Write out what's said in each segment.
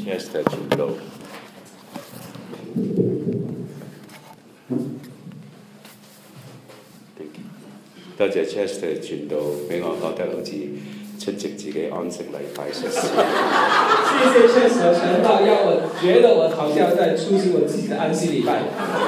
Chester 傳道。多謝 Chester 傳道，俾我覺得好似出席自己安息禮拜實事。 謝謝 Chester 傳道，讓我覺得我好像在出席我自己的安息禮拜。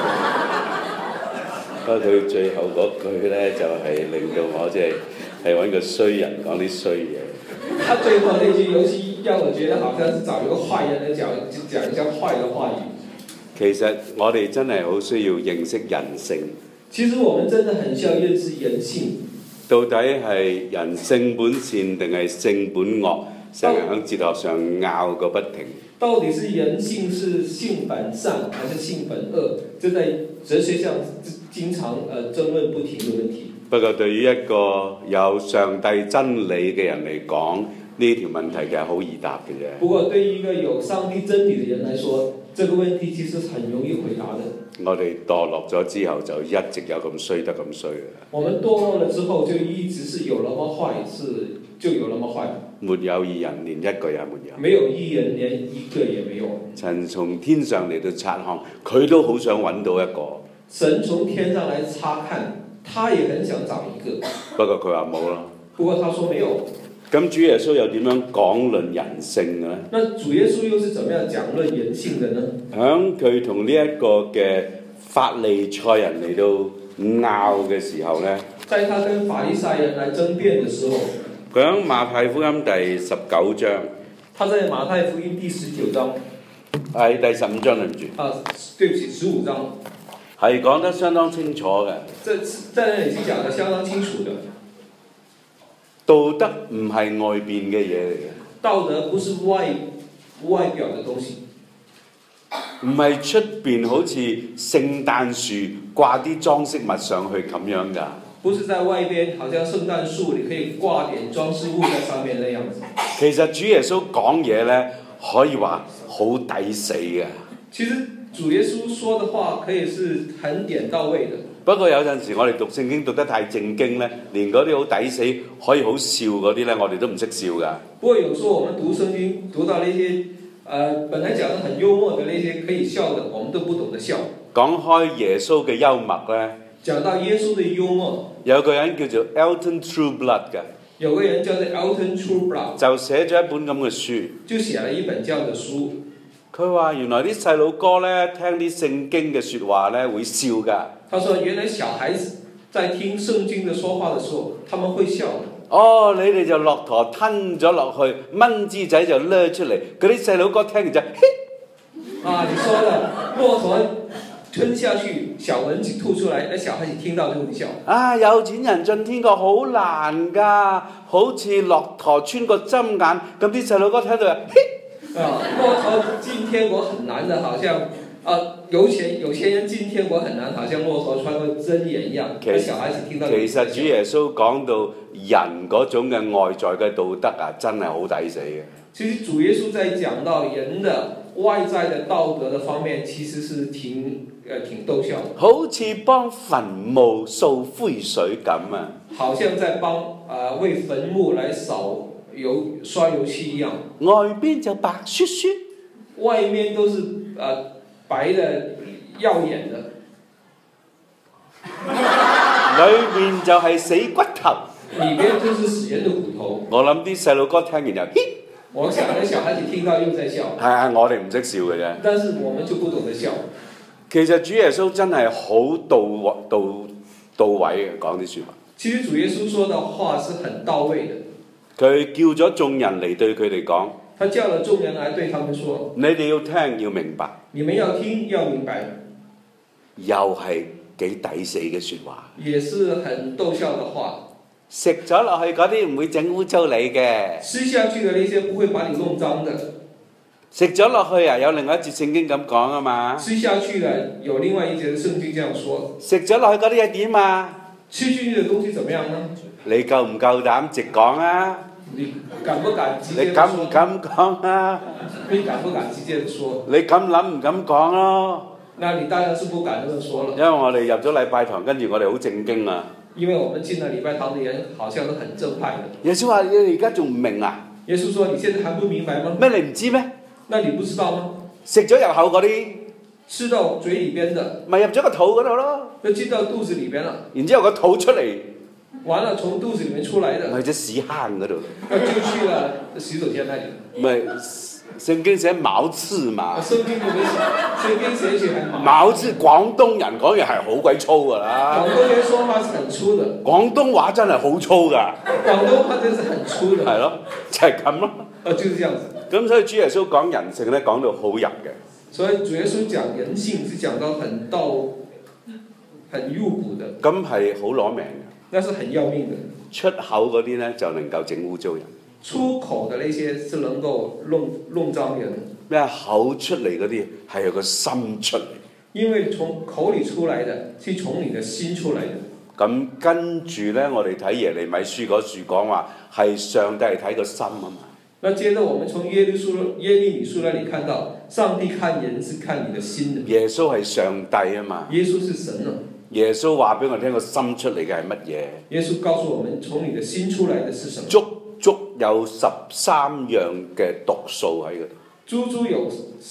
不過佢最後嗰句咧，就係令到我即係揾個衰人講啲衰嘢。 他最後那句，尤其讓我覺得好像是找一個壞人來講一下壞的話語。 其實我哋真係好需要認識人性。 其實我們真的很需要認識人性。 到底係人性本善定係性本惡？成日喺哲學上拗個不停。 到底是人性是性本善還是性本惡？這在哲學上經常爭論不停的問題。不過對於一個有上帝真理嘅人嚟講，呢條問題其實好易答嘅啫。 不過對於一個有上帝真理嘅人來說，這個問題其實很容易回答的。我哋墮落咗之後就一直有咁衰得咁衰嘅。我們墮落了之後就一直是有那麼壞，就有那麼壞。沒有義人，連一個也沒有。沒有義人，連一個也沒有。 神從天上嚟到察看，佢都好想揾到一個。 神從天上來察看，他也很想找一個。 不過佢話冇咯。 不過他說沒有。 咁主耶穌又點樣講論人性嘅呢？ 那主耶穌又是怎麼樣講論人性嘅呢？ 響佢同呢一個嘅法利賽人嚟到拗嘅時候呢， 在他跟法利賽人來爭辯嘅時候， 佢喺馬太福音第19章。 他在馬太福音第19章。 係第15章對唔住。 對不起，15章。 係講得相當清楚嘅。 在那裡是講得相當清楚嘅。 道德唔係外邊嘅嘢嚟嘅。 道德不是外表嘅東西。 唔係出邊好似聖誕樹掛啲裝飾物上去咁樣㗎。 不是在外邊，好像聖誕樹你可以掛點裝飾物在上面那樣子。 其實主耶穌講嘢呢，可以話好抵死嘅。 其實主耶穌說的話可以是很點到位的。 不過有陣時我哋讀聖經讀得太正經呢，連嗰啲好抵死可以好笑嗰啲呢，我哋都唔識笑㗎。 不過有時候我們讀聖經讀到那些本來講得很幽默的那些可以笑的，我們都不懂得笑。 講開耶穌嘅幽默呢， 講到耶穌的幽默， 有個人叫做 Elton Trueblood 嘅。 有個人叫做 Elton Trueblood， 就寫咗一本咁嘅書， 就寫了一本這樣的書。 佢話原來啲細佬哥呢，聽啲聖經嘅説話呢會笑㗎。 他說原來小孩子在聽聖經的說話的時候，他們會笑的。 哦，你哋就駱駝吞咗落去，蚊子仔就掠出嚟，嗰啲細佬哥聽完就嘿。 你說了，駱駝吞下去，小蚊子吐出來，那小孩子聽到就會笑。 有錢人進天國好難㗎，好似駱駝穿個針眼，咁啲細佬哥聽到嘿。 駱駝進天國很難的，好像有錢人進天國很難，好像駱駝穿個針眼一樣。小孩子聽到。 其實主耶穌講到人嗰種嘅外在嘅道德啊，真係好抵死嘅。 其實主耶穌在講到人的外在的道德的方面，其實是挺逗笑的。 好似幫墳墓掃灰水咁啊！ 好像在幫為墳墓來刷油漆一樣。 外邊就白雪雪， 外面都是白的耀眼的， 裏面就係死骨頭。 裏邊就是死人的骨頭。 我諗啲細路哥聽完就嘻。 我想啲小孩子聽到又在笑。 我哋唔識笑嘅啫。 但是我們就不懂得笑。 其實主耶穌真係好到位嘅講啲説話。 其實主耶穌說的話是很到位的。 佢叫咗眾人嚟對佢哋講。 他叫了眾人來對他們說： 你哋要聽要明白。 你們要聽要明白。 又係幾抵死嘅説話。 也是很逗笑的話。 食咗落去嗰啲唔會整污糟你嘅。 吃下去的那些不會把你弄髒的。 食咗落去有另外一節聖經咁講啊嘛。 吃下去的有另外一節聖經這樣說。 食咗落去嗰啲係點啊？ 吃進去的東西怎麼樣呢？ 你夠唔夠膽直講啊？ 你敢不敢直接？ 你敢唔敢講啊？ 你敢不敢直接說？ 你敢諗唔敢講咯？ 那你當然是不敢這麼說了。 因為我哋入咗禮拜堂，跟住我哋好正經啊。 因為我們進了禮拜堂的人，好像都很正派的。 耶穌話：你而家仲唔明啊？ 耶穌說：你現在還不明白嗎？ 咩你唔知咩？ 那你不知道嗎？ 食咗入口嗰啲， 吃到嘴裏邊的， 咪入咗個肚嗰度咯。 就進到肚子裏邊了。 然之後個肚出嚟， 完了從肚子裏面出來的， 咪喺屎坑嗰度。 就去了洗手間那裡。 咪聖經寫卯刺嘛。 聖經寫起係卯刺，廣東人講嘢係好鬼粗㗎啦。 廣東人說話是很粗的。 廣東話真係好粗㗎。 廣東話真是很粗的。 係咯，就係咁咯。 就是這樣子。 咁所以主耶穌講人性咧，講到好入嘅。 所以主耶穌講人性是講到很入骨的。 咁係好攞命嘅。 那是很要命的。 出口嗰啲咧就能夠整污糟人。 出口的那些是能夠弄髒人。 咩口出嚟嗰啲係有個心出嚟。因為從口裡出來的是從你的心出來的。 咁跟住咧，我哋睇耶利米書嗰處講話係上帝係睇個心啊嘛。 那接着我們從耶利米書那裡看到，上帝看人是看你的心的。 耶穌係上帝啊嘛。 耶穌是神啊。 耶穌話俾我聽個心出嚟嘅係乜嘢？ 耶穌告訴我們，從你的心出來的是什麼？ 足有13樣嘅毒素喺嗰度。 足有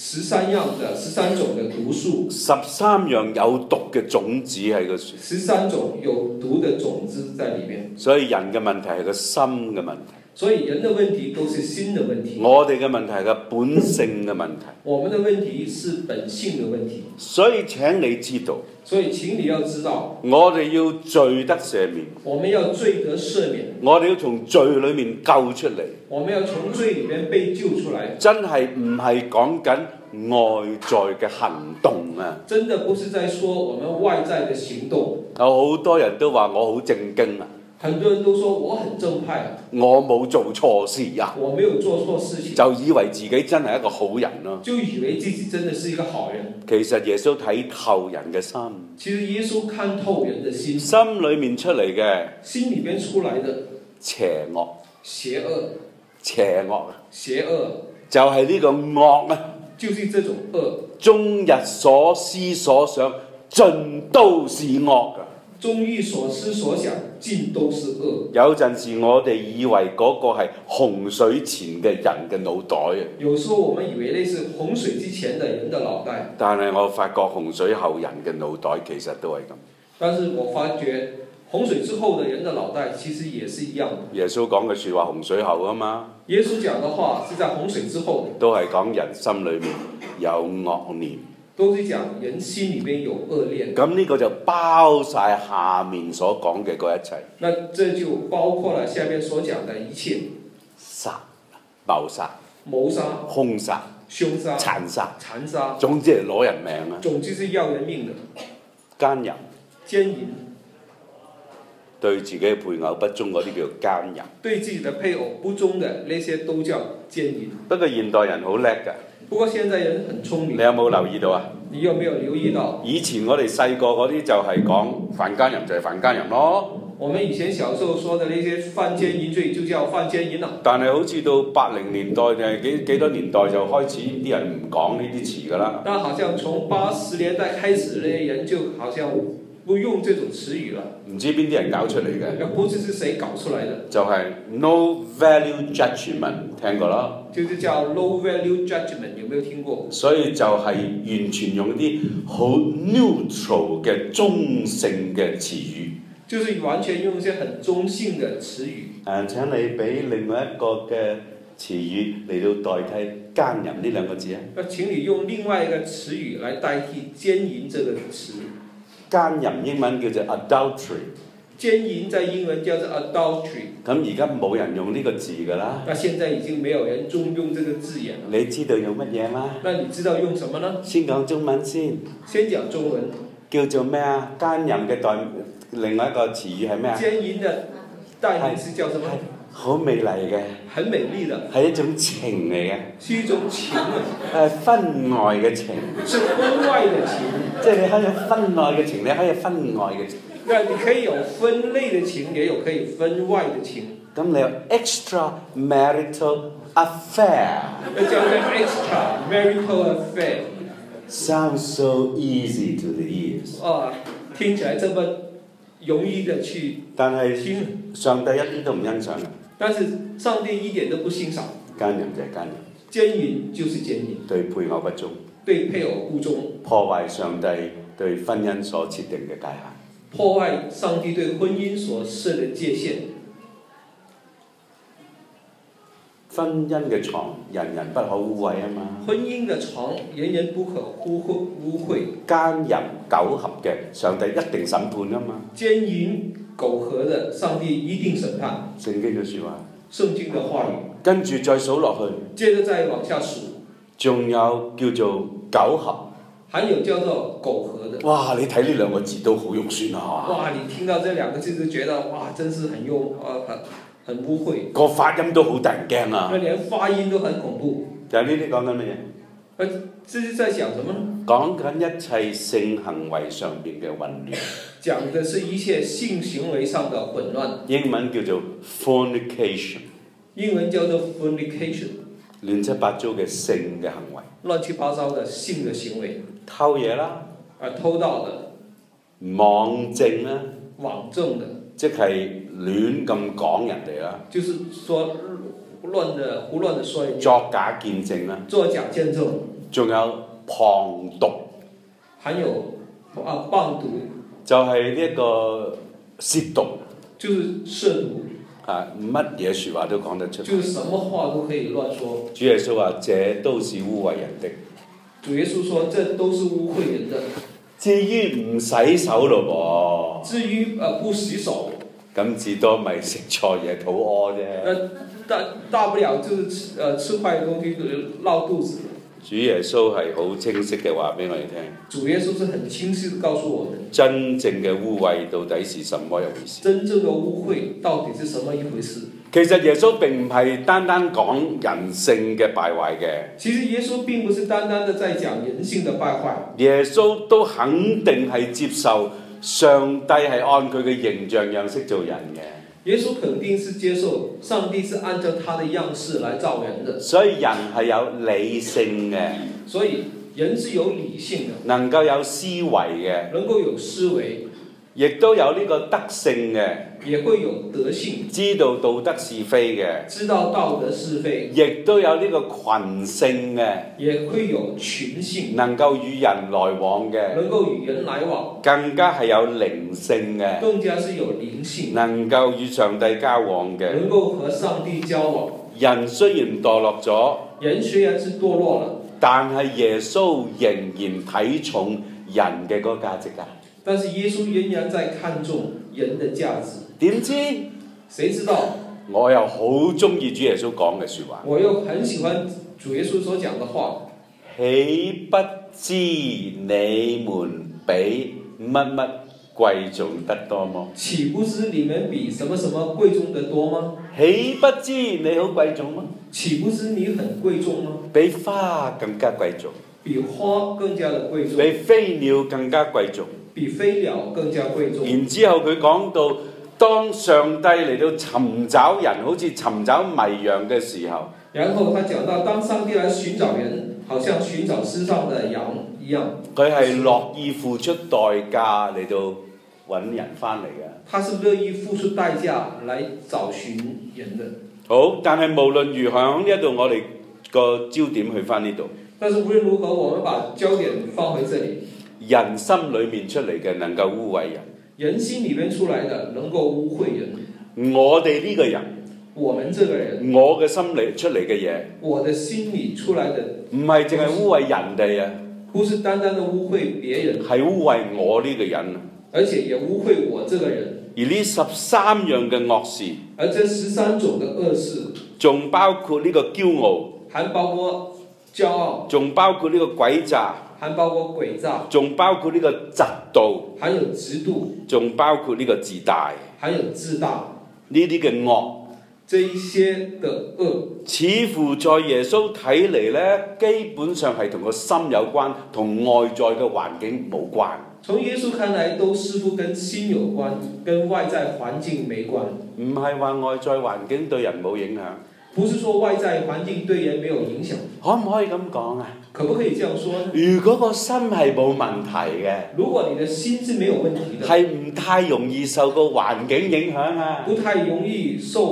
13種嘅毒素。 13樣有毒嘅種子喺嗰處。 13種有毒嘅種子在裡面。 所以人嘅問題係個心嘅問題。 所以人的問題都是心的問題。 我哋嘅問題係個本性嘅問題。 我們的問題是本性的問題。 所以請你知道。 所以請你要知道。 我哋要罪得赦免。 我們要罪得赦免。 我哋要從罪裡面救出嚟。 我們要從罪裡面被救出來。 真係唔係講緊外在嘅行動啊！ 真的不是在說我們外在的行動。 有好多人都話我好正經啊。 很多人都說我很正派， 我冇做錯事啊！ 我沒有做錯事情， 就以為自己真係一個好人咯。 就以為自己真的是一個好人。 其實耶穌睇透人嘅心。 其實耶穌看透人的心。 心裏面出嚟嘅， 心裏面出來的邪惡， 邪惡， 邪惡啊！ 邪惡就係呢個惡啊！ 就是這種惡。 終日所思所想，盡都是惡噶。 終日所思所想，盡都是惡。 有陣時我哋以為嗰個係洪水前嘅人嘅腦袋啊。 有時候我們以為那是洪水之前的人的腦袋。 但係我發覺洪水後人嘅腦袋其實都係咁。 但是我發覺洪水之後的人的腦袋其實也是一樣的。 耶穌講嘅説話洪水後啊嘛。 耶穌講的話是在洪水之後。 都係講人心裏面有惡念。 都是講人心裏面有惡念。 咁呢個就包晒下面所講嘅嗰一切。 那這就包括了下面所講的一切。 殺、謀殺、 謀殺、 兇殺、 兇殺、 殘殺、 殘殺， 總之係攞人命啊！ 總之是要人命的。 奸淫、 奸淫， 對自己嘅配偶不忠嗰啲叫做奸淫。 對自己的配偶不忠的那些都叫奸淫。 不過現代人好叻㗎。 不過現在人很聰明。 你有冇留意到啊？ 你有沒有留意到？ 以前我哋細個嗰啲就係講犯奸淫就係犯奸淫咯。 我們以前小時候說的那些犯奸淫罪就叫犯奸淫啦。 但係好似到80年代定係幾多年代就開始啲人唔講呢啲詞㗎啦。 但好像從80年代開始，那些人就好像不用這種詞語了。唔知邊啲人搞出嚟嘅？ 不知是誰搞出來的。 就係 no value judgment， 聽過啦。 就是叫 low value judgment， 有沒有聽過？ 所以就係完全用啲好 neutral 嘅中性嘅詞語。 就是完全用一些很中性的詞語。請你俾另外一個嘅詞語嚟到代替奸淫呢兩個字啊。 請你用另外一個詞語來代替奸淫這個詞。 奸淫英文叫做 adultery。 奸淫在英文叫做 adultery。 咁而家冇人用呢個字㗎啦。 那現在已經沒有人中用這個字眼了。 你知道用乜嘢嗎？ 那你知道用什麼呢？ 先講中文先。 先講中文。 叫做咩啊？奸淫嘅另外一個詞語係咩啊？ 奸淫的代名詞叫什麼？ 好美麗嘅。 很美麗的。係一種情嚟嘅。 是一種情啊。 婚外嘅情。 是婚外的情。 即係你可以有婚內嘅情，你可以有婚外嘅情。 那你可以有分內的情，也有可以分外的情。 咁你有 extramarital affair。 那叫做 extramarital affair。Sounds so easy to the ears。 聽起來這麼容易的去聽。 但係上帝一啲都唔欣賞嘅。 但是上帝一點都不欣賞。 奸淫就係奸淫。 奸淫就是奸淫， 對配偶不忠， 對配偶不忠， 破壞上帝對婚姻所設定嘅界限， 破壞上帝對婚姻所設的界限。 婚姻嘅床人人不可污穢啊嘛。 婚姻嘅床人人不可污穢。奸淫苟合嘅上帝一定審判啊嘛。 奸淫苟合嘅上帝一定審判。 聖經嘅説話。 聖經嘅話語。 跟住再數落去。 接着再往下數。仲有叫做苟合。 還有叫做苟合的。 哇！你睇呢兩個字都好肉酸啊！ 哇！你聽到這兩個字就覺得哇，真是很污穢。 個發音都好得人驚啊！ 連發音都很恐怖。 就係呢啲講緊乜嘢？ 這是在講什麼呢？ 講緊一切性行為上邊嘅混亂。 講的是一切性行為上的混亂。英文叫做 fornication。 英文叫做 fornication。 亂七八糟嘅性嘅行為。 亂七八糟的性嘅行為。 偷嘢啦。 偷盜的。 妄證啦。 妄證的。即係亂咁講人哋啦。 就是說胡亂的說人。 作假見證啦。 作假見證。仲有謗讟。 還有謗讟。 就係呢一個褻瀆。 就是褻瀆。 乜嘢説話都講得出。 就是什麼話都可以亂說。 主耶穌話：這都是污穢人的。 主耶穌說：這都是污穢人的。 至於唔洗手咯噃。 至於不洗手。 咁至多咪食錯嘢肚屙啫。 大不了就是吃壞東西鬧肚子。 主耶穌係好清晰嘅話俾我哋聽。 主耶穌是很清晰地告訴我們， 真正嘅污穢到底是什麼一回事？ 真正嘅污穢到底是什麼一回事？ 其實耶穌並唔係單單講人性嘅敗壞嘅。 其實耶穌並不是單單的在講人性的敗壞。 耶穌都肯定係接受上帝係按佢嘅形象樣式做人嘅。 耶穌肯定是接受上帝是按照他的樣式來造人的。 所以人係有理性嘅。 所以人是有理性的。 能夠有思維嘅。 能夠有思維。 亦都有呢個德性嘅。 也會有德性。 知道道德是非嘅。 知道道德是非。 亦都有呢個群性嘅。 也會有群性。 能夠與人來往嘅。 能夠與人來往。 更加係有靈性嘅。 更加是有靈性。 能夠與上帝交往嘅。 能夠和上帝交往。 人雖然墮落咗。 人雖然是墮落了。但係耶穌仍然睇重人嘅嗰個價值啊！ 但是耶穌仍然在看重人的價值。 點知？ 誰知道？ 我又好中意主耶穌講嘅説話。 我又很喜歡主耶穌所講嘅話。 豈不知你們比乜乜貴重得多麼？ 豈不知你們比什麼什麼貴重得多嗎？ 豈不知你好貴重嗎？ 豈不知你很貴重嗎？ 比花更加貴重。 比花更加的貴重。 比飛鳥更加貴重。 比飛鳥更加貴重。 然之後佢講到，當上帝嚟到尋找人，好似尋找迷羊嘅時候。 然後他講到，當上帝來尋找人，好像尋找失喪的羊一樣。 佢係樂意付出代價嚟到揾人翻嚟嘅。 他是樂意付出代價來找尋人的。 好，但係無論如何，喺呢一度我哋個焦點去翻呢度。 但是無論如何，我們把焦點放回這裡。 人心裏面出嚟嘅能夠污穢人。 人心裡面出來的能夠污穢人。 我哋呢個人。 我們這個人。 我嘅心裡出嚟嘅嘢。 我的心裡出來的。 唔係淨係污穢人哋啊。 不是單單的污穢別人。 係污穢我呢個人啊。 而且也污穢我這個人。 而呢13樣嘅惡事。 而這13種的惡事。 仲包括呢個驕傲。 還包括驕傲。 仲包括呢個詭詐。 還包括詭詐。 仲包括呢個嫉妒。 還有嫉妒。仲包括呢個自大。 還有自大。 呢啲嘅惡。 這一些的惡。 似乎在耶穌睇嚟呢，基本上係同個心有關，同外在嘅環境無關。 從耶穌看來，都似乎跟心有關，跟外在環境沒關。 唔係話外在環境對人冇影響。 不是說外在環境對人沒有影響。 可唔可以咁講啊？ 可不可以這樣說呢？ 如果個心係冇問題嘅， 如果你的心是沒有問題的， 係唔太容易受個環境影響啊。 不太容易受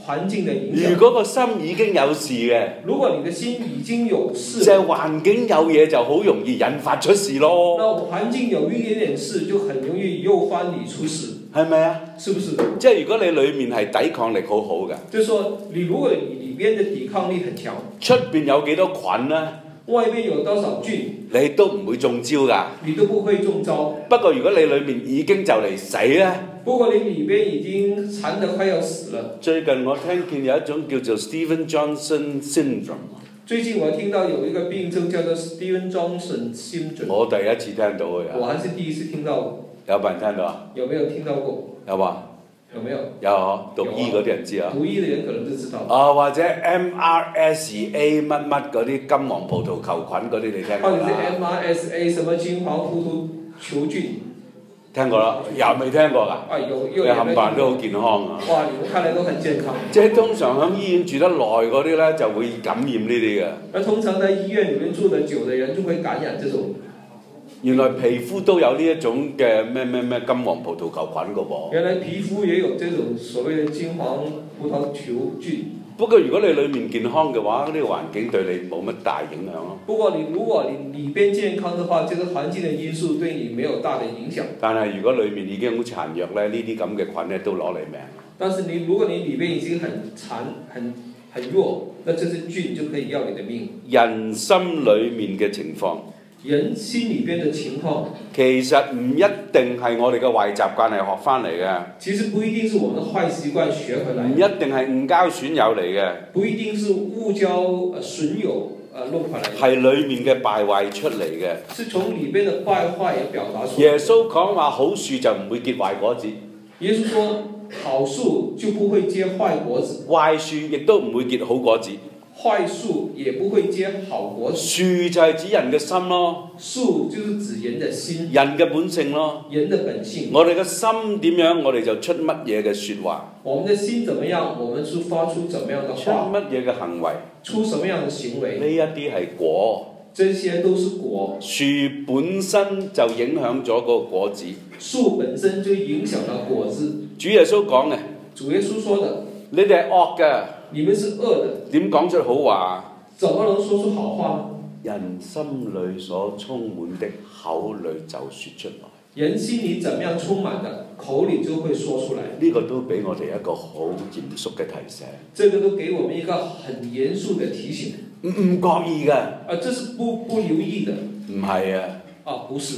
環境的影響。 如果個心已經有事嘅， 如果你的心已經有事， 就係環境有嘢就好容易引發出事咯。 那環境有一點點事，就很容易誘發你出事， 係咪啊？ 是不是？ 即係如果你裏面係抵抗力好好嘅， 就是說如果你裏邊的抵抗力很強， 出邊有幾多菌呢？ 外邊有多少菌， 你都唔會中招㗎。 你都不會中招。 不過如果你裏面已經就嚟死咧， 不過你裏邊已經殘得快要死了。 最近我聽見有一種叫做 Steven Johnson Syndrome。 最近我聽到有一個病症叫做 Steven Johnson Syndrome。 我第一次聽到嘅。 我還是第一次聽到。 有冇人聽到啊？ 有沒有聽到過？ 有嘛？ 有沒有？ 有，讀醫嗰啲人知啊。 讀醫嘅人可能就知道。 或者 MRSA 乜乜嗰啲金黃葡萄球菌嗰啲，你聽過啦？ 或者是 MRSA 什麼金黃葡萄球菌？ 聽過啦，有未聽過㗎？ 有。 你冚唪唥都好健康啊！ 哇，你們看來都很健康。 即係通常喺醫院住得耐嗰啲咧，就會感染呢啲嘅。 而通常在醫院裏面住得久的人，就會感染這種。 原來皮膚都有呢一種嘅咩金黃葡萄球菌㗎噃。原來皮膚也有這種所謂的金黃葡萄球菌。 不過如果你裡面健康嘅話，呢個環境對你冇乜大影響咯。 不過如果你裏邊健康的話，這個環境的因素對你沒有大的影響。但係如果裡面已經好殘弱咧，呢啲咁嘅菌咧都攞你命。但是如果你裏邊已經很弱，那這些菌就可以要你的命。人心裡面嘅情況。人心裏邊的情況，其實唔一定係我哋嘅壞習慣係學翻嚟嘅。其實不一定是我們的壞習慣學回來。唔一定係誤交損友嚟嘅。不一定是誤交損友弄回來。係裡面嘅敗壞出嚟嘅。是從裏邊的敗壞而表達出來。耶穌講話好樹就唔會結壞果子。耶穌說好樹就不會結壞果子，壞樹亦都唔會結好果子。壞樹也不會結好果子。樹就係指人嘅心咯。樹就是指人的心。人嘅本性咯。人的本性。我哋嘅心點樣，我哋就出乜嘢嘅説話。我們的心怎麼樣，我們就發出怎麼樣的話。出乜嘢嘅行為。出什麼樣的行為。呢一啲係果。這些都是果。樹本身就影響咗個果子。樹本身就影響了果子。主耶穌講嘅。主耶穌說的。你哋係惡嘅。你們是惡的，點講出好話？怎麼能說出好話？人心裏所充滿的，口裏就說出來。人心裏怎麼樣充滿的，口裏就會說出來。呢個都俾我哋一個好嚴肅嘅提醒。這個都給我們一個很嚴肅嘅提醒。唔覺意嘅。這是不留意的。唔係啊。不是。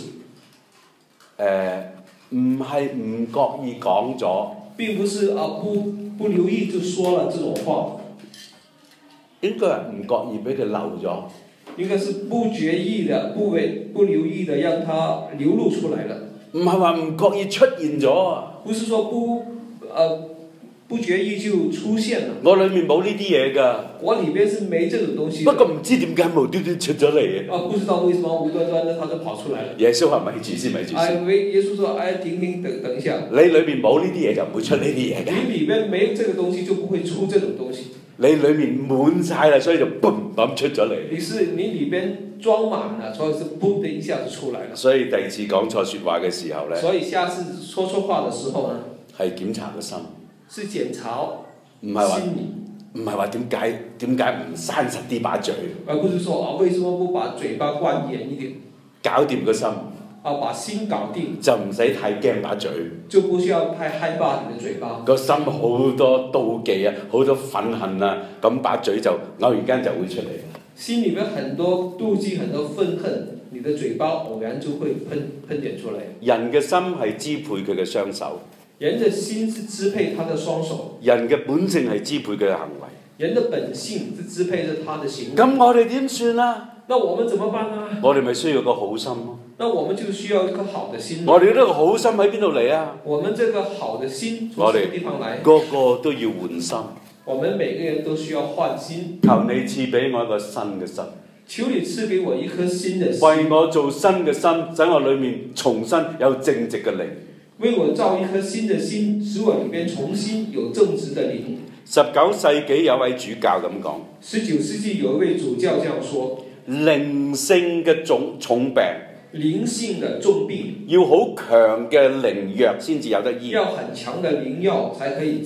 唔係唔覺意講咗。並不是不留意就說了這種話，應該係唔覺意俾佢漏咗。應該是不覺意的、不留意的，讓它流露出來了。唔係話唔覺意出現咗，不是說不覺意就出現了。我裏面冇呢啲嘢㗎。我裏邊是沒這種東西。不過唔知點解無端端出咗嚟。不知道為什麼無端端的它就跑出來了。耶穌話咪住先，咪住先。耶穌說：停，等一下。你裏面冇呢啲嘢就唔會出呢啲嘢嘅。你裏邊沒這個東西就不會出這種東西。你裏面滿晒啦，所以就嘣咁出咗嚟。你裏邊裝滿了，所以是嘣的一下就出來了。所以第二次講錯説話嘅時候呢，所以下次說錯話嘅時候呢，係檢查個心。是檢查心理，唔係話點解唔閂實啲把嘴，而不是說為什麼不把嘴巴關嚴一點，搞掂個心，把心搞定，就唔使太驚把嘴，就不需要太害怕你的嘴巴，個心好多妒忌啊，好多憤恨啊，咁把嘴就偶然間就會出嚟。心裏面很多妒忌，很多憤恨，你的嘴巴偶然就會噴點出嚟。人嘅心係支配佢嘅雙手。人的心是支配他的雙手，人嘅本性係支配佢嘅行為，人的本性是支配着他的行為。咁我哋點算啊？那我們怎麼辦啊？我哋咪需要個好心咯。那我們就需要一個好的心。我哋呢個好心喺邊度嚟啊？我們這個好的心從什麼地方來？個個都要換心。我們每個人都需要換心。求你賜俾我一個新嘅心。求你賜給我一顆新的心。為我做新嘅心，使我裏面重新有正直嘅靈。為我造一顆新的心，使我裏邊重新有正直的靈。19世紀有位主教咁講。19世紀有一位主教這樣說：靈性嘅重病，靈性的重病，要好強嘅靈藥先至有得醫。要很強的靈藥才可以治。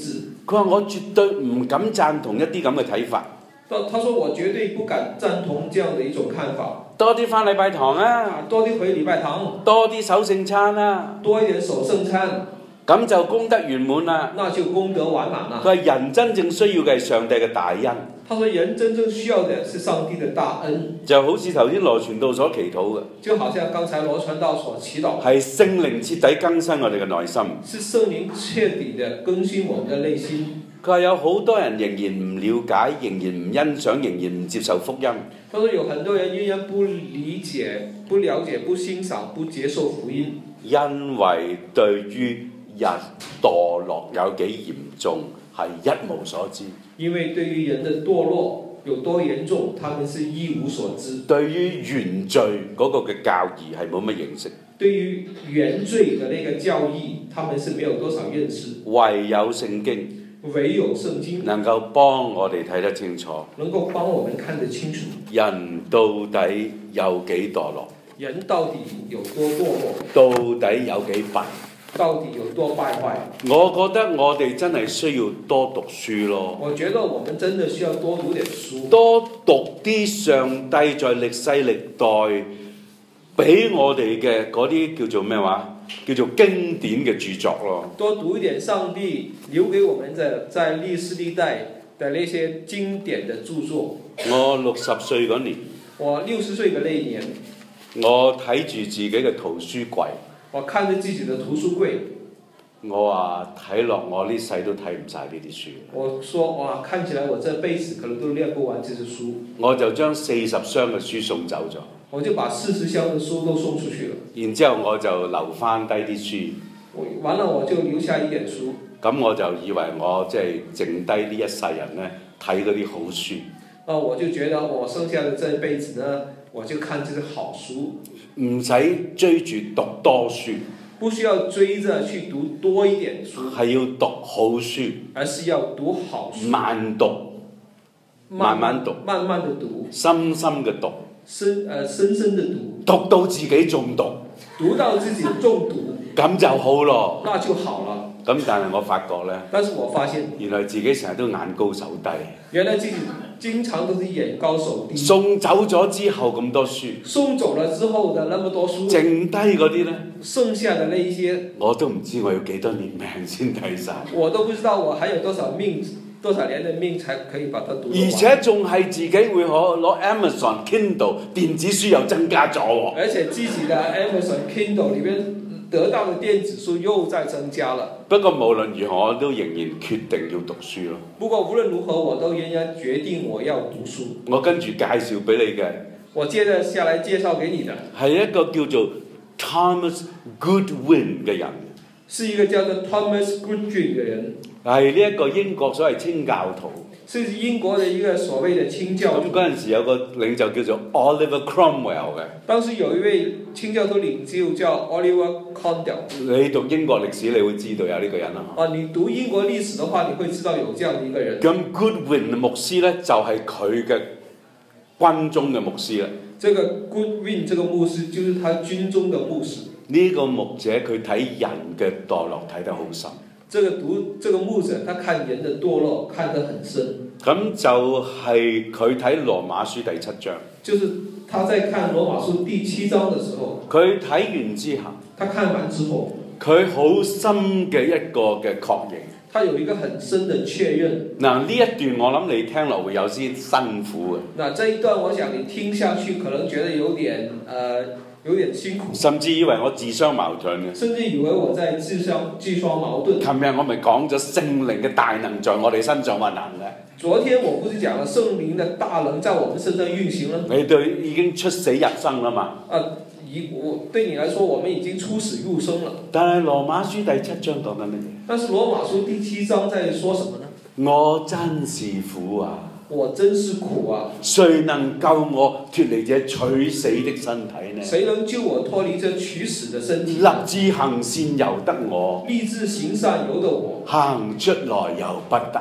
佢話我絕對唔敢贊同一啲咁嘅睇法。 他說我絕對不敢贊同這樣的一種看法。 多啲返禮拜堂啊， 多啲回禮拜堂， 多啲守聖餐啊， 多一點守聖餐， 咁就功德圓滿啦。 那就功德完滿啦。 佢話人真正需要嘅係上帝嘅大恩。 他說人真正需要嘅是上帝嘅大恩。 就好似頭先羅傳道所祈禱嘅， 就好像剛才羅傳道所祈禱， 係聖靈徹底更新我哋嘅內心。 是聖靈徹底的更新我們的內心。 佢話有好多人仍然唔了解，仍然唔欣賞，仍然唔接受福音。 他說有很多人仍然不理解、不了解、不欣賞、不接受福音， 因為對於人墮落有幾嚴重係一無所知。 因為對於人的墮落有多嚴重，他們是一無所知。 對於原罪嗰個嘅教義係冇乜認識。 對於原罪的那個教義，他們是沒有多少認識。 唯有聖經。 唯有聖經能夠幫我哋睇得清楚， 能夠幫我們看得清楚， 人到底有幾墮落， 人到底有多墮落， 到底有幾笨， 到底有多敗壞。 我覺得我哋真係需要多讀書咯。 我覺得我們真的需要多讀點書， 多讀啲上帝在歷世歷代俾我哋嘅嗰啲叫做咩話？叫做經典嘅著作咯。 多讀一點上帝留給我們的在歷世歷代的那些經典的著作。 我60歲嗰年， 我60歲嘅那一年， 我睇住自己嘅圖書櫃， 我看着自己的圖書櫃， 我話睇落我呢世都睇唔晒呢啲書。 我說哇，看起來我這輩子可能都念不完這些書。我就將40箱嘅書送走咗。 我就把40箱的書都送出去了。 然之後我就留翻低啲書。 完了我就留下一點書。 咁我就以為我即係剩低呢一世人呢，睇嗰啲好書。 我就覺得我剩下的這一輩子呢，我就看這些好書。 唔使追住讀多書。 不需要追着去讀多一點書。係要讀好書。 而是要讀好書。 慢讀。慢慢讀。 慢慢的讀。 深深嘅讀。 深深的讀， 讀到自己中毒， 讀到自己中毒， 咁就好咯。 那就好了。 咁但係我發覺呢， 但是我發現， 原來自己成日都眼高手低。 原來自己經常都是眼高手低。 送走咗之後咁多書， 送走了之後的那麼多書， 剩低嗰啲呢， 剩下的那一些， 我都唔知我要幾多年命先睇晒。 我都不知道我還有多少年的命才可以把它讀完。 而且仲係自己會攞 Amazon Kindle 電子書又增加咗喎。 而且自己的 Amazon Kindle 裏邊得到的電子書又再增加了。 不過無論如何，我都仍然決定要讀書咯。 不過無論如何，我都仍然決定我要讀書。 我跟住介紹俾你嘅， 我接着下來介紹給你的， 係一個叫做 Thomas Goodwin 嘅人。 是一個叫做 Thomas Goodwin 嘅人。 係呢一個英國所謂清教徒， 是英國的一個所謂的清教徒。 咁嗰陣時有個領袖叫做 Oliver Cromwell 嘅。 當時有一位清教徒領袖叫 Oliver Cromwell。你讀英國歷史，你會知道有呢個人啦。 你讀英國歷史的話，你會知道有這樣的一個人。 咁 Goodwin 牧師呢，就係佢嘅軍中嘅牧師啦。 這個 Goodwin 這個牧師就是他軍中的牧師。 呢個牧者佢睇人嘅墮落睇得好深。 這個牧者，他看人的墮落看得很深。 咁就係佢睇羅馬書第7章。 就是他在看羅馬書第7章的時候。 佢睇完之後。 他看完之後。 佢好深嘅一個嘅確認。 他有一個很深的確認。 嗱，呢一段我諗你聽落會有啲辛苦嘅。 嗱，這一段我想你聽下去可能覺得有點辛苦， 甚至以為我自相矛盾嘅， 甚至以為我在自相矛盾。 琴日我咪講咗聖靈嘅大能在我哋身上運行嘅。 昨天我不是講了聖靈的大能在我們身上運行了？ 你對已經出死入生啦嘛？ 對你來說，我們已經出死入生了。 但係羅馬書第7章講緊乜嘢？ 但是羅馬書第7章在說什麼呢？ 我真是苦啊！ 我真是苦啊！ 誰能救我脫離這取死的身體呢？ 誰能救我脫離這取死的身體？ 立志行善由得我， 立志行善由得我， 行出來由不得我。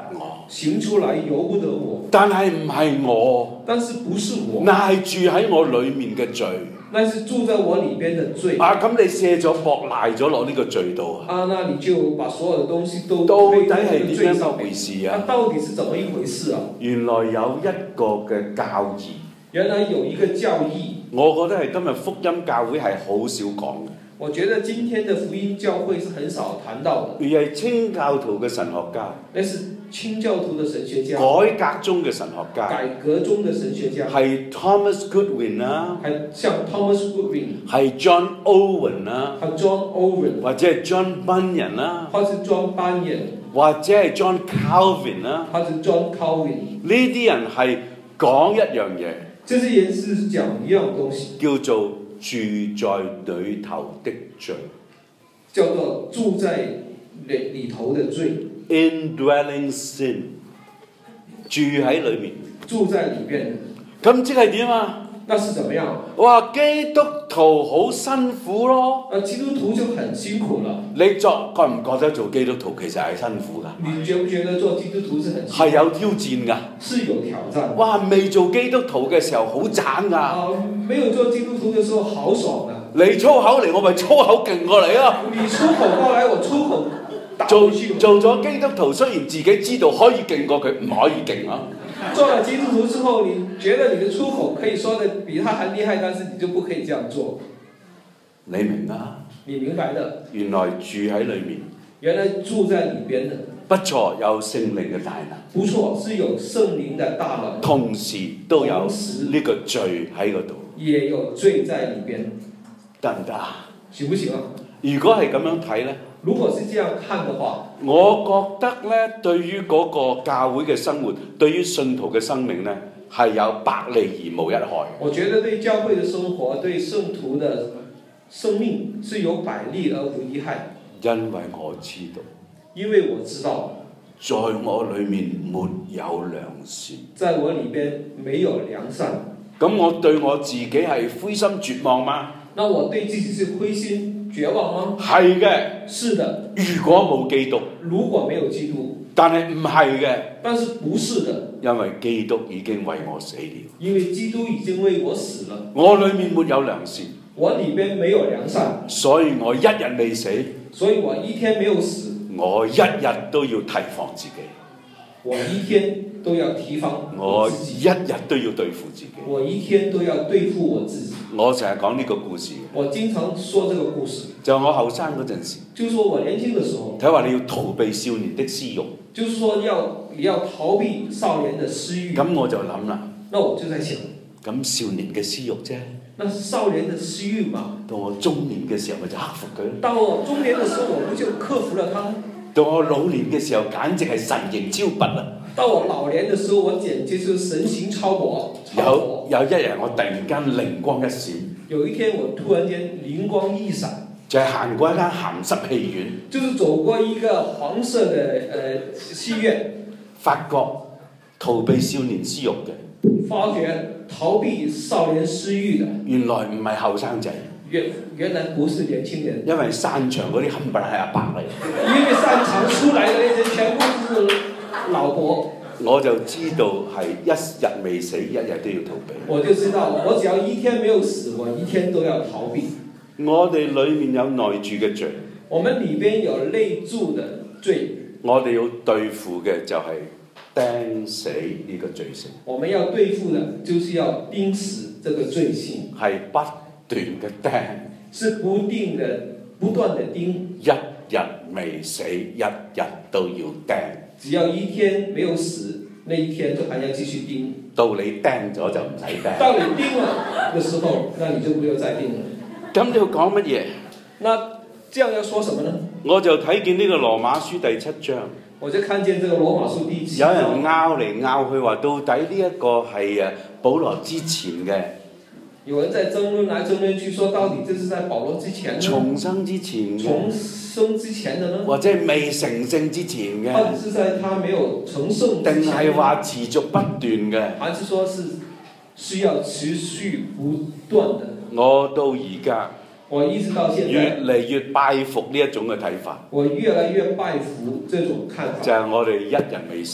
行出來由不得我。 但係唔係我， 但是不是我， 那係住喺我裏面嘅罪。 那是住在我裏邊的罪。 啊，咁你卸咗膊賴咗落呢個罪度啊？ 啊，那你就把所有的東西都到底係點樣一回事啊？ 到底是怎麼一回事啊？ 原來有一個嘅教義。 原來有一個教義。我覺得係今日福音教會係好少講嘅。 我覺得今天的福音教會是很少談到的。 而係清教徒嘅神學家。 那是清教徒的神學家。 改革中嘅神學家。 改革中的神學家。 係 Thomas Goodwin 啦。 係像 Thomas Goodwin。 係 John Owen 啦。 係 John Owen。 或者係 John Bunyan 啦。 或者 John Bunyan。 或者係 John Calvin 啦。 或者 John Calvin。 呢啲人係講一樣嘢。 這些人是講一樣東西。叫做住在裏頭的罪， 叫做住在裏頭的罪 ，indwelling sin， 住喺裏面， 住在裏邊。 咁即係點啊？ 那是怎麼樣？ 哇！基督徒好辛苦咯。 基督徒就很辛苦了。 你覺唔覺得做基督徒其實係辛苦㗎？ 你覺唔覺得做基督徒是很辛苦？ 係有挑戰㗎。 是有挑戰。 哇！未做基督徒嘅時候好賺㗎。 沒有做基督徒嘅時候好爽啊！ 你粗口嚟，我咪粗口勁過你咯。 你出口過來，我出口打做咗基督徒，雖然自己知道可以勁過佢，唔可以勁啊。 做了基督徒之後，你覺得你的出口可以說的比他還厲害，但是你就不可以這樣做。 你明啊？ 你明白的。 原來住喺裏面。 原來住在裏邊的。 不錯，有聖靈嘅大能。 不錯，是有聖靈的大能。 同時都有呢個罪喺嗰度。 也有罪在裏邊。 得唔得啊？ 行不行啊？ 如果係咁樣睇呢？ 如果是這樣看的話， 我覺得呢，對於嗰個教會嘅生活，對於信徒嘅生命呢，係有百利而無一害。 我覺得對教會嘅生活，對聖徒的生命是有百利而無一害。 因為我知道， 因為我知道， 在我裏面沒有良善， 在我裏邊沒有良善。 咁我對我自己係灰心絕望嗎？ 那我對自己是灰心絕望嗎？ 係嘅。 是的。 如果冇基督， 如果沒有基督， 但係唔係嘅。 但是不是的。 因為基督已經為我死了。 因為基督已經為我死了。 我裏面沒有良善。 我裏邊沒有良善。 所以我一日未死。 所以我一天沒有死。 我一日都要提防自己。 我一天都要提防我自己。我一日都要對付自己。 我一天都要對付我自己。我成日講呢個故事。 我經常說這個故事。 就我後生嗰陣時。 就是說我年輕的時候。 睇話你要逃避少年的私慾。 就是說你要逃避少年的私慾。咁我就諗啦。 那我就在想。 咁少年嘅私慾啫。 那是少年的私慾嘛。 到我中年嘅時候，咪就克服佢。 到我中年的時候，我不就克服了他？ 到我老年嘅時候，簡直係神形超拔啦！ 到我老年的時候，我簡直就是神形超拔。 有一日，我突然間靈光一閃。 有一天，我突然間靈光一閃， 就係行過一間鹹濕戲院， 就是走過一個黃色的戲院， 發覺逃避少年私慾嘅， 發覺逃避少年私慾的， 原來唔係後生仔。 原來不是年輕人， 因為散場嗰啲冚唪唥係阿伯嚟。 因為散場出來的那些全部是老婆。 我就知道係一日未死，一日都要逃避。 我就知道，我只要一天沒有死，我一天都要逃避。 我哋裏面有內住嘅罪。 我們裏邊有內住的罪。我哋要對付嘅就係釘死呢個罪性。 我們要對付的，就是要釘死這個罪性。 係不斷嘅釘， 是不斷的釘， 一日未死，一日都要釘。 只要一天沒有死，那一天都還要繼續釘。 到你釘咗就唔使釘。 到你釘了嘅時候，那你就不用再釘了。 咁要講乜嘢？ 那這樣要說什麼呢？ 我就睇見呢個羅馬書第7章。 我就看見這個羅馬書第7章。 有人拗嚟拗去話，到底呢一個係保羅之前嘅。 有人在爭論來爭論去，說到底這是在保羅之前呢？ 重生之前嘅。 重生之前的呢？ 或者未成聖之前嘅。 或者是在他沒有成聖之前。 定係話持續不斷嘅。 還是說是需要持續不斷的？ 我到而家。 我一直到現在。 越嚟越拜服呢一種嘅睇法。 我越來越拜服這種看法。 就係我哋一人未死。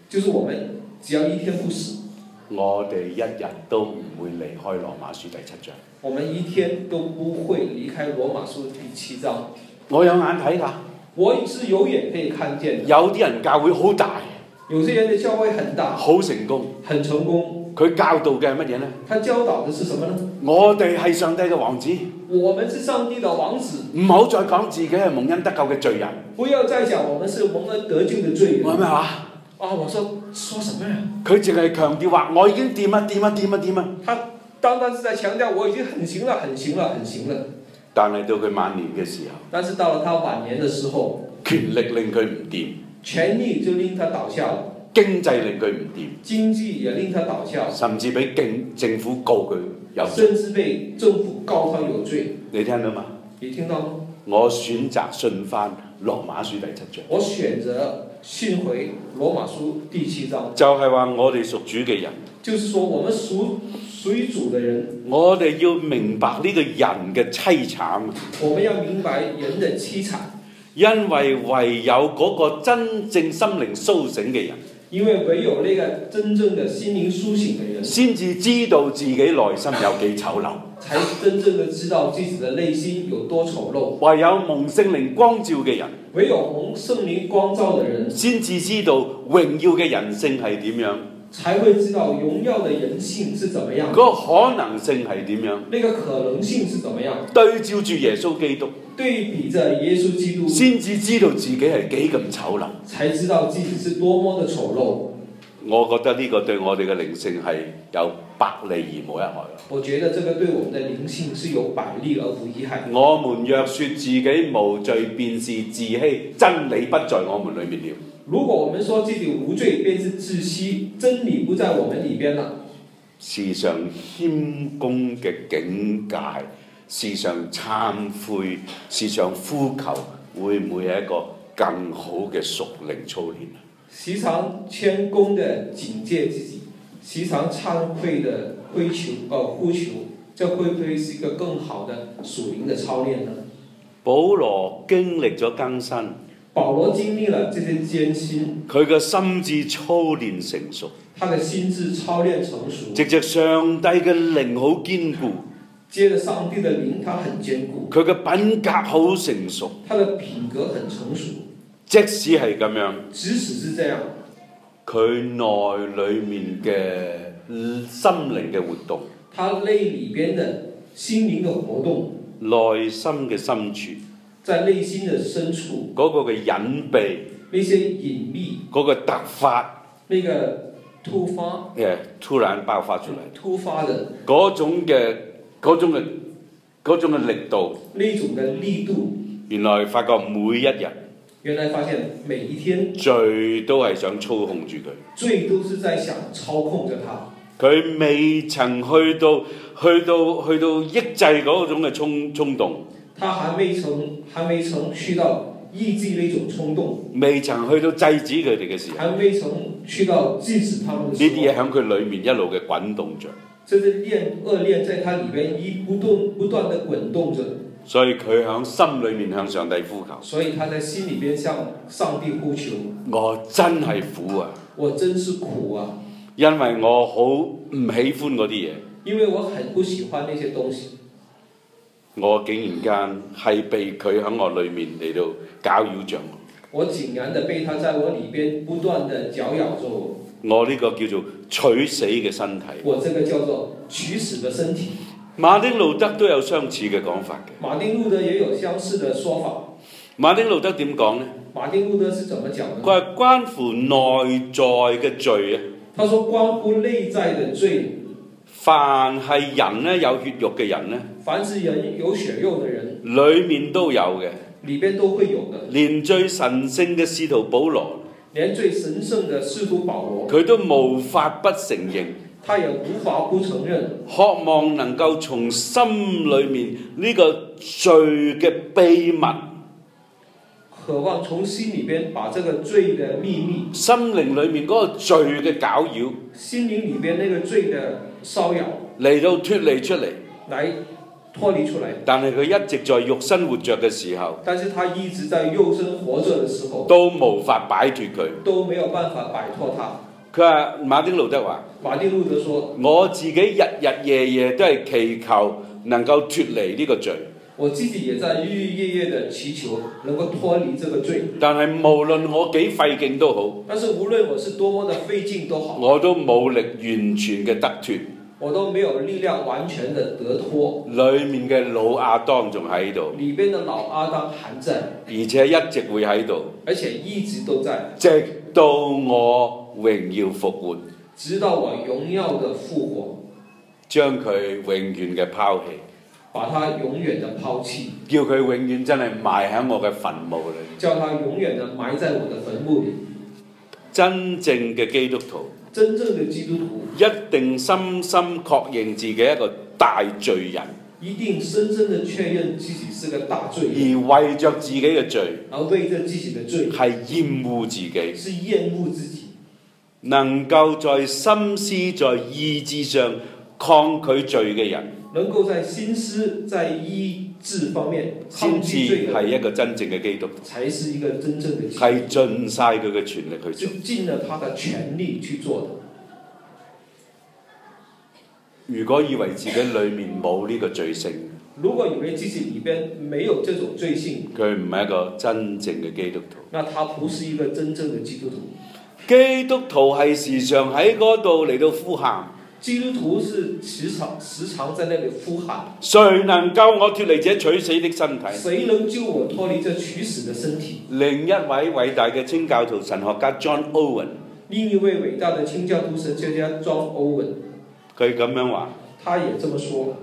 就是我們只要一天不死， 我哋一日都唔會離開羅馬書第7章。 我們一天都不會離開羅馬書第7章。 我有眼睇㗎， 我是有眼可以看見的。 有啲人教會好大， 有些人的教會很大， 好成功， 很成功。 佢教導嘅係乜嘢呢？ 他教導的是什麼呢？ 我哋係上帝嘅王子， 我們是上帝的王子。 唔好再講自己係蒙恩得救嘅罪人。 不要再講我們是蒙恩得救的罪人。 我咩話？ 我說什麼呀？ 佢淨係強調話我已經掂啊！ 他單單是在強調我已經很行了。 但係到佢晚年嘅時候， 但是到了他晚年的時候， 權力令佢唔掂， 權力就令他倒下了。 經濟令佢唔掂， 經濟也令他倒下， 甚至俾政府告佢有罪， 甚至被政府告他有罪。 你聽到嗎？ 你聽到嗎？ 我選擇信翻羅馬書第7章。 我選擇信回羅馬書第7章。 就係話我哋屬主嘅人， 就是說我們屬於主的人， 我哋要明白呢個人嘅凄慘。 我們要明白人的凄慘， 因為唯有嗰個真正心靈甦醒嘅人。 因為唯有那個真正的心靈甦醒的人， 先至知道自己內心有幾醜陋， 才真正的知道自己的內心有多醜陋。 唯有蒙聖靈光照嘅人， 唯有蒙聖靈光照的人，先至知道榮耀嘅人性係點樣， 才會知道榮耀的人性是怎麼樣， 嗰個可能性係點樣， 那個可能性是怎麼樣， 對照住耶穌基督， 對比着耶穌基督， 先至知道自己係幾咁醜陋， 才知道自己是多麼的醜陋。 我覺得呢個對我哋嘅靈性係有百利而無一害。 我覺得這個對我們的靈性是有百利而無一害。 我們若說自己無罪，便是自欺，真理不在我們裏面了。 如果我們說自己無罪，便是自欺，真理不在我們裏邊了。 時常謙恭嘅境界，時常懺悔，時常呼求，會唔會係一個更好嘅屬靈操練？ 時常謙恭的警戒自己，時常懺悔的呼求，這會不會是一個更好的屬靈的操練呢？ 保羅經歷咗更新， 保羅經歷了這些艱辛， 佢嘅心智操練成熟， 他的心智操練成熟， 藉着上帝嘅靈好堅固， 接着上帝的靈，他很堅固， 佢嘅品格好成熟， 他的品格很成熟。 即使係咁樣， 即使是這樣， 佢內裏面嘅心靈嘅活動， 他內裏邊的心靈的活動， 內心嘅深處， 在內心的深處， 嗰個嘅隱秘， 那些隱秘， 嗰個突發， 那個突發， 突然爆發出嚟， 突發的嗰種嘅力度， 那種嘅力度， 原來發覺每一日。 原來發現每一天罪都係想操控住佢， 罪都是在想操控着他。 佢未曾去到抑制嗰種嘅衝動， 他還未曾去到抑制那種衝動， 未曾去到制止佢哋嘅時候， 還未曾去到制止他們的時候， 呢啲嘢喺佢裏面一路嘅滾動着， 這是惡念在他裏邊不斷的滾動着。 所以佢喺心裏面向上帝呼求， 所以他在心裏邊向上帝呼求。 我真係苦啊！ 我真是苦啊！ 因為我好唔喜歡嗰啲嘢， 因為我很不喜歡那些東西。 我竟然間係被佢喺我裏面嚟到攪擾着我。 我竟然的被他在我裏邊不斷的攪擾着我。 我呢個叫做取死嘅身體。 我這個叫做取死的身體。 馬丁路德都有相似嘅講法嘅。 馬丁路德也有相似的說法。 馬丁路德點講呢？ 馬丁路德是怎麼講呢？ 佢係關乎內在嘅罪啊。 他說關乎內在的罪。 凡係人呢，有血肉嘅人呢， 凡是人有血肉的人， 裏面都有嘅， 裏邊都會有的。 連最神聖嘅使徒保羅， 連最神聖的使徒保羅， 佢都無法不承認。 他也無法不承認， 渴望能夠從心裏面呢個罪嘅秘密， 渴望從心裏邊把這個罪嘅秘密， 心靈裏面嗰個罪嘅攪擾， 心靈裏邊那個罪嘅騷擾， 嚟到脫離出嚟， 來脫離出來。 但係佢一直在肉身活着嘅時候， 但是他一直在肉身活着的時候， 都無法擺脫佢， 都沒有辦法擺脫他。 佢話馬丁路德話： 馬丁路德說， 我自己日日夜夜都係祈求能夠脫離呢個罪。 我自己也在日日夜夜的祈求能夠脫離這個罪。但係無論我幾費勁都好， 但是無論我是多麼的費勁都好， 我都冇力完全嘅得脫。 我都沒有力量完全的得脫。 裏面嘅老亞當仲喺度， 裏邊的老亞當還在， 而且一直會喺度， 而且一直都在， 直到我榮耀復活， 直到我榮耀的復活， 將佢永遠嘅拋棄， 把他永遠的拋棄， 叫佢永遠真係埋喺我嘅墳墓裏， 叫他永遠的埋在我的墳墓裏。 真正嘅基督徒， 真正的基督徒一定深深確認自己一個大罪人， 一定深深的確認自己是個大罪人， 而為着自己嘅罪， 而為着自己的罪係厭惡自己， 是厭惡自己， 能夠在心思在意志上抗拒罪嘅人， 能夠在心思在意志方面抗拒罪嘅人， 先至係一個真正嘅基督徒， 才是一個真正的基督徒， 係盡晒佢嘅全力去做， 盡了他的全力去做的。 如果以為自己裏面冇呢個罪性， 如果以為自己裏邊沒有這種罪性， 佢唔係一個真正嘅基督徒。 那他不是一個真正的基督徒。 基督徒係時常喺嗰度嚟到呼喊。 基督徒是時常在那裡呼喊。 誰能救我脫離這取死的身體？ 誰能救我脫離這取死的身體？ 另一位偉大嘅清教徒神學家 John Owen， 另一位偉大的清教徒神學家 John Owen， 佢咁樣話， 他也這麼說。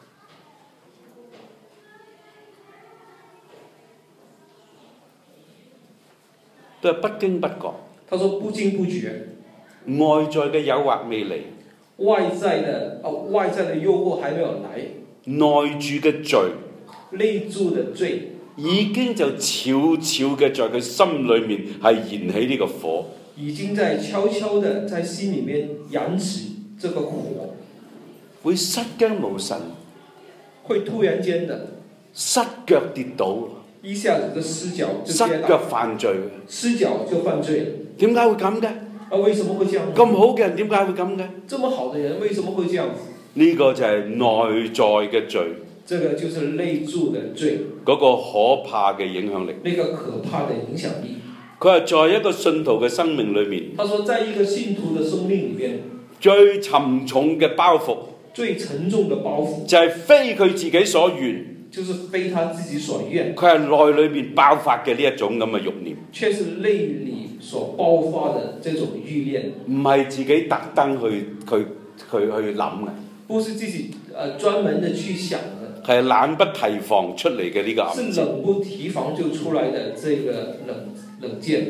都係不經不覺。 他說不經不覺， 外在嘅誘惑未嚟， 外在的誘惑還沒有來， 內住嘅罪， 內住的罪已經就悄悄嘅在佢心裏面係燃起呢個火， 已經在悄悄的在心裡面燃起這個火， 會失驚無神， 會突然間的失腳跌倒， 一下子就失腳就失腳犯罪， 失腳就犯罪了。 點解會咁嘅？ 啊，為什麼會這樣？ 咁好嘅人點解會咁嘅？ 這麼好的人為什麼會這樣子？ 呢個就係內在嘅罪。 這個就是內住的罪， 嗰個可怕嘅影響力。 那個可怕的影響力。 佢係在一個信徒嘅生命裏面。 他說，在一個信徒的生命裏邊， 最沉重嘅包袱， 最沉重的包袱就係非佢自己所願。 就是非他自己所願， 佢係內裏面爆發嘅呢一種咁嘅慾念， 卻是內裏所爆發的這種慾念， 唔係自己特登去諗嘅， 不是自己專門的去想的， 係冷不提防出嚟嘅呢個暗箭， 是冷不提防就出來的這個冷箭。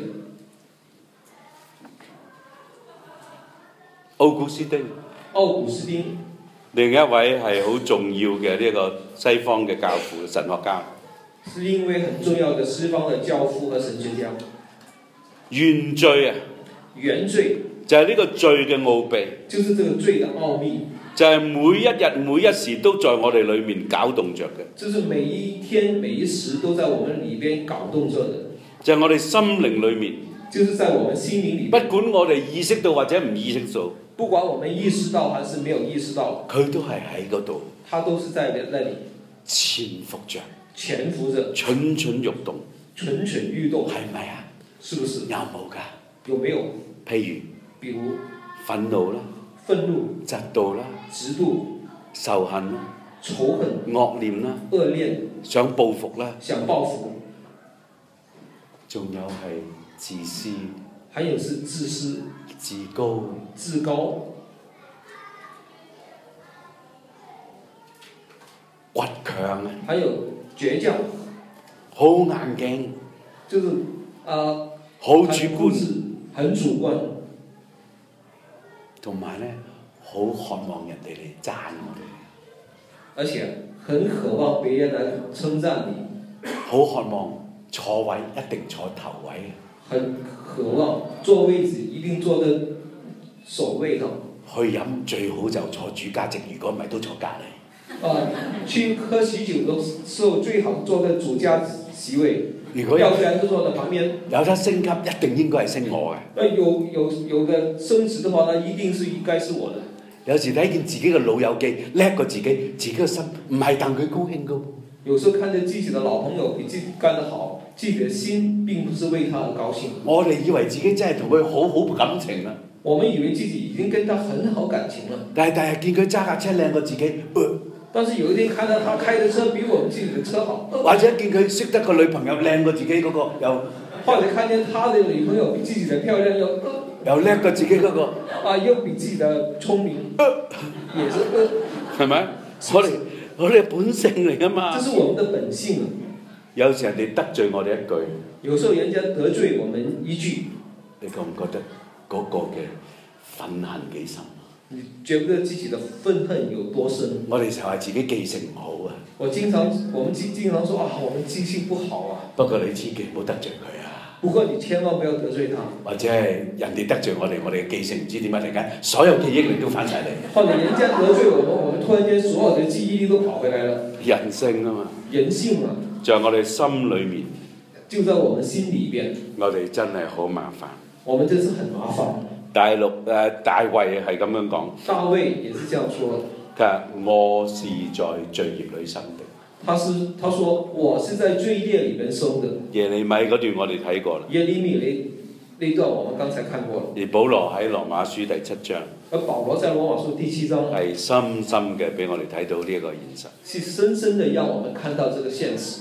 奧古斯丁。另一位係好重要嘅呢個西方嘅教父神學家， 是另一位很重要的西方的教父和神學家。 原罪啊， 原罪就係呢個罪嘅奧秘， 就是這個罪的奧秘， 就係每一日每一時都在我哋裏面搞動着嘅， 就是每一天每一時都在我們裏邊搞動着的， 就係我哋心靈裏面， 就是在我們心靈裏面， 不管我哋意識到或者唔意識到。 不管我們意識到還是沒有意識到， 佢都係喺嗰度， 他都是在那裡潛伏着， 蠢蠢欲動， 係咪啊？ 是不是？ 有冇㗎？ 有沒有？ 譬如憤怒啦，嫉妒啦，仇恨啦，惡念啦，想報復啦，仲有係自私。 還有是自私、 自高、倔強啊， 還有倔強， 好硬頸， 就是好主觀， 很主觀， 同埋咧好渴望人哋嚟讚我哋， 而且很渴望別人來稱讚你， 好渴望坐位一定坐頭位， 很渴望坐位置一定坐得首位度。 去飲最好就坐主家席，如果唔係都坐隔離。 去喝喜酒的時候，最好坐在主家席位。 如果要不然就坐在旁邊。 有得升級，一定應該係升我嘅。 有個升職的話，那一定是應該是我的。 有時睇見自己嘅老友記叻過自己，自己嘅心唔係戥佢高興噶。 有時候看着自己的老朋友比自己幹得好，自己的心並不是為他而高興。我哋以為自己真係同佢好好感情啦。我們以為自己已經跟他很好感情了。 但係第日見佢揸架車靚過自己， 但是有一天看到他開的車比我們自己的車好， 或者見佢識得個女朋友靚過自己嗰個又， 或者看見他的女朋友比自己的漂亮又叻過自己嗰個， 又比自己的聰明，也是係咪？我哋本性嚟噶嘛。 這是我們的本性。 有時人哋得罪我哋一句， 有時候人家得罪我們一句， 你覺唔覺得嗰個嘅憤恨幾深？ 你覺不覺得自己的憤恨有多深？ 我哋成日話自己記性唔好啊。 我們經常說啊，我們記性不好啊。 不過你千祈唔好得罪佢啊。 不過你千萬不要得罪他。或者係人哋得罪我哋嘅記性唔知點解突然間所有記憶力都翻晒嚟。 或者人家得罪我們突然間所有的記憶力都跑回來了。 人性啊嘛。人性啊。就係我哋心裏面。 就在我們心裏邊。 我哋真係好麻煩。 我們真是很麻煩。大衛係咁樣講。 大衛也是這樣說。 佢話我是在罪孽裏生的。他說我是在罪孽裏面生的。 耶利米嗰段我哋睇過啦。 耶利米那段我們剛才看過了。 而保羅喺羅馬書第7章。 而保羅在羅馬書第7章。 係深深嘅俾我哋睇到呢一個現實。 是深深的讓我們看到這個現實。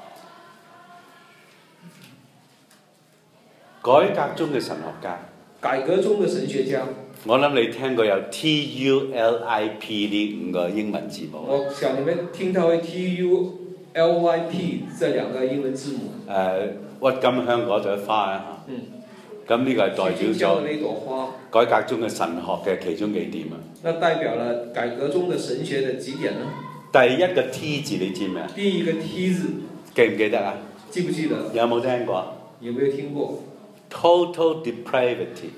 改革中嘅神學家。 改革中的神學家， 我諗你聽過有 TULIP 呢5個英文字母。 我想你們聽到嘅 TULIP 這2個英文字母。 鬱金香嗰朵花啊。咁呢個係代表咗改革中嘅神學嘅其中幾點啊？那代表了改革中的神學的幾點呢？ 第一個 T 字你知咩啊？ 第一個 T 字。 記唔記得啊？ 記不記得？ 有冇聽過？ 有沒有聽過？ Total depravity，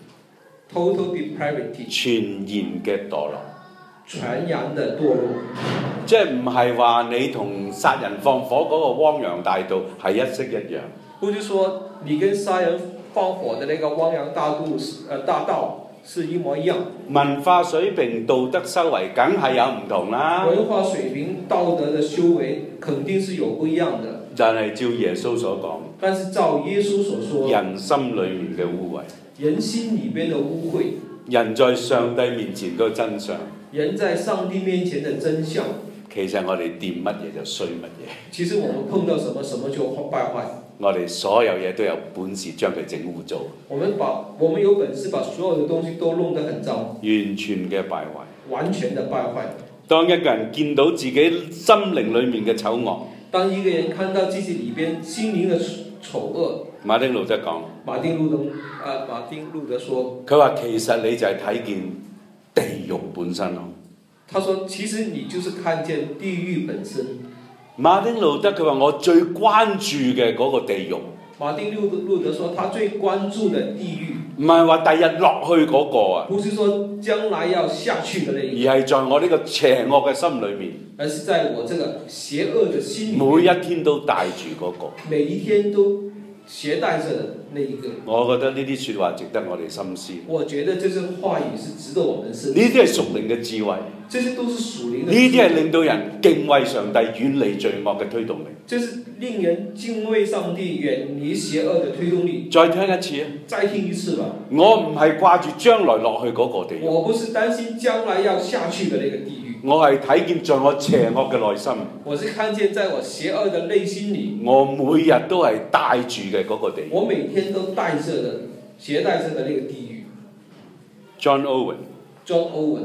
全然嘅墮落， 全然的墮落， 即係唔係話你同殺人放火嗰個汪洋大盜係一式一樣。 不是說你跟殺人放火的那個汪洋大盜是一模一樣。 文化水平、道德修為梗係有唔同啦。 文化水平、道德的修為肯定是有不一樣的。 但係照耶穌所講， 但是照耶穌所說， 人心裏面嘅污穢， 人心裏邊的污穢， 人在上帝面前個真相， 人在上帝面前的真相， 其實我哋掂乜嘢就衰乜嘢。 其實我們碰到什麼就敗壞。 我哋所有嘢都有本事將佢整污糟。 我們有本事把所有的東西都弄得很髒， 完全嘅敗壞， 完全的敗壞。 當一個人見到自己心靈裏面嘅醜惡， 當一個人看到自己裏邊心靈的醜惡， 馬丁路德講， 馬丁路德說， 佢話其實你就係睇見地獄本身咯。 他說其實你就是看見地獄本身。 馬丁路德佢話我最關注嘅嗰個地獄。 馬丁路德說他最關注的地獄， 唔係話第日落去嗰個啊， 不是說將來要下去的那一個， 而係在我呢個邪惡嘅心裏面， 而是在我這個邪惡的心裏面， 每一天都帶住嗰個， 每一天都攜帶着的那一個。 我覺得呢啲説話值得我哋深思。 我覺得這些話語是值得我們深思。 呢啲係屬靈嘅智慧， 這些都是屬靈的智慧。 呢啲係令到人敬畏上帝、遠離罪惡嘅推動力。 這是令人敬畏上帝、遠離邪惡的推動力。 再聽一次啊！ 再聽一次吧。 我唔係掛住將來落去嗰個地獄。 我不是擔心將來要下去的那個地獄。 我係睇見在我邪惡嘅內心。 我是看見在我邪惡的內心裏。 我每日都係帶住嘅嗰個地獄。我每天都帶着的、攜帶着的那個地獄。 John Owen。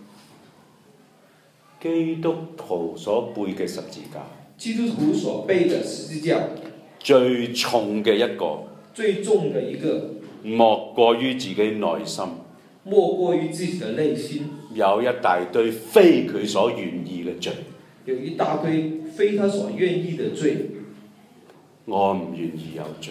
基督徒所背嘅十字架。 基督徒所背的十字架。 最重嘅一個。 最重的一個。 莫過於自己內心。 莫過於自己的內心。 有一大堆非佢所願意嘅罪。 有一大堆非他所願意的罪。 我唔願意有罪。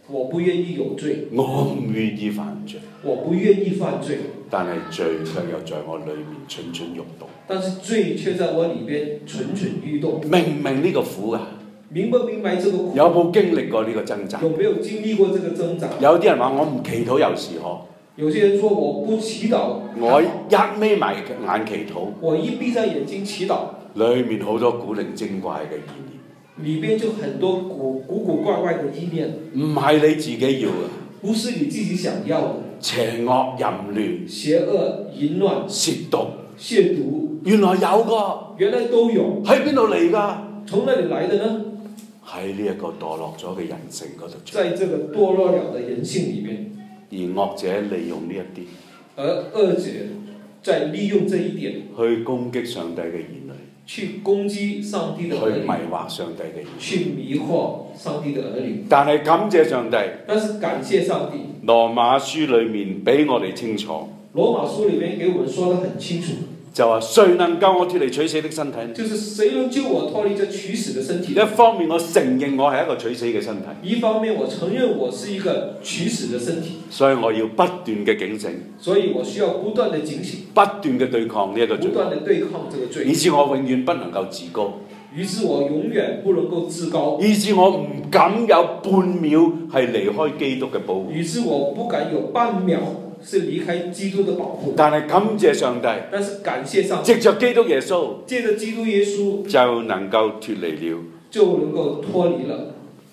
我不願意有罪， 我唔願意犯罪， 我不願意犯罪， 但係罪卻又在我裏面蠢蠢欲動。 但是罪卻在我裏邊蠢蠢欲動。 明唔明呢個苦啊？ 明不明白這個苦？ 有冇經歷過呢個掙扎？ 有沒有經歷過這個掙扎？ 有啲人話我唔祈禱又是可。 有些人說我不祈禱， 我一眯埋眼祈禱， 我一閉上眼睛祈禱， 裏面好多古靈精怪嘅意念。 裏邊就很多古怪怪嘅意念， 唔係你自己要嘅， 不是你自己想要的。 邪惡淫亂、 邪惡淫亂、 褻瀆、 褻瀆， 原來有個， 原來都有。 喺邊度嚟㗎？ 從哪裡來的呢？ 喺呢一個墮落咗嘅人性嗰度。 在這個墮落了的人性裡面， 而惡者利用呢一啲， 而惡者在利用這一點去攻擊上帝嘅兒女。 去攻擊上帝的兒女， 去迷惑上帝嘅兒女， 去迷惑上帝的兒女。 但係感謝上帝， 但是感謝上帝。 羅馬書裏面俾我哋清楚， 羅馬書裏面給我們說得很清楚， 就話誰能救我脫離取死的身體？ 就是誰能救我脫離這取死的身體？ 一方面我承認我係一個取死嘅身體， 一方面我承認我是一個取死的身體， 所以我要不斷嘅警醒， 所以我需要不斷的警醒， 不斷嘅對抗呢一個罪， 不斷的對抗這個罪， 以致我永遠不能夠自高， 於是我永遠不能夠自高， 以致我唔敢有半秒係離開基督嘅保護， 於是我不敢有半秒是離開基督的保護。 但係感謝上帝， 但是感謝上帝， 藉着基督耶穌， 借着基督耶穌就能夠脫離了， 就能夠脫離了。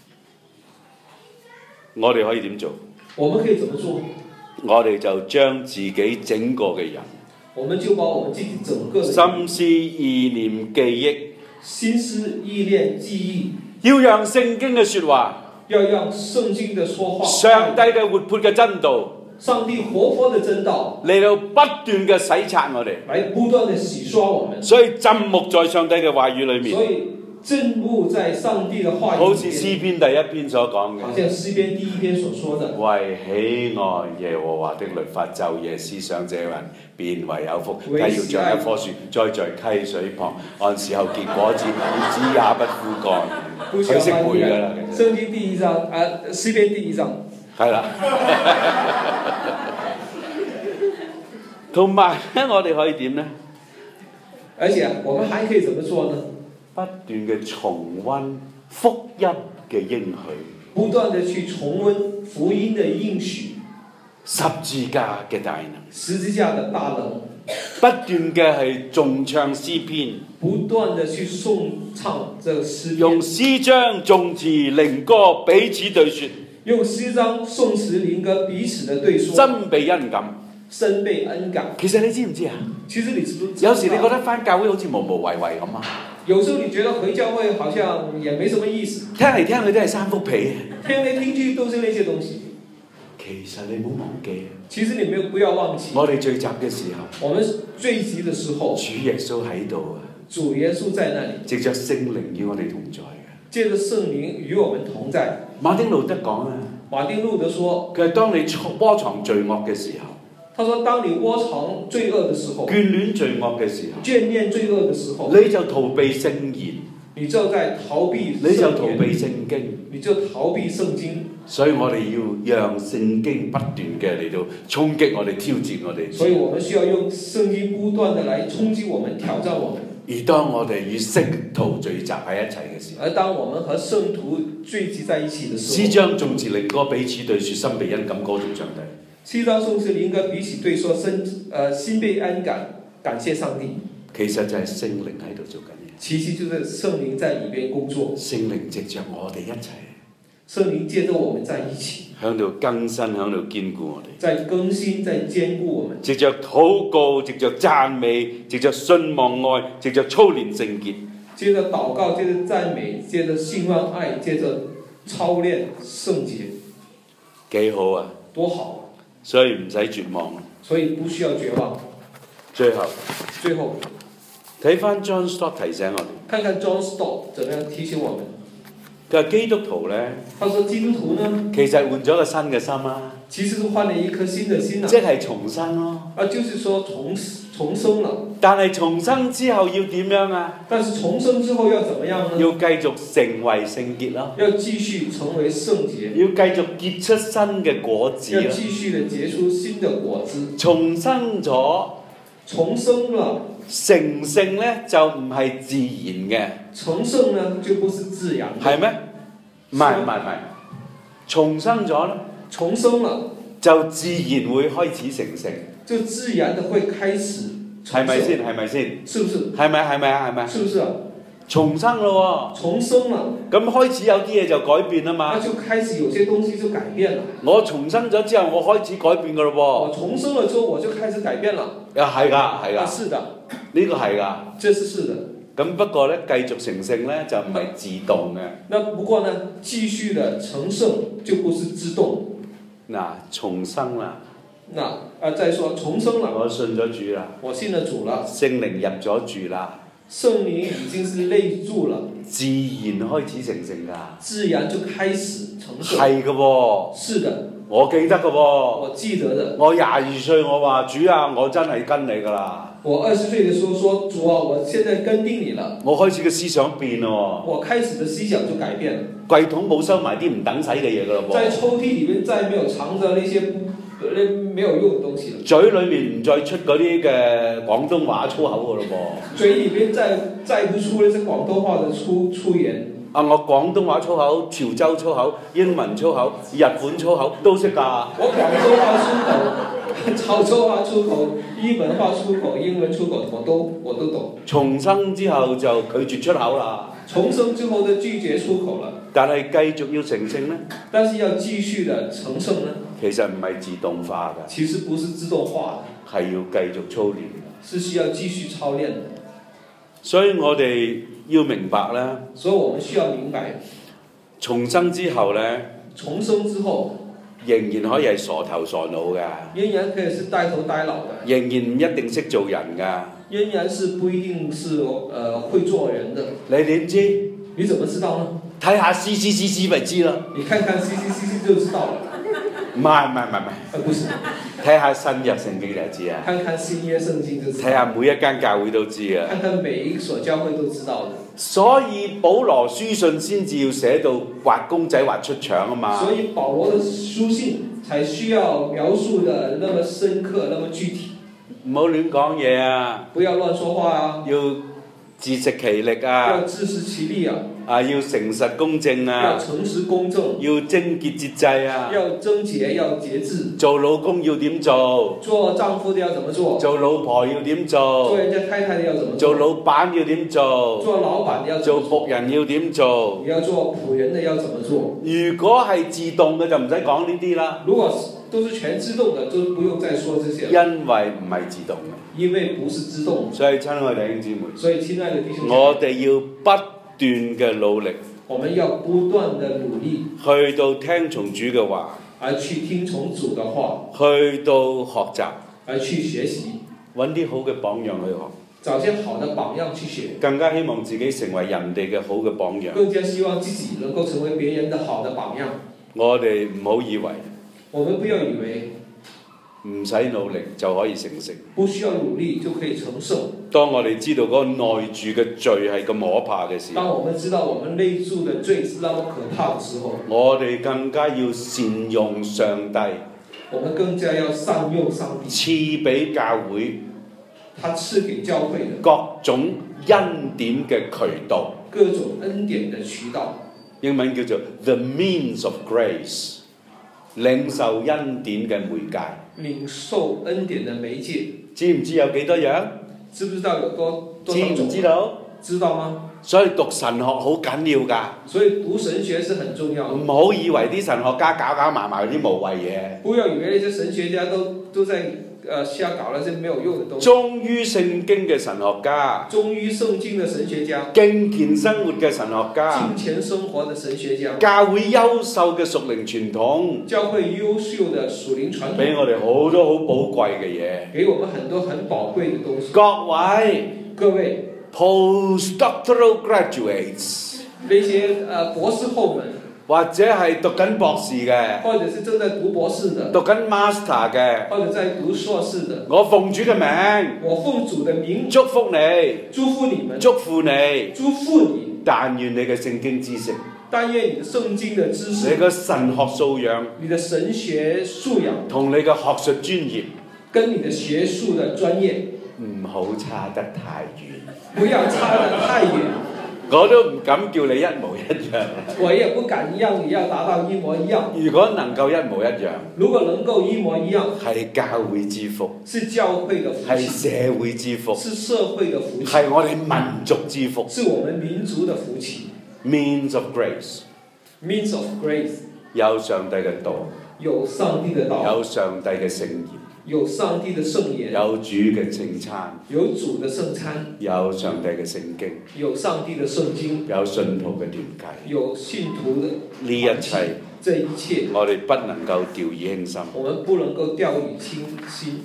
我哋可以點做？ 我們可以怎麼做？ 我哋就將自己整個嘅人， 我們就把我們自己整個的心思意念記憶， 心思意念記憶，要讓聖經嘅說話， 要讓聖經的說話， 上帝嘅活潑嘅真道， 上帝活潑的真道嚟到不斷嘅洗刷我哋， 來不斷的洗刷我們。 所以浸沐在上帝嘅話語裏面， 所以浸沐在上帝的話語裏面， 好似詩篇第一篇所講嘅， 好像詩篇第一篇所說的， 為喜愛耶和華的律法，晝夜思想這人便為有福。他要像一棵樹栽在溪水旁，按時候結果子，葉子也不枯乾。佢識背㗎啦， 聖經第一章詩篇第一章。 係啦，同埋咧，我哋可以點呢？ 而且我們還可以怎麼做呢？ 不斷嘅重溫福音嘅應許， 不斷的去重溫福音的應許， 十字架嘅大能， 十字架的大能， 不斷嘅係重唱詩篇， 不斷的去頌唱這個詩篇， 用詩章、頌詞、靈歌彼此對説。 用詩章、頌詞、靈歌彼此的對說， 真被恩感， 深被恩感。 其實你知唔知啊？ 其實你知唔知道？ 有時你覺得返教會好似無無謂謂咁啊。 有時候你覺得回教會好像也沒什麼意思。 聽嚟聽去都係三幅被， 聽嚟聽去都是那些東西。 其實你唔好忘記， 其實你不要忘記。 我哋聚集嘅時候， 我們聚集的時候， 主耶穌喺度啊。 主耶穌在那裡， 藉着聖靈與我哋同在嘅。 借着聖靈與我們同在。 馬丁路德講啊， 馬丁路德說， 佢係當你窩藏罪惡嘅時候， 他說當你窩藏罪惡的時候， 眷戀罪惡嘅時候， 眷戀罪惡的時候， 你就逃避聖言， 你就在逃避聖言， 你就逃避聖經， 你就逃避聖經。 所以我哋要讓聖經不斷嘅嚟到衝擊我哋、挑戰我哋。 所以我們需要用聖經不斷的來衝擊我們、挑戰我們。 而當我哋與聖徒聚集喺一齊嘅時候， 而當我們和聖徒聚集在一起的時候， 詩章、頌詞、靈歌彼此對説，心被恩感歌頌上帝。 詩章、頌詞、靈歌彼此對說，心被恩感，感謝上帝。 其實就係聖靈喺度做緊嘢。 其實就是聖靈在裏邊工作。 聖靈藉着我哋一齊。 聖靈借着我們在一起， 喺度更新，喺度堅固我哋。 在更新，在堅固我們。 藉着禱告，藉着讚美，藉着信望愛，藉着操練聖潔。 接着禱告，接着讚美，接着信望愛，接着操練聖潔。 幾好啊！ 多好！ 所以唔使絕望。 所以不需要絕望。 最後睇翻 John Stott 提醒我哋。 看看 John Stott 怎樣提醒我們。 佢話基督徒呢， 他說基督徒呢， 其實換咗個新嘅心啊。 其實是換了一顆新的心啊。 即係重生咯。 就是說重生了。 但係重生之後要點樣啊？ 但是重生之後要怎麼樣呢？ 要繼續成為聖潔咯。 要繼續成為聖潔。 要繼續結出新嘅果子。 要繼續地結出新的果子。 重生咗， 重生了。 成聖呢就唔係自然嘅。 成聖呢就不是自然的。 係咩？唔係，重生咗咧。 重生了就自然會開始成聖。 就自然的會開始。 係咪先？係咪先？ 是不是？ 係咪？ 是不是啊？ 重生咯喎。重生了。 咁開始有啲嘢就改變啦嘛。 那就開始有些東西就改變了。 我重生咗之後，我開始改變噶咯喎。 我重生了之後，我就開始改變了。啊， 係㗎。 是的。 呢個係㗎。 這是的。 咁不過咧，繼續成聖咧就唔係自動嘅。 那不過呢，繼續的成聖就不是自動。 嗱，重生啦。 再說重生了。 我信咗主啦。 我信了主了。 聖靈入咗住啦。 聖靈已經是內住了。 自然開始成聖㗎。 自然就開始成聖。 係嘅喎。 是的。 我記得嘅喎。 我記得的。 我22歲，我話主啊，我真係跟你㗎啦。 我20歲的時候說主啊，我現在跟定你了。 我開始嘅思想變咯。 我開始的思想就改變。 櫃桶冇收埋啲唔等使嘅嘢㗎啦噃。 在抽屜裡面再沒有藏着那些沒有用的東西了。 嘴裡面唔再出嗰啲嘅廣東話粗口㗎啦噃。 嘴裡面再不出那些廣東話的粗言。 我廣東話粗口、潮州粗口、英文粗口、日本粗口都識㗎。 我廣州話粗口、潮州話粗口、日本話粗口、英文粗口我都懂。重生之後就拒絕出口啦。 重生之後就拒絕出口了。 但係繼續要成聖呢？ 但是要繼續的成聖呢？ 其實唔係自動化㗎。 其實不是自動化的。係要繼續操練。 是需要繼續操練的。 所以我哋要明白啦。 所以我們需要明白。 重生之後呢？ 重生之後。 仍然可以係傻頭傻腦㗎。 仍然可以是呆頭呆腦的。 仍然唔一定識做人㗎。 仍然是不一定是會做人的。 你點知？ 你怎麼知道呢？ 睇下 CCCC 咪知咯。 你看看 CCCC 就知道了。 唔係， 不是。 睇下新約聖經就知啊。 看看新約聖經就知道。 睇下每一間教會都知啊。 看看每一所教會都知道的。 所以保羅書信先至要寫到畫公仔畫出腸啊嘛。 所以保羅的書信才需要描述的那麼深刻，那麼具體。 唔好亂講嘢啊！ 不要亂說話啊！ 要自食其力啊！ 要自食其力啊！ 要誠實公正啊！ 要誠實公正。 要貞潔節制啊！ 要貞潔，要節制。 做老公要點做？ 做丈夫的要怎麼做？ 做老婆要點做？ 做人家太太的要怎麼做？ 做老闆要點做？ 做老闆的要怎麼做？ 做僕人要點做？ 要做僕人的要怎麼做？ 如果係自動嘅就唔使講呢啲啦。 如果都是全自動的，就不用再說這些了。 因為唔係自動嘅。 因為不是自動。 所以親愛弟兄姊妹。 所以親愛的弟兄姊妹。 我哋要不斷嘅努力。 我們要不斷的努力。 去到聽從主嘅話。 而去聽從主的話。 去到學習。 而去學習。 揾啲好嘅榜樣去學。 找些好的榜樣去學。 更加希望自己成為人哋嘅好嘅榜樣。 更加希望自己能夠成為別人的好的榜樣。 我哋唔好以為。 我們不要以為唔使努力就可以成聖， 不需要努力就可以成聖。 當我哋知道嗰個內住嘅罪係咁可怕嘅時候， 當我們知道我們內住的罪是那麼可怕的時候， 我哋更加要善用上帝。 我們更加要善用上帝賜俾教會， 他賜給教會的各種恩典嘅渠道， 各種恩典的渠道， 英文叫做 The Means of Grace， 領受恩典嘅媒介。領受恩典的媒介， 知唔知有幾多樣？ 知不知道有多少種？ 知唔知道？ 知道嗎？ 所以讀神學好緊要㗎。 所以讀神學是很重要的。 唔好以為啲神學家搞埋埋啲無謂嘢。 不要以為那些神學家都在瞎搞那些沒有用的東西。 忠於聖經嘅神學家， 忠於聖經的神學家， 敬虔生活嘅神學家， 敬虔生活的神學家， 教會優秀嘅屬靈傳統， 教會優秀的屬靈傳統， 俾我哋好多好寶貴嘅嘢， 給我們很多很寶貴的東西。各位 postdoctoral graduates， 那些博士後們， 或者係讀緊博士嘅， 或者是正在讀博士的， 讀緊 master 嘅， 或者在讀碩士的， 我奉主嘅名， 我奉主的名祝福你， 祝福你們， 祝福你， 祝福你。 但願你嘅聖經知識， 但願你的聖經的知識， 你嘅神學素養， 你的神學素養， 同你嘅學術專業， 跟你的學術的專業， 唔好差得太遠， 不要差得太遠。 我都唔敢叫你一模一樣。 我也不敢讓你要達到一模一樣。 如果能夠一模一樣， 如果能夠一模一樣， 係教會之福， 是教會的福氣， 係社會之福， 是社會的福氣， 係我哋民族之福， 是我們民族的福氣。 Means of grace， Means of grace， 有上帝嘅道， 有上帝的道， 有上帝嘅聖言， 有上帝的聖言， 有主嘅聖餐， 有主的聖餐， 有上帝嘅聖經， 有上帝的聖經， 有信徒嘅團契， 有信徒的呢一切， 這一切， 我哋不能夠掉以輕心。 我們不能夠掉以輕心。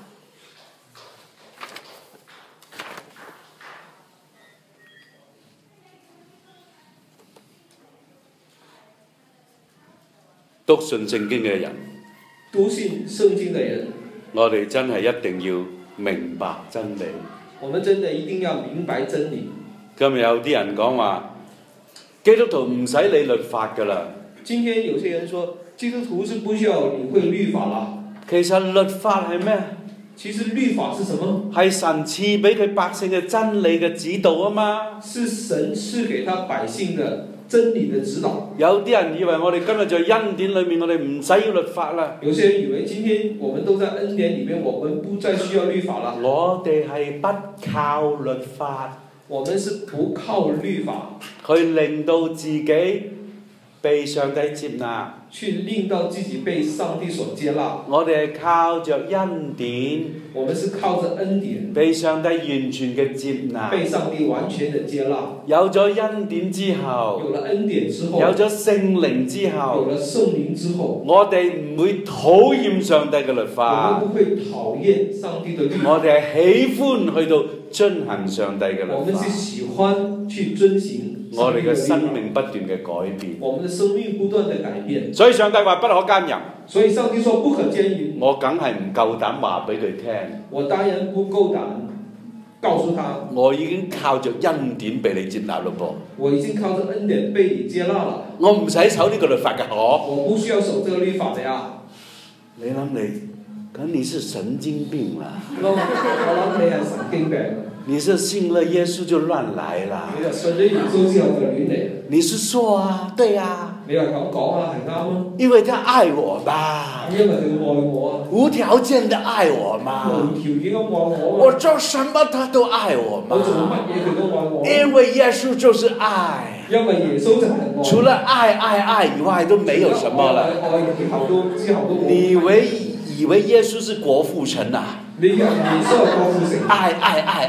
篤信聖經嘅人， 篤信聖經嘅人， 我哋真係一定要明白真理。 我們真的一定要明白真理。 今日有啲人講話，基督徒唔使理律法㗎啦。 今天有些人說，基督徒是不需要理會律法啦。 其實律法係咩？ 其實律法是什麼？係神賜俾佢百姓嘅真理嘅指導啊嘛。 是神賜給他百姓嘅真理的指導。 有啲人以為我哋今日在恩典裏面，我哋唔使要律法啦。 有些人以為今天我們都在恩典裏面，我們不再需要律法啦。 我哋係不靠律法， 我們是不靠律法去令到自己被上帝接納， 去令到自己被上帝所接納。 我哋係靠着恩典， 我們是靠着恩典被上帝完全嘅接納， 被上帝完全的接納。 有咗恩典之後， 有了恩典之後， 有咗聖靈之後， 有了聖靈之後， 我哋唔會討厭上帝嘅律法， 我們不會討厭上帝的律法。 我哋係喜歡去到遵行上帝嘅律法。 我們是喜歡去遵行。 我哋嘅生命不斷嘅改變， 我們的生命不斷的改變。 所以上帝話不可奸淫， 所以上帝說不可奸淫。 我梗係唔夠膽話俾佢聽。 我當然不夠膽告訴他。 我已經靠着恩典被你接納咯噃。 我已經靠着恩典被你接納了。 我唔使守呢個律法嘅， 我不需要守這個律法的呀。 你諗咁你是神經病啦！ 我諗你係神經病。 你是信了耶穌就亂來啦！ 你就信咗耶穌之後就亂嚟。 你是錯啊，對啊。 你話咁講啊，係啱啊。 因為他愛我嘛。 因為佢愛我啊。 無條件的愛我嘛。 無條件咁愛我。 我做什麼他都愛我嘛。 我做乜嘢佢都愛我。 因為耶穌就是愛。 因為耶穌就係愛。 除了愛以外都沒有什麼了。 之後都你以為耶穌是郭富城啊？ 你以為耶穌係郭富城？ 愛，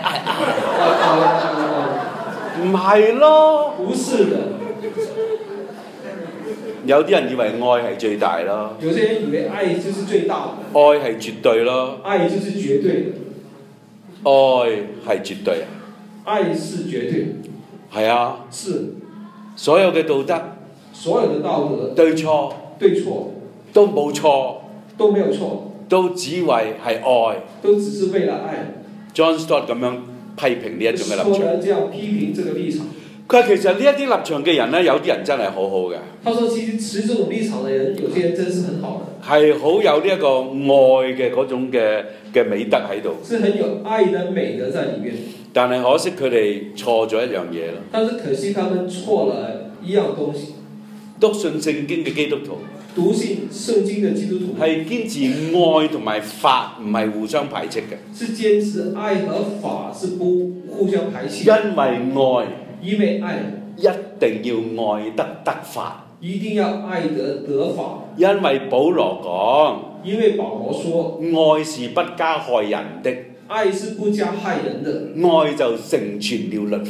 唔係咯？ 不是的。 有啲人以為愛係最大咯。 有些人以為愛就是最大。 愛係絕對咯。 愛就是絕對。 愛係絕對。 愛是絕對。 係啊。 是。 所有嘅道德。 所有的道德。 對錯。都冇錯。 都沒有錯。 都只為係愛。 都只是為了愛。 John Stott 咁樣批評呢一種嘅立場。 說人這樣批評這個立場。 佢話其實呢一啲立場嘅人咧，有啲人真係好好嘅。 他說其實持這種立場嘅人，有些人真是很好的。係好有呢一個愛嘅嗰種嘅美德喺度。 是很有愛的美德在裡面。 但係可惜佢哋錯咗一樣嘢咯。 但是可惜他們錯了一樣東西。 篤信聖經嘅基督徒。 篤信聖經嘅基督徒係堅持愛同埋法，唔係互相排斥嘅。 是堅持愛和法是不互相排斥。 因為愛一定要愛得法。 一定要愛得法。 因為保羅講， 因為保羅說， 愛是不加害人的。 愛是不加害人的。 愛就成全了律法。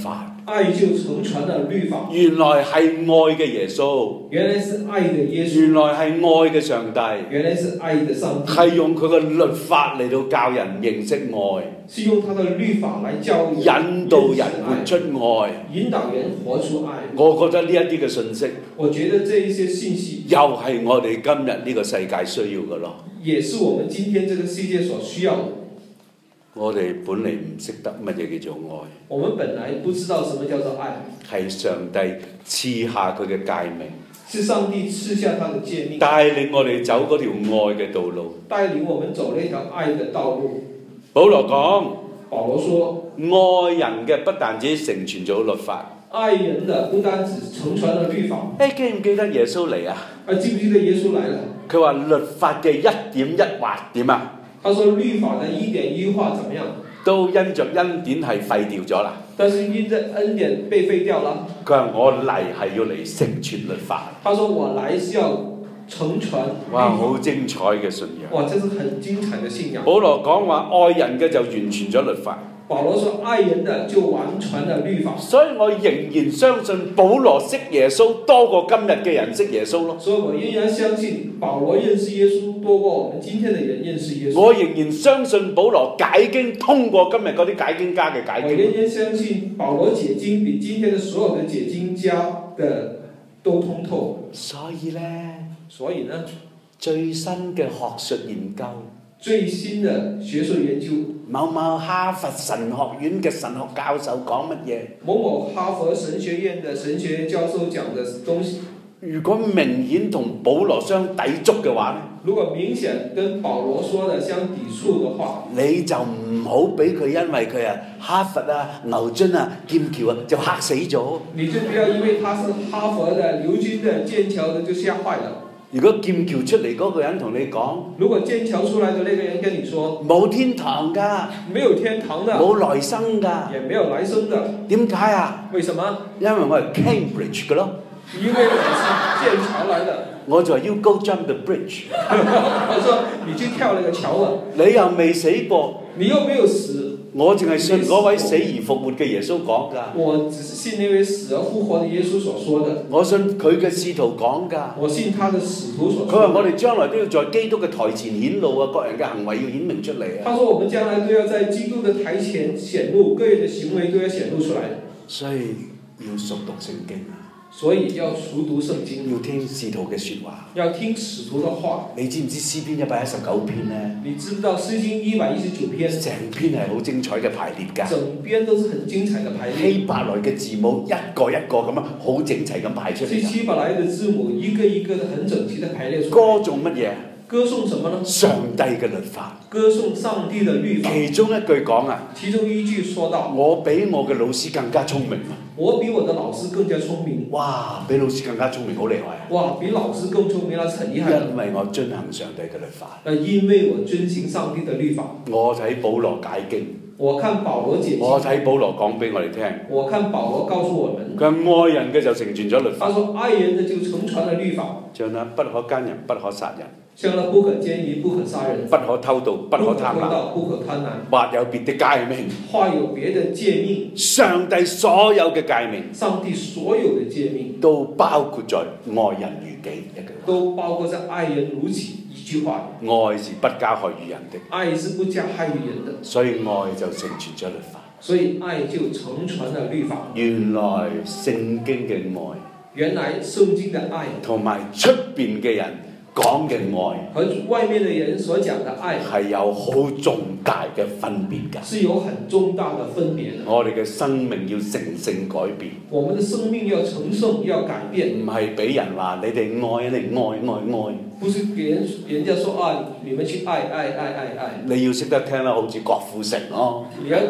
愛就承傳了律法。 原來係愛嘅耶穌， 原來是愛的耶穌。 原來係愛嘅上帝， 原來是愛的上帝。 係用佢嘅律法嚟到教人認識愛， 是用他的律法來教人引導人活出愛， 引導人活出愛。 我覺得呢一啲嘅信息， 我覺得這一些信息又係我哋今日呢個世界需要嘅咯。 也是我們今天這個世界所需要的。 我哋本嚟唔識得乜嘢叫做愛， 我們本來不知道什麼叫做愛， 係上帝賜下佢嘅誡命， 是上帝賜下他的誡命， 帶領我哋走嗰條愛嘅道路， 帶領我們走那條愛的道路。 保羅講， 保羅說， 愛人嘅不但止成全咗律法， 愛人的不單只承傳了律法。 記唔記得耶穌嚟啊？ 記唔記得耶穌來了？佢話律法嘅一點一劃點啊？ 他說律法的一點一劃怎麼樣？ 都因着恩典係廢掉咗啦。 但是因着恩典被廢掉了。 佢話我嚟係要嚟成全律法。他說我來是要承傳。 哇，好精彩嘅信仰。 哇，這是很精彩的信仰。 保羅講話愛人嘅就完全咗律法。 保羅說愛人的就完全了律法。 所以我仍然相信保羅識耶穌多過今日嘅人識耶穌咯。 所以我仍然相信保羅認識耶穌多過我們今天的人認識耶穌。 我仍然相信保羅解經通過今日嗰啲解經家嘅解經。 我仍然相信保羅解經比今天的所有的解經家的都通透。 所以呢，最新嘅學術研究。 最新的學術研究， 某某哈佛神學院嘅神學教授講乜嘢？ 某某哈佛神學院的神學教授講的東西， 如果明顯同保羅相抵觸嘅話呢， 如果明顯跟保羅說的相抵觸的話， 你就唔好俾佢因為佢哈佛啊、牛津啊、劍橋啊就嚇死咗。 你就不要因為他是哈佛的、牛津的、劍橋的就嚇壞了。 如果劍橋出嚟嗰個人同你講， 如果劍橋出來的那個人跟你說， 冇天堂㗎， 沒有天堂的， 冇來生㗎， 也沒有來生的， 點解啊？ 為什麼？ 因為我係 Cambridge 嘅咯。 因為我是劍橋來的。 我就話 You go jump the bridge。 我說你去跳那個橋啊。 你又未死過， 你又沒有死。 我淨係信嗰位死而復活嘅耶穌講㗎。 我只是信那位死而復活的耶穌所說的。 我信佢嘅使徒講㗎。 我信他的使徒所說的。 佢話我哋將來都要在基督嘅台前顯露啊，各人嘅行為要顯明出嚟啊。 他說我們將來都要在基督的台前顯露，各人的行為都要顯露出來。 所以要熟讀聖經啊。 所以要熟讀聖經， 要聽使徒嘅説話， 要聽使徒的話。 你知唔知詩篇119篇呢？ 你知唔知道詩經119篇？ 成篇係好精彩嘅排列㗎。 整篇都是很精彩的排列。 希伯來嘅字母一個一個咁樣好整齊咁排出嚟。 希伯來嘅字母一個一個的很整齊的排列出來。 歌頌乜嘢？ 歌頌什麼呢？ 上帝嘅律法。 歌頌上帝的律法。 其中一句講啊， 其中一句說到， 我比我嘅老師更加聰明啊！ 我比我的老師更加聰明。 哇！比老師更加聰明，好厲害啊！ 哇！比老師更聰明，那是很厲害。 因為我遵行上帝嘅律法。 因為我遵行上帝的律法。 我睇保羅解經。 我看保羅解經。 我睇保羅講俾我哋聽。 我看保羅告訴我們。 佢愛人嘅就成全咗律法。 他說愛人的就承傳了律法。 像那不可奸人，不可殺人。 像那不可姦淫，不可殺人。 不可偷盜，不可貪婪。 不可貪婪。 或有別的誡命。 或有別的誡命。 上帝所有嘅誡命。 上帝所有的誡命。 都包括在愛人如己一句話。 都包括在愛人如己一句話。 愛是不加害於人的。 愛是不加害於人的。 所以愛就成全咗律法。 所以愛就承傳了律法。 原來聖經嘅愛。 原來聖經的愛。同埋出邊嘅人講嘅愛， 和外面的人所講的愛係有好重大嘅分別㗎。 是有很重大的分別的。 我哋嘅生命要成聖改變。 我們的生命要成聖要改變。 唔係俾人話你哋愛，你愛。 不是給人家說啊，你們去愛。 你要識得聽啦，好似郭富城咯。 你要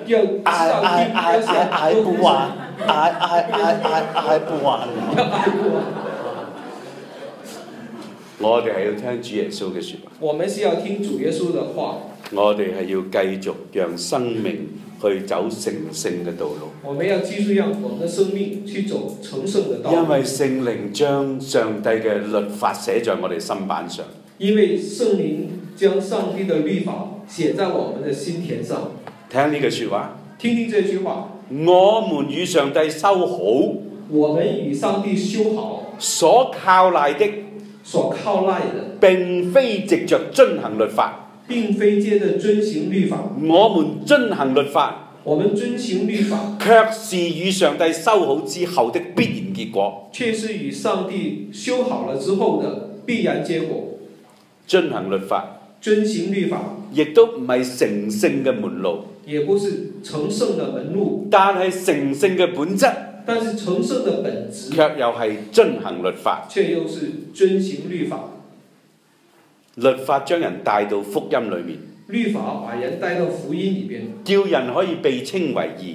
愛不完，愛不完。我哋係要聽主耶穌嘅説話。 我們是要聽主耶穌的話。 我哋係要繼續讓生命去走成聖嘅道路。 我們要繼續讓我們的生命去走成聖的道路。 因為聖靈將上帝嘅律法寫在我哋心板上。 因為聖靈將上帝的律法寫在我們的心田上。 聽呢句説話。 聽這句話。 我們與上帝修好， 我們與上帝修好， 所靠賴的並非藉着遵行律法， 並非借着遵行律法， 我們遵行律法， 卻是與上帝修好之後的必然結果。 卻是與上帝修好了之後的必然結果。 遵行律法，亦都唔係成聖嘅門路， 也不是成聖的門路， 但係成聖嘅本質， 卻又係遵行律法，律法將人帶到福音裏面， 律法把人帶到福音裏邊， 叫人可以被稱為義，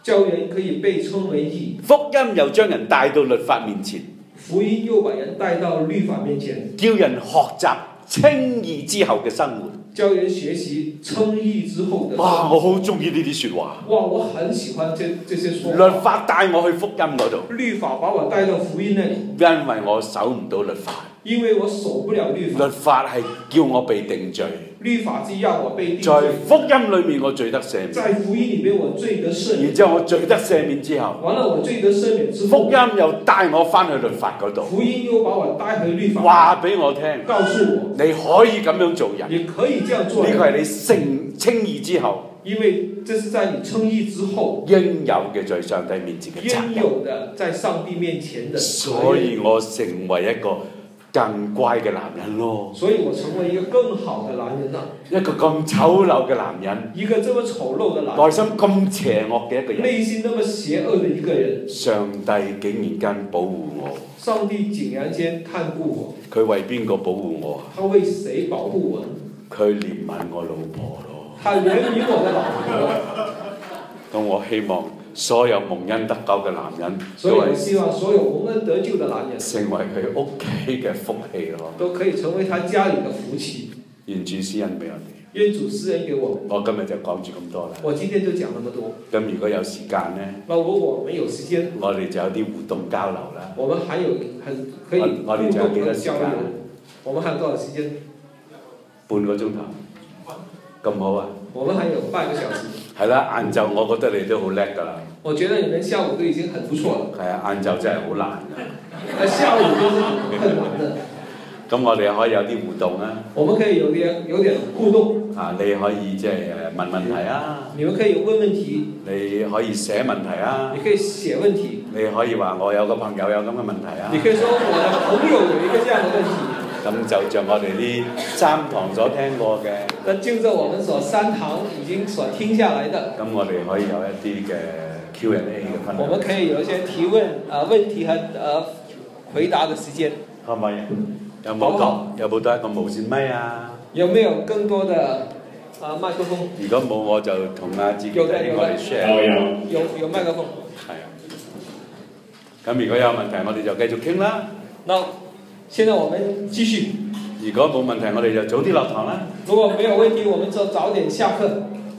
福音又將人帶到律法面前， 福音又把人帶到律法面前， 叫人學習稱義之後嘅生活， 教人學習稱義之後的。 哇！我好中意呢啲説話。 哇！我很喜歡這些說話。 律法帶我去福音嗰度。 律法把我帶到福音那裡。 因為我守唔到律法。 因為我守不了律法。 律法係叫我被定罪。 律法是要我被定罪。 在福音裡面我罪得赦免。 在福音裡面我罪得赦免。 然之後我罪得赦免之後。 完了我罪得赦免之後。 福音又帶我翻去律法嗰度。 福音又把我帶回律法。 話俾我聽。 告訴我。 你可以咁樣做人。 你可以這樣做人。 呢個係你稱義之後。 因為這是在你稱義之後應有嘅在上帝面前嘅責任。 應有的在上帝面前的。 所以我成為一個更乖嘅男人咯。 所以我成為一個更好的男人啦。 一個咁醜陋嘅男人。 一個這麼醜陋的男人。 內心咁邪惡嘅一個人。 內心那麼邪惡的一個人。 上帝竟然間保護我。 上帝竟然間看顧我。 佢為邊個保護我啊？ 他為誰保護我？ 佢憐憫我老婆咯。 他憐憫我的老婆。 咁我希望所有蒙恩得救嘅男人， 所以我希望所有蒙恩得救的男人成為佢屋企嘅福氣咯， 都可以成為他家裏的福氣。 願主施恩俾我哋。 願主施恩給我們。 我今日就講住咁多啦。 我今天就講那麼多。 咁如果有時間呢？ 那如果我們有時間， 我哋就有啲互動交流啦。 我們還有很可以互動的交流。我們還有多少時間？ 半個鐘頭。咁好啊！ 我們還有半個小時。 係啦，晏晝我覺得你都好叻㗎啦。 我覺得你們下午都已經很不錯了。 係啊，晏晝真係好難㗎。 下午都是很難的。 咁我哋可以有啲互動啊。 我們可以有點互動。 啊，你可以即係問問題啊。 你們可以問問題。 你可以寫問題啊。 你可以寫問題。 你可以話我有個朋友有咁嘅問題啊。 你可以說我的朋友有一個這樣的問題。 咁就像我哋呢3堂所聽過嘅， 那就着我們所3堂已經所聽下來的， 咁我哋可以有一啲嘅 Q&A 嘅分享。 我們可以有一些提問問題和回答的時間。 可唔可以？有冇多一個無線咪啊？ 有沒有更多的麥克風？ 如果冇，我就同阿志傑弟我哋 share。 有麥克風。 係啊。咁如果有問題，我哋就繼續傾啦。 現在我們繼續。 如果冇問題，我哋就早啲落堂啦。 如果沒有問題，我們就早點下課。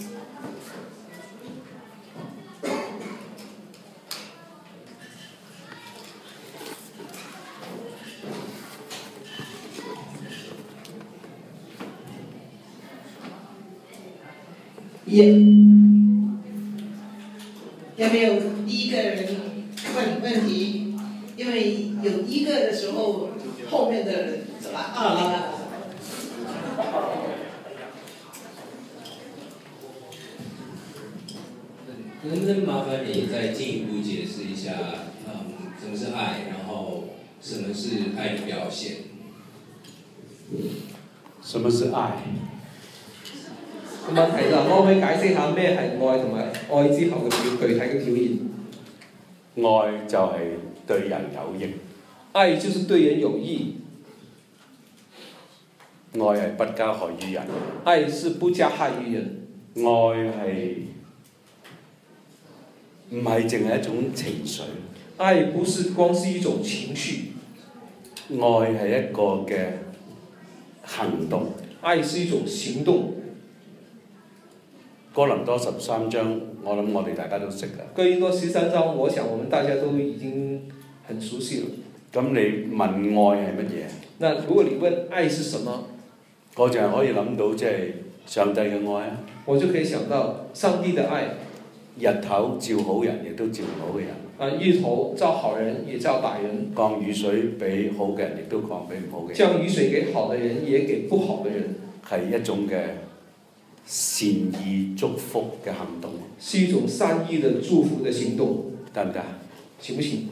有沒有第一個人問題？因為有一個的時候，後面的人怎麼能不能麻煩你再進一步解釋一下，什麼是愛，然後什麼是愛的表現？ 什麼是愛？ 咁啊，其實可唔可以解釋下咩係愛同埋愛之後嘅具體嘅表現？ 愛就係對人有益。 愛就是對人有益。 愛係不加害於人。 愛是不加害於人。 愛係唔係淨係一種情緒。 愛不是光是一種情緒。 愛係一個嘅行動。 愛是一種行動。 哥林多13章，我諗我哋大家都識㗎。 哥林多13章，我想我們大家都已經很熟悉了。 咁你問愛係乜嘢？ 那如果你問愛是什麼？ 我淨係可以諗到即係上帝嘅愛啊！ 我就可以想到上帝的愛。 日頭照好人，亦都照唔好嘅人。 日頭照好人，也照歹人。 降雨水俾好嘅人，亦都降俾唔好嘅人。 降雨水給好的人，也給不好的人。 係一種嘅善意祝福嘅行動。 是一種善意的祝福的行動。 得唔得？ 行不行？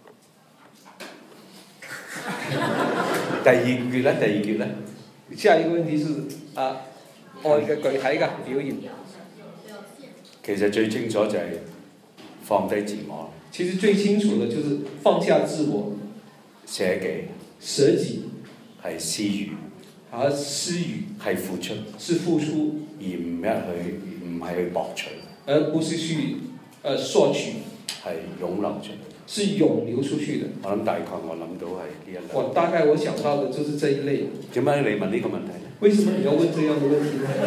第二橛咧？ 下一個問題是愛嘅具體嘅表現。 其實最清楚就係放低自我。 其實最清楚的就是放下自我。 捨己。 捨己。 係施予。 施予。 係付出。 是付出。 而唔係去博取。 而不是去索取。 係湧流出。 是湧流出去的。我諗到係呢一類。 我想到的就是這一類。 點解你問呢個問題呢？ 為什麼你要問這樣的問題呢？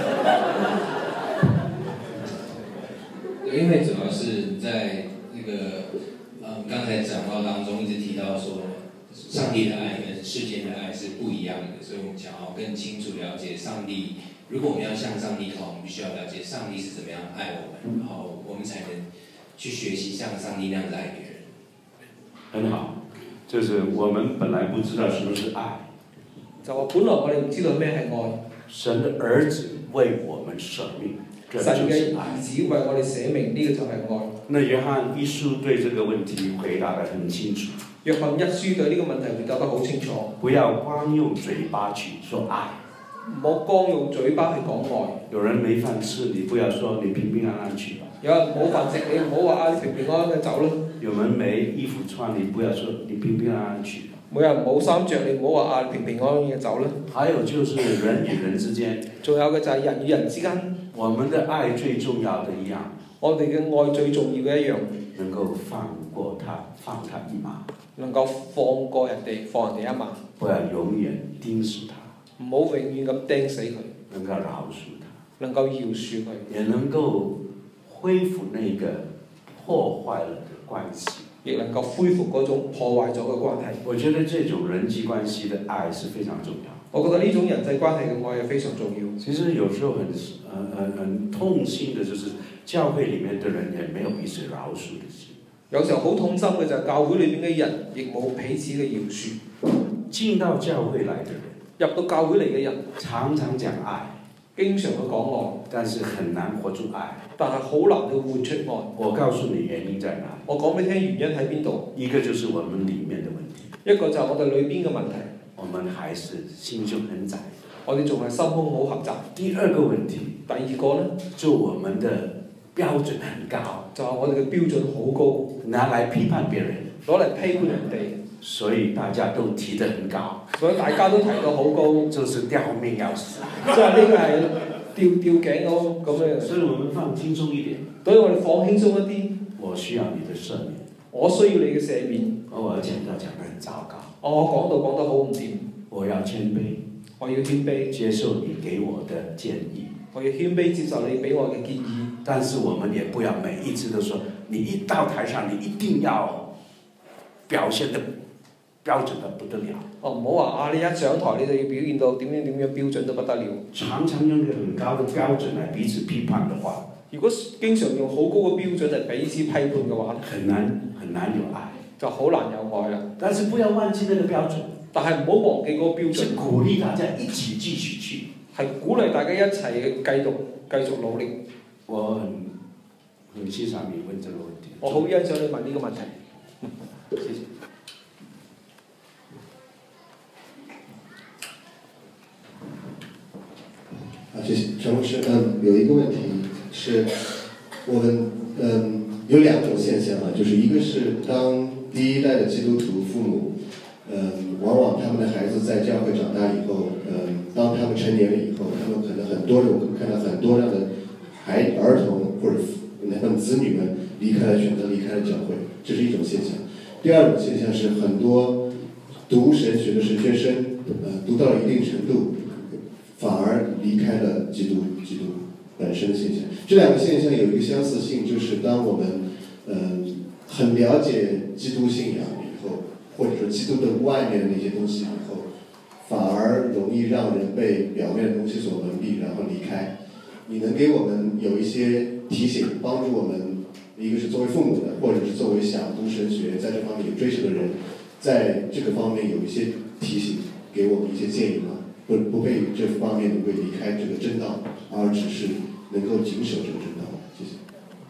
因為主要是在那個剛才講到當中一直提到說，上帝的愛跟世間的愛是不一樣的，所以我們想要更清楚了解上帝。如果我們要向上帝的話，我們必須要了解上帝是怎麼樣愛我們，然後我們才能去學習像上帝那樣子愛別人。 很好，就是我們本來不知道什麼是愛。 就話本來我哋唔知道咩係愛。神的兒子為我們捨命。神嘅兒子為我哋捨命，呢個就係愛。那約翰一書對這個問題回答得很清楚。約翰一書對呢個問題回答得好清楚。不要光用嘴巴去說愛。唔好光用嘴巴去講愛。有人沒飯吃，你不要說你平平安安去吧。有人冇飯食，你唔好話你平平安安嘅走啦。有人沒衣服穿，你不要說你平平安安去吧。每人冇衫着，你唔好話平平安安嘅走啦。還有就是人與人之間。仲有嘅就係人與人之間。我們的愛最重要的一樣。我哋嘅愛最重要嘅一樣。能夠放過他，放他一馬。能夠放過人哋，放人哋一馬。不要永遠釘死他。唔好永遠咁釘死佢。能夠饒恕他。能夠饒恕佢。也能夠恢復那個破壞了的關係。亦能夠恢復嗰種破壞咗嘅關係。我覺得這種人際關係的愛是非常重要。我覺得呢種人際關係嘅愛係非常重要。其實有時候很痛心的，就是教會裡面的人也沒有彼此饒恕的心。有時候好痛心嘅就係教會裏面嘅人亦冇彼此嘅饒恕。進到教會來的人，入到教會嚟嘅人，常常講愛，經常去講愛，但是很難活出愛。但係好難去活出愛。我告訴你原因在哪？我講俾你聽原因喺邊度？一個就是我們裡面的問題，一個就係我哋裏邊嘅問題。我們還是心胸很窄，我哋仲係心胸好狹窄。第二個問題，第二個呢，就我們的標準很高，就係我哋嘅標準好高，拿來批判別人，攞嚟批判人哋，所以大家都提得很高，所以大家都提到好高，就是吊命要死，即係呢個係吊頸咯咁樣。所以我們放輕鬆一點，所以我哋放輕鬆一啲。我需要你的赦免，我需要你嘅赦免。我講得很糟糕。我講得好唔掂。我要謙卑，我要謙卑，接受你給我的建議。我要謙卑接受你俾我嘅建議。但是我們也不要每一次都說，你一到台上你一定要表現得標準得不得了。唔好話你一上台你就要表現到點樣標準都不得了。常常用很高的標準來彼此批判的話，如果經常用好高嘅標準嚟彼此批判嘅話，很難有愛。就好難有愛啦。但是不要忘記那個標準。但係唔好忘記嗰個標準。是鼓勵大家一起繼續去。係鼓勵大家一齊繼續努力。我很欣賞你問這個問題。我好欣賞你問呢個問題。謝謝。 謝謝陳牧師。有一個問題是，我們有兩種現象啊，就是一個是當第一代的基督徒父母，往往他們的孩子在教會長大以後，當他們成年了以後，他們可能很多人，我們看到很多這樣的兒童或者他們子女們選擇離開了教會，這是一種現象。第二種現象是很多讀神學的神學生，讀到了一定程度，反而離開了基督本身的現象。這兩個現象有一個相似性，就是當我們很了解基督信仰以後，或者說基督的外面的那些東西以後，反而容易讓人被表面的東西所蒙蔽，然後離開。你能給我們有一些提醒，幫助我們一个是作为父母的，或者是作为想读神学在这方面有追求的人，在这个方面有一些提醒，给我们一些建议吗？不被这方面能够离开这个正道，而只是能够谨守这个正道。谢谢。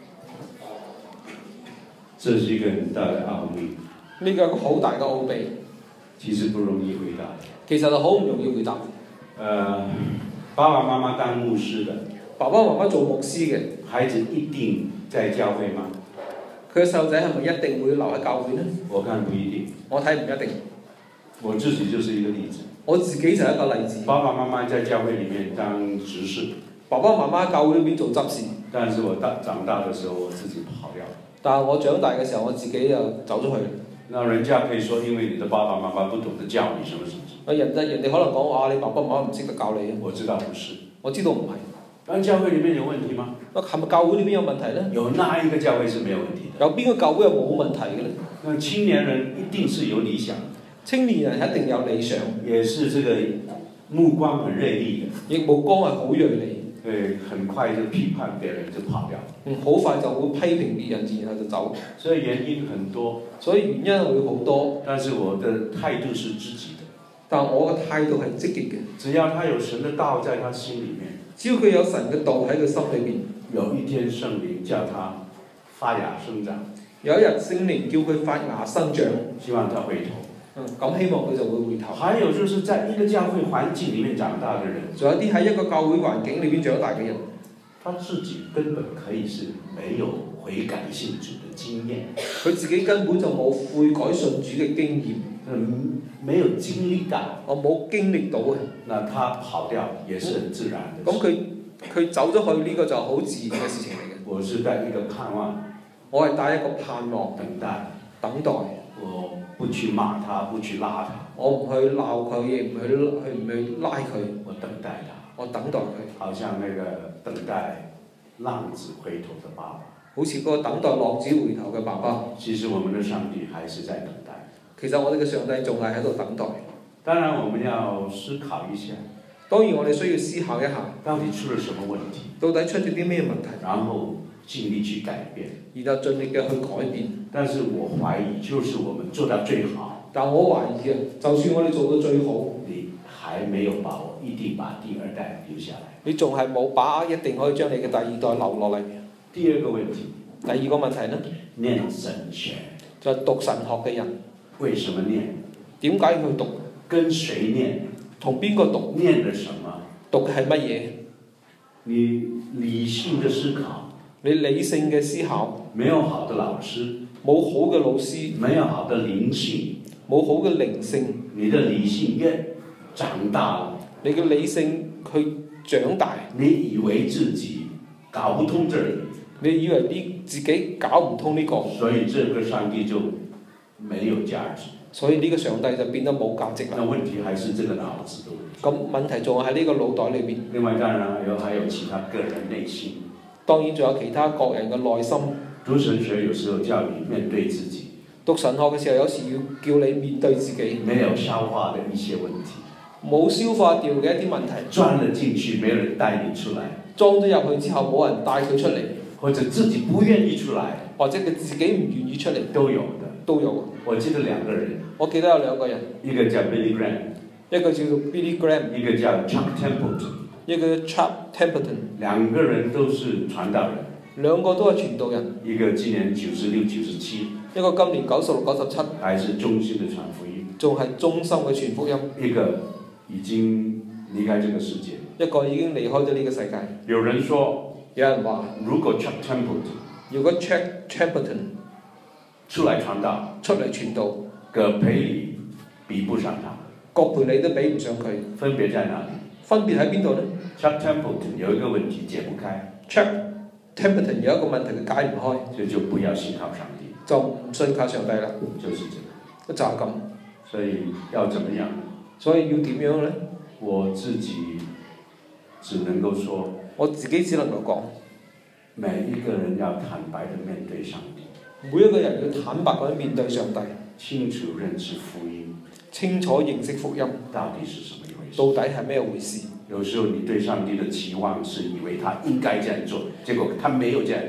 這是一個很大的奧秘。 呢個好大嘅奧秘， 其實不容易回答。 其實係好唔容易回答。 爸爸媽媽當牧師的， 爸爸媽媽做牧師嘅， 孩子一定在教會嗎？ 佢嘅細路仔係咪一定會留喺教會呢？ 我看不一定。 我睇唔一定。 我自己就是一個例子。 我自己就係一個例子。 爸爸媽媽在教會裡面當執事。 爸爸媽媽教會裏邊做執事。 但是我長大的時候，我自己跑掉。 但係我長大嘅時候，我自己就走咗去。 那人家可以說，因為你的爸爸媽媽不懂得教你什麼什麼。 人哋可能講話你爸爸媽媽唔識得教你。 我知道不是。 我知道唔係。 但教會裡面有問題嗎？ 係咪教會裏邊有問題呢？ 有哪一個教會是沒有問題的？ 有邊個教會係冇問題嘅呢？ 那青年人一定是有理想。 青年人一定有理想。也是這個目光很銳利的。 亦目光係好銳利。 對，很快就批判別人就跑掉。 好快就會批評別人，然後就走。 所以原因很多。 所以原因會好多。 但是我的態度是積極的。 但我嘅態度係積極嘅。 只要他有神的道在他心裡面。 只要佢有神嘅道喺佢心裏邊。 有一天聖靈叫他發芽生長。 有一日聖靈叫佢發芽生長。 希望他回頭。 咁希望佢就會回頭。 還有就是在一個教會環境裡面長大的人， 仲有啲喺一個教會環境裏邊長大嘅人， 他自己根本可以是沒有悔改信主的經驗， 佢自己根本就冇悔改信主嘅經驗， 沒有經歷到， 我冇經歷到嘅。 那他跑掉也是很自然的。 咁佢走咗去呢個就好自然嘅事情嚟嘅。 我是帶一個盼望， 我係帶一個盼望， 等待。 我不去罵他，不去拉他。 我唔去鬧佢，亦唔去拉佢。 我等待他。 我等待佢。 好像那個等待浪子回頭的爸爸。 好似個等待浪子回頭嘅爸爸。 其實我們的上帝還是在等待。 其實我哋嘅上帝仲係喺度等待。 當然我們要思考一下。 當然我哋需要思考一下， 到底出了什麼問題？ 到底出咗啲咩問題？ 然後盡力去改變。 然後盡力嘅去改變。 但是我懷疑，就是我們做到最好。 但我懷疑啊，就算我哋做到最好， 你還沒有把握一定把第二代留下來。 你仲係冇把握一定可以將你嘅第二代留落嚟。 第二個問題。 第二個問題呢？ 念神學。 就係讀神學嘅人。 為什麼念？ 點解要去讀？ 跟誰念？ 同邊個讀？ 念的什麼？ 讀嘅係乜嘢？ 你理性的思考。 你理性嘅思考。 沒有好的老師。 冇好嘅老師。 沒有好的靈性。 冇好嘅靈性。 你的理性越長大了。 你嘅理性佢長大。 你以為自己搞不通這裡。 你以為你自己搞唔通呢個。 所以這個上帝就沒有價值。 所以呢個上帝就變得冇價值啦。 那問題還是這個腦子的問題。 咁問題仲係喺呢個腦袋裏邊。 另外當然還有其他個人內心。 當然仲有其他個人嘅內心。 讀神學有時候叫你面對自己。 讀神學嘅時候，有時要叫你面對自己。 沒有消化的一些問題。 冇消化掉嘅一啲問題。 鑽了進去，沒有人帶你出來。 裝咗入去之後，冇人帶佢出嚟。 或者自己不願意出來。 或者佢自己唔願意出嚟。 都有的。 都有。 我記得兩個人。 我記得有兩個人。 一個叫 Billy Graham。 一個叫做 Billy Graham。 一個叫 Chuck Templeton。 一個叫 Chuck Templeton。 兩個人都是傳道人。 兩個都係傳道人。 一個今年96、97。 一個今年96、97。 還是忠心的傳福音。 仲係忠心嘅傳福音。 一個已經離開這個世界。 一個已經離開咗呢個世界。 有人說， 有人話， 如果 Chuck Templeton， 如果 Chuck Templeton 出來傳道，葛培理比不上他。 葛培理都比唔上佢。 分別在哪裡？ 分別喺邊度呢？ Chuck Templeton 有一個問題解不開。 Chuck Templeton 有一個問題佢解唔開。 所以就不要信靠上帝。 就唔信靠上帝啦。 就是這個。 就係咁。 所以要怎麼樣？ 所以要點樣呢？ 我自己只能夠說， 我自己只能夠講， 每一個人要坦白地面對上帝。 每一個人要坦白咁面對上帝。 清楚認識福音。 清楚認識福音。 到底是什麼一回事？ 到底係咩回事？ 有時候你對上帝的期望是以為他應該這樣做，結果他沒有這樣做。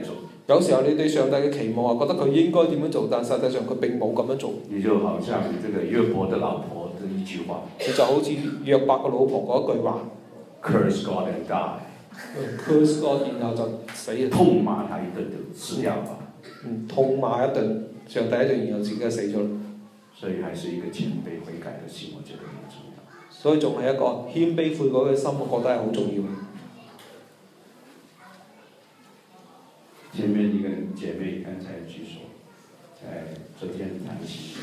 有時候你對上帝嘅期望覺得佢應該點樣做，但實際上佢並冇咁樣做。 你就好像這個約伯的老婆的一句話， 你就好似約伯嘅老婆嗰句話 ，Curse God and die。Curse God， 然後就死啦。 痛罵他一頓就死掉吧。 痛罵一頓，上帝一頓，然後自己就死咗啦。 所以還是一個謙卑悔改的心，我覺得很重要。 所以仲係一個謙卑悔改嘅心，我覺得係好重要。 前面一個姐妹剛才舉手，在昨天談起。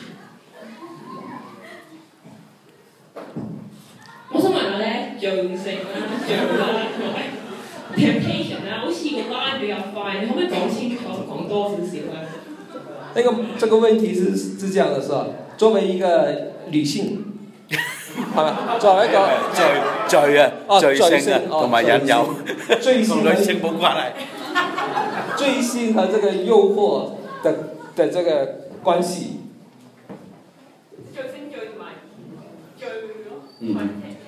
我想問下咧，罪性啦、罪啦同埋 temptation 啦，好似個 line 比較快，你可唔可以講清楚，講多少少咧？ 這個問題是這樣的，是吧？作為一個女性，係咪？作為一個罪性啊，同埋引誘，同女性冇關係。 罪性和這個誘惑的這個關係。 罪性罪同埋罪咯。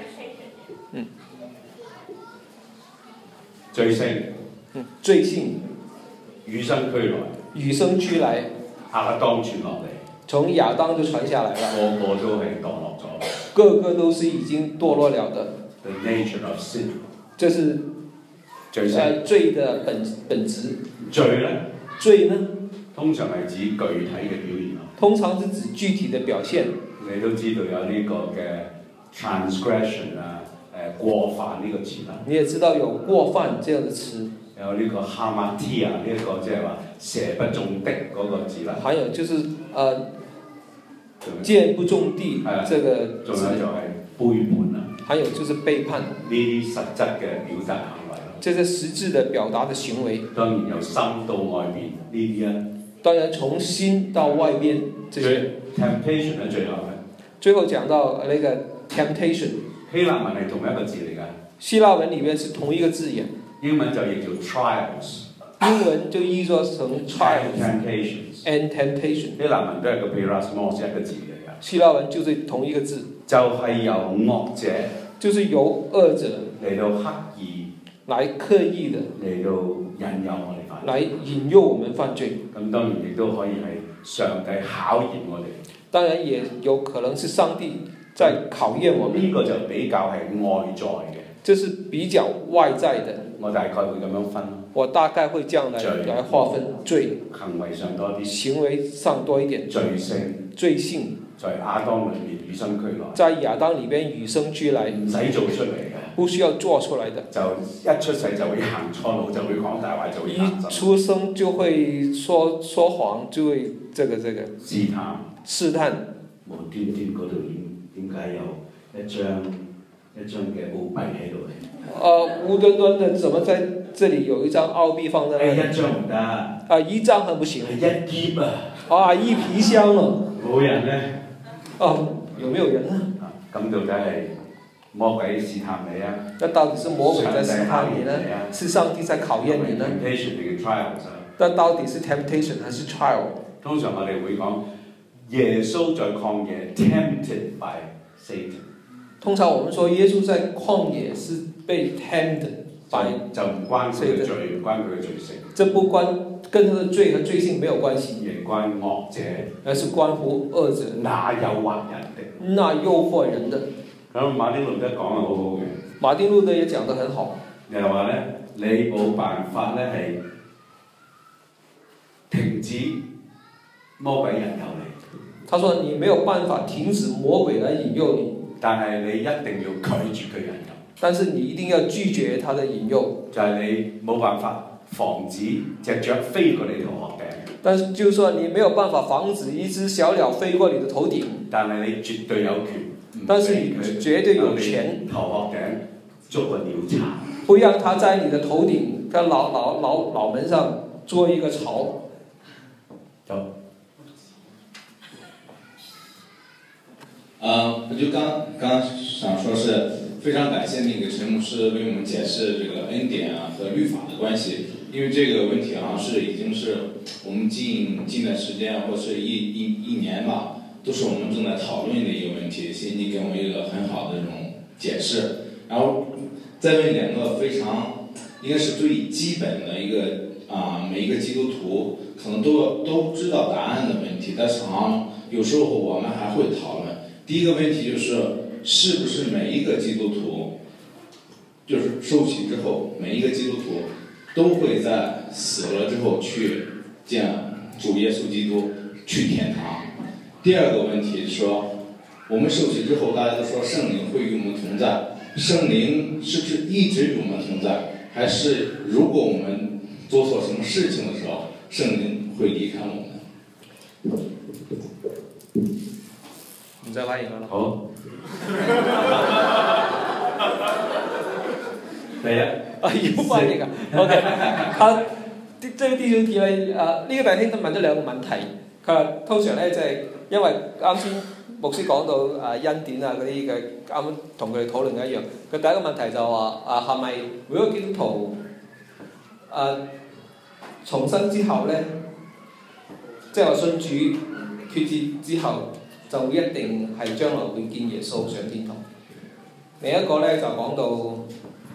罪性。 與生俱來。 與生俱來。 亞當傳落嚟。 從亞當就傳下來了。 個個都係墮落咗。 個個都是已經墮落了的。 The nature of sin。 這是罪的本質。 罪呢？ 罪呢？ 通常係指具體嘅表現。 通常是指具體的表現。 你都知道有呢個嘅 transgression 啊，過犯呢個詞啦。你也知道有過犯這樣的詞。 有呢個 hamartia 呢一個即係話射不中的嗰個字啦。 還有就是箭不中地這個字。 仲有就係背叛啦。 還有就是背叛。 呢啲實質嘅表達行為咯。 這些實質的表達的行為。 當然由心到外邊呢啲啊。 當然從心到外邊這些。 temptation 係最後嘅。 最後講到那個 temptation。 希臘文係同一個字嚟㗎。 希臘文裏面是同一個字眼。 英文就譯做 trials。 英文就譯作成 trials and temptation。 希臘文都係個 peirasmos 一個字嚟㗎。 希臘文就是同一個字。 就係由惡者。 就是由惡者嚟到刻意。 來刻意的。 嚟到引誘我哋犯罪。 來引誘我們犯罪。 咁當然亦都可以係上帝考驗我哋。 當然也有可能是上帝在考驗我們。 呢個就比較係外在嘅。 這是比較外在的。 我大概會咁樣分。 我大概會這樣來劃分罪。 行為上多啲。 行為上多一點。 罪性。 罪性。 在亞當裏面與生俱來。 在亞當裏邊與生俱來。 唔使做出嚟嘅。 不需要做出來的。 就一出世就會行錯路，就會講大話，就會一出生就會說謊，就會這個試探。 無端端嗰度點解有一張嘅澳幣喺度咧？ 無端端的怎麼在這裡有一張澳幣放在那裡？ 一張唔得。 一張還不行。 一疊啊！ 一皮箱啊！ 冇人咧。 有沒有人啊？ 咁到底係魔鬼試探你啊？ 那到底是魔鬼在試探你呢？是上帝在考驗你呢？那到底是 temptation 還是 trial？ 通常我哋會講耶穌在曠野 tempted by Satan。 通常我們說耶穌在曠野是被 tempted by 就唔關佢嘅罪，唔關佢嘅罪性。 這不關跟他的罪和罪性沒有關係， 亦關惡者， 而是關乎惡者。 那誘惑人的， 那誘惑人的。 咁馬丁路德講得好好嘅。 馬丁路德也講得很好。 又話咧，你冇辦法咧係停止魔鬼引誘你。 他說：你沒有辦法停止魔鬼來引誘你。 但係你一定要拒絕佢引誘。 但是你一定要拒絕他的引誘。 就係你冇辦法防止隻雀飛過你頭殼頂。 但是就是說你沒有辦法防止一隻小鳥飛過你的頭頂。 但係你絕對有權。 但是你絕對有權。 頭殼頂捉個鳥巢。 不讓它在你的頭頂的腦門上做一個巢。 我就剛想說是非常感謝那個陳牧師為我們解釋這個恩典啊和律法的關係，因為這個問題好像是已經是我們近段時間或是一年吧，都是我們正在討論的一個問題。謝謝你給我們一個很好的這種解釋，然後再問兩個非常應該是最基本的一個每一个基督徒可能都知道答案的问题，但是好像有时候我们还会讨论。第一个问题就是，是不是每一个基督徒，就是受洗之后，每一个基督徒都会在死了之后去见主耶稣基督，去天堂？第二个问题是说，我们受洗之后，大家都说圣灵会与我们同在，圣灵是不是一直与我们同在？还是如果我们做错什么事情的时候，圣靈會離開我們？ 唔使反應啦。 好。第一， 要反應啊 ？OK， 他這個弟兄提了呢個弟兄都問咗兩個問題。佢話通常咧就係因為啱先牧師講到恩典啊嗰啲嘅，啱啱同佢哋討論嘅一樣。佢第一個問題就話係咪每個基督徒重生之後咧，即係話信主決志之後，就會一定係將來會見耶穌上天堂。另一個咧就講到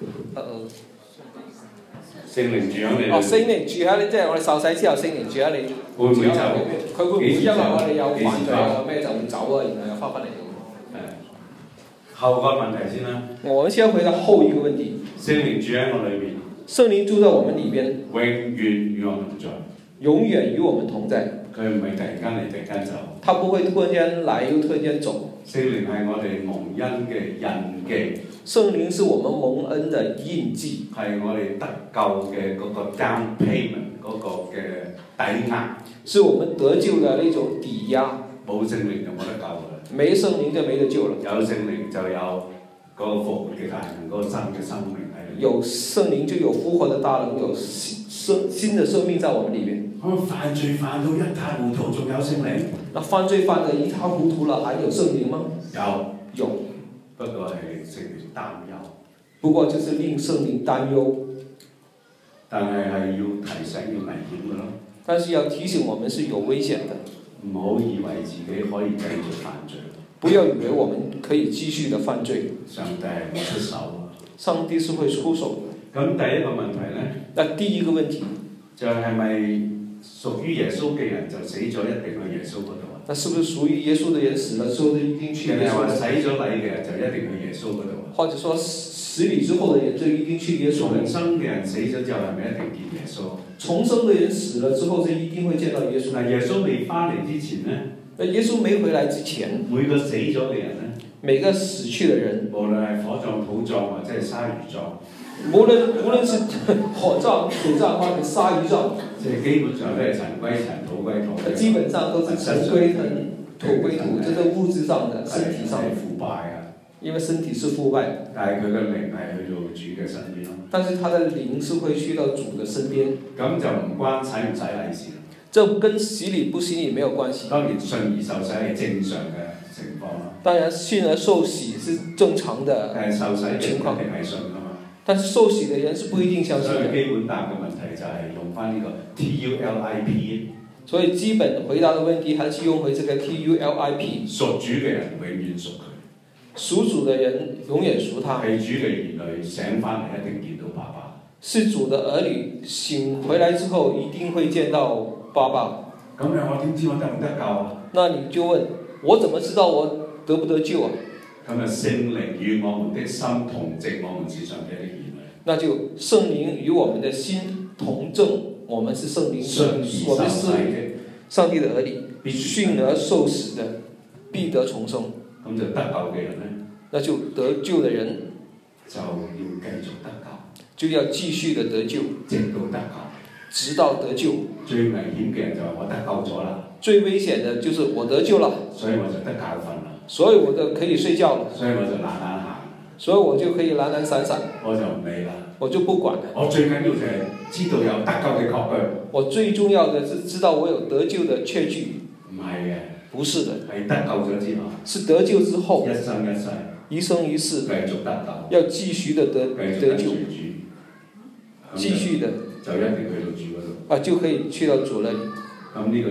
聖靈住喺你。 聖靈住喺你，即係我哋受洗之後，聖靈住喺你。 會唔會走？ 佢會唔會因為我哋有犯罪有咩就會走啊，然後又翻返嚟？ 後個問題先啦。 我們先回答後一個問題。 聖靈住喺我裏面。 聖靈住在我們裏邊。 永遠與我們同在。 永遠與我們同在。 佢唔係突然間嚟，突然間走。 他不會突然間來又突然間走。 聖靈係我哋蒙恩嘅印記。 聖靈是我們蒙恩的印記。係我哋得救嘅嗰個 down payment 嗰個嘅抵押。 是我們得救的那種抵押。 冇聖靈就冇得救㗎。 沒聖靈就沒得救了。 有聖靈就有嗰個復活嘅大能，嗰個新嘅生命喺裏面。 有聖靈就有復活的大能，有新的生命在我們裏面。 犯罪犯到一塌糊塗，仲有聖靈？ 那犯罪犯得一塌糊塗了，還有聖靈嗎？有。 不過係聖靈擔憂。 不過就是令聖靈擔憂。 但係要提醒要危險嘅咯。 但是要提醒我們是有危險的。 唔好以為自己可以繼續犯罪。 不要以為我們可以繼續的犯罪。 上帝係會出手。 上帝是會出手的。 咁第一個問題呢？ 那第一個問題就係咪屬於耶穌嘅人就死咗一定去耶穌嗰度啊？ 那是不是屬於耶穌的人死了之後就一定去耶穌？ 定係話洗咗禮嘅人就一定去耶穌嗰度啊？ 或者說洗禮之後的人就一定去耶穌？ 重生嘅人死咗之後係咪一定見耶穌？ 重生的人死了之後就一定會見到耶穌。 嗱，耶穌未翻嚟之前呢？ 耶穌沒回來之前， 每個死咗嘅人呢？ 每個死去的人， 無論係火葬、土葬或者係鯊魚葬， 無論是火葬、土葬或者鯊魚葬， 即係基本上都係塵歸塵、土歸土。 基本上都是塵歸塵、土歸土，這是物質上的、身體上的腐敗啊。 因為身體是腐敗， 但係佢嘅靈係去到主嘅身邊咯。 但是他的靈是會去到主的身邊。 咁就唔關洗唔洗禮事。 這跟洗禮不洗禮沒有關係。 當然信而受洗係正常嘅情況啦。 當然信而受洗是正常的情況。但係受洗嘅人一定係信㗎嘛。但是受洗的人是不一定相信的。 所以基本答嘅問題就係用翻呢個 TULIP。 所以基本回答的問題還是用回這個 TULIP。 屬主嘅人永遠屬佢。 屬主的人永遠屬他。 係主嘅兒女醒翻嚟一定見到爸爸。 是主的兒女醒回來之後一定會見到爸爸。 咁樣我點知我得唔得救啊？ 那你就問我怎麼知道我得不得救啊？ 咁啊聖靈與我們的心同證，我們是上帝的兒女。 那就聖靈與我們的心同證，我們是聖靈的，我們是上帝的兒女，信而受死的必得重生。 咁就得救嘅人呢？ 那就得救的人就要繼續得救， 就要繼續的得救， 直到得救， 直到得救。 最危險嘅人就係我得救咗啦。 最危險的就是我得救了， 所以我就得覺瞓啦。 所以我就可以睡覺了。 所以我就懶懶行。 所以我就可以懶懶散散。 我就唔理啦。 我就不管了。 我最緊要就係知道有得救嘅確據。 我最重要的是知道我有得救的確據。 唔係嘅。 不是的。 係得救咗之後。 是得救之後。 一生一世。 一生一世。 繼續得救。 要繼續的得救。繼續的。 就一定去到主嗰度。 啊，就可以去到主那裡。 咁呢個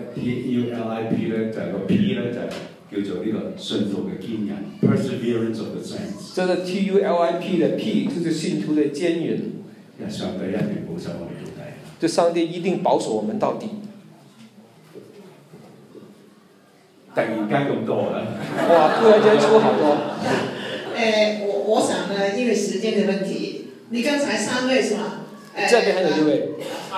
TULIP 咧就係個 P 咧就係叫做呢個信徒嘅堅忍 ，perseverance of the saints。 這個 TULIP 的 P 就是信徒的堅忍。 上帝一定保守我哋到底。 就上帝一定保守我们到底。 突然間咁多啦！ 哇，突然間出好多。 我想呢，因為時間的問題，你剛才3位是嗎？ 這邊還有1位。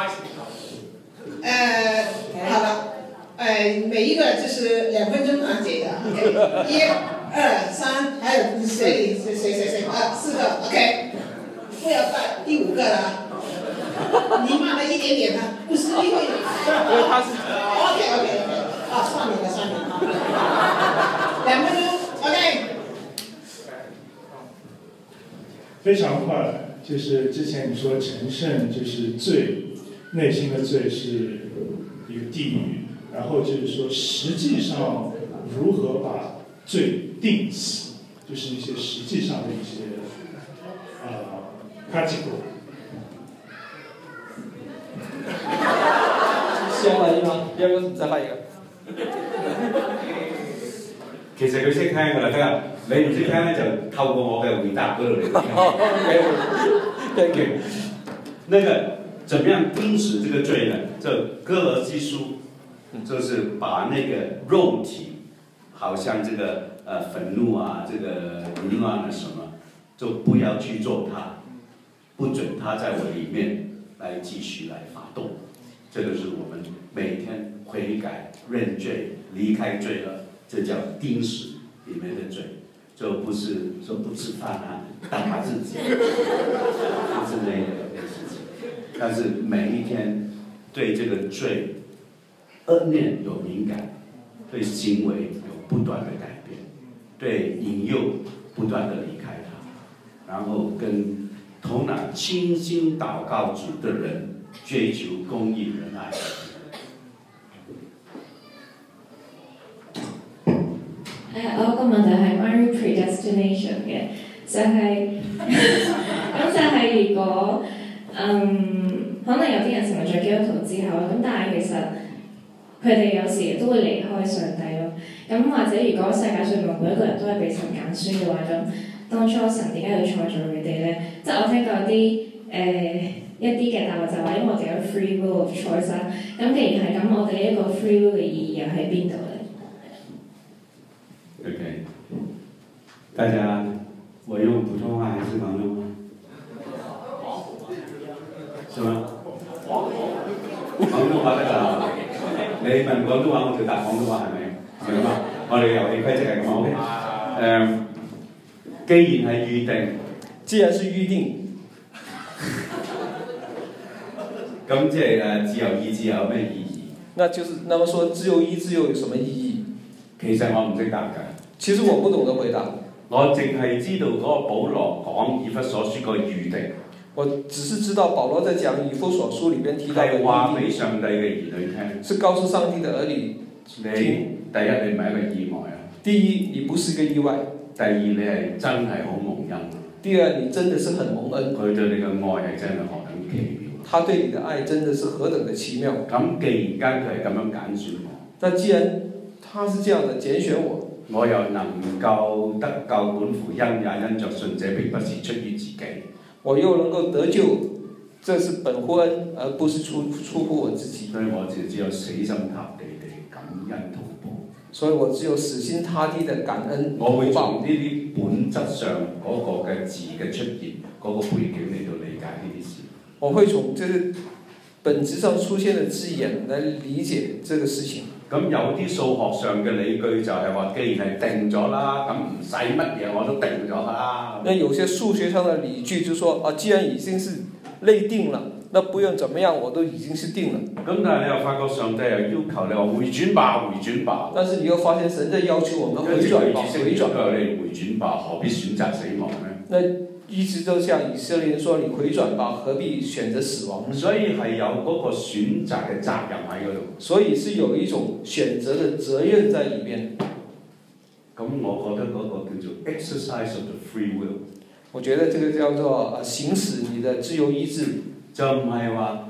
好了，每一個就是2分鐘講解的 ，1、2、3，還有誰？4個 ，OK， 不要帶第5個了，你慢了一點點呢，不是因為他是 OK， 算你了，2分鐘 ，OK。 非常快，就是之前你说成圣就是罪，内心的罪是一个地狱，然后就是说实际上如何把罪定死，就是一些实际上的一些practical。 說了嗎？要不再發一個？ 其實佢識聽㗎啦，得啦。你唔識聽咧，就透過我嘅回答嗰度嚟聽。那個怎麼樣定死這個罪呢？就哥羅西書，就是把那個肉體，好像這個憤怒啊，這個淫亂啊什麼，就不要去做它，不准它在我裡面來繼續來發動。這個是我們每天悔改、認罪、離開罪了，這叫定死裡面的罪。就不是說不吃飯啊，打自己，不是那個事情。但是每一天對這個罪惡念有敏感，對行為有不斷的改變，對引誘不斷的離開它，然後跟頭腦清心禱告主的人追求公義仁愛。 我個問題係關於 predestination 嘅，就係咁就係如果可能有啲人成為咗基督徒之後，咁但係其實佢哋有時都會離開上帝咯。咁或者如果世界上每一個人都係被神揀選嘅話，咁當初神點解要創造佢哋咧？即係我聽過一啲嘅答案就話，因為我哋有 free will of choice 啦。咁既然係咁，我哋一個 free will 嘅意義又喺邊度咧？ OK， 大家，我用普通話還是廣東話？是嗎？廣東話得㗎。你問廣東話，我就答廣東話，係咪？係咪咁啊？我哋遊戲規則係咁啊。OK。既然係預定， 既然是預定， 咁即係自由意志有咩意義？ 那麼說自由意志又有什麼意義？ 其實我唔識答㗎。 其實我不懂得回答。 我淨係知道嗰個保羅講以弗所書個預定。 我只是知道保羅在講以弗所書裏邊提到嘅預定。係話俾上帝嘅兒女聽。是告訴上帝的兒女。你第一，你唔係一個意外啊。第一，你不是個意外。第二，你係真係好蒙恩。第二，你真的是很蒙恩。佢對你嘅愛係真係何等奇妙。他對你的愛真的是何等的奇妙。咁既然間佢係咁樣揀選我，但既然他是這樣的揀選我，我又能夠得救，本乎恩，也因着信，這並不是出於自己。我又能夠得救，這是本乎恩，而不是出乎我自己。所以我只有死心塌地地感恩禱報。所以我只有死心塌地的感恩。我會從呢啲本質上嗰個嘅字嘅出現，嗰個背景嚟到理解呢啲事。我會從這個本質上出現的字眼來理解這個事情。咁有啲數學上嘅理據就係話，既然係定咗啦，咁唔使乜嘢我都定咗㗎啦。那有些數學上的理據就說啊，既然已經是內定了，那不用怎麼樣我都已經是定了。咁但係你又發覺上帝又要求你話回轉吧，回轉吧。但是你又發現神在要求我們回轉吧，回轉吧，你回轉吧，何必選擇死亡呢？那一直都像以色列人說：你回轉吧，何必選擇死亡？所以係有嗰個選擇嘅責任喺嗰度。所以是有一種選擇嘅責任在裏邊。咁我覺得嗰個叫做 exercise of the free will。我覺得這個叫做行使你的自由意志，就唔係話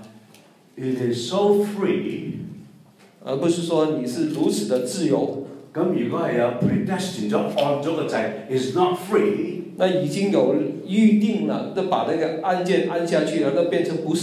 it is so free，而不是說你是如此的自由。咁如果係有 predestined 咗按咗個掣 is not free。那已經有預定了，都把那個按鍵按下去了，那變成不是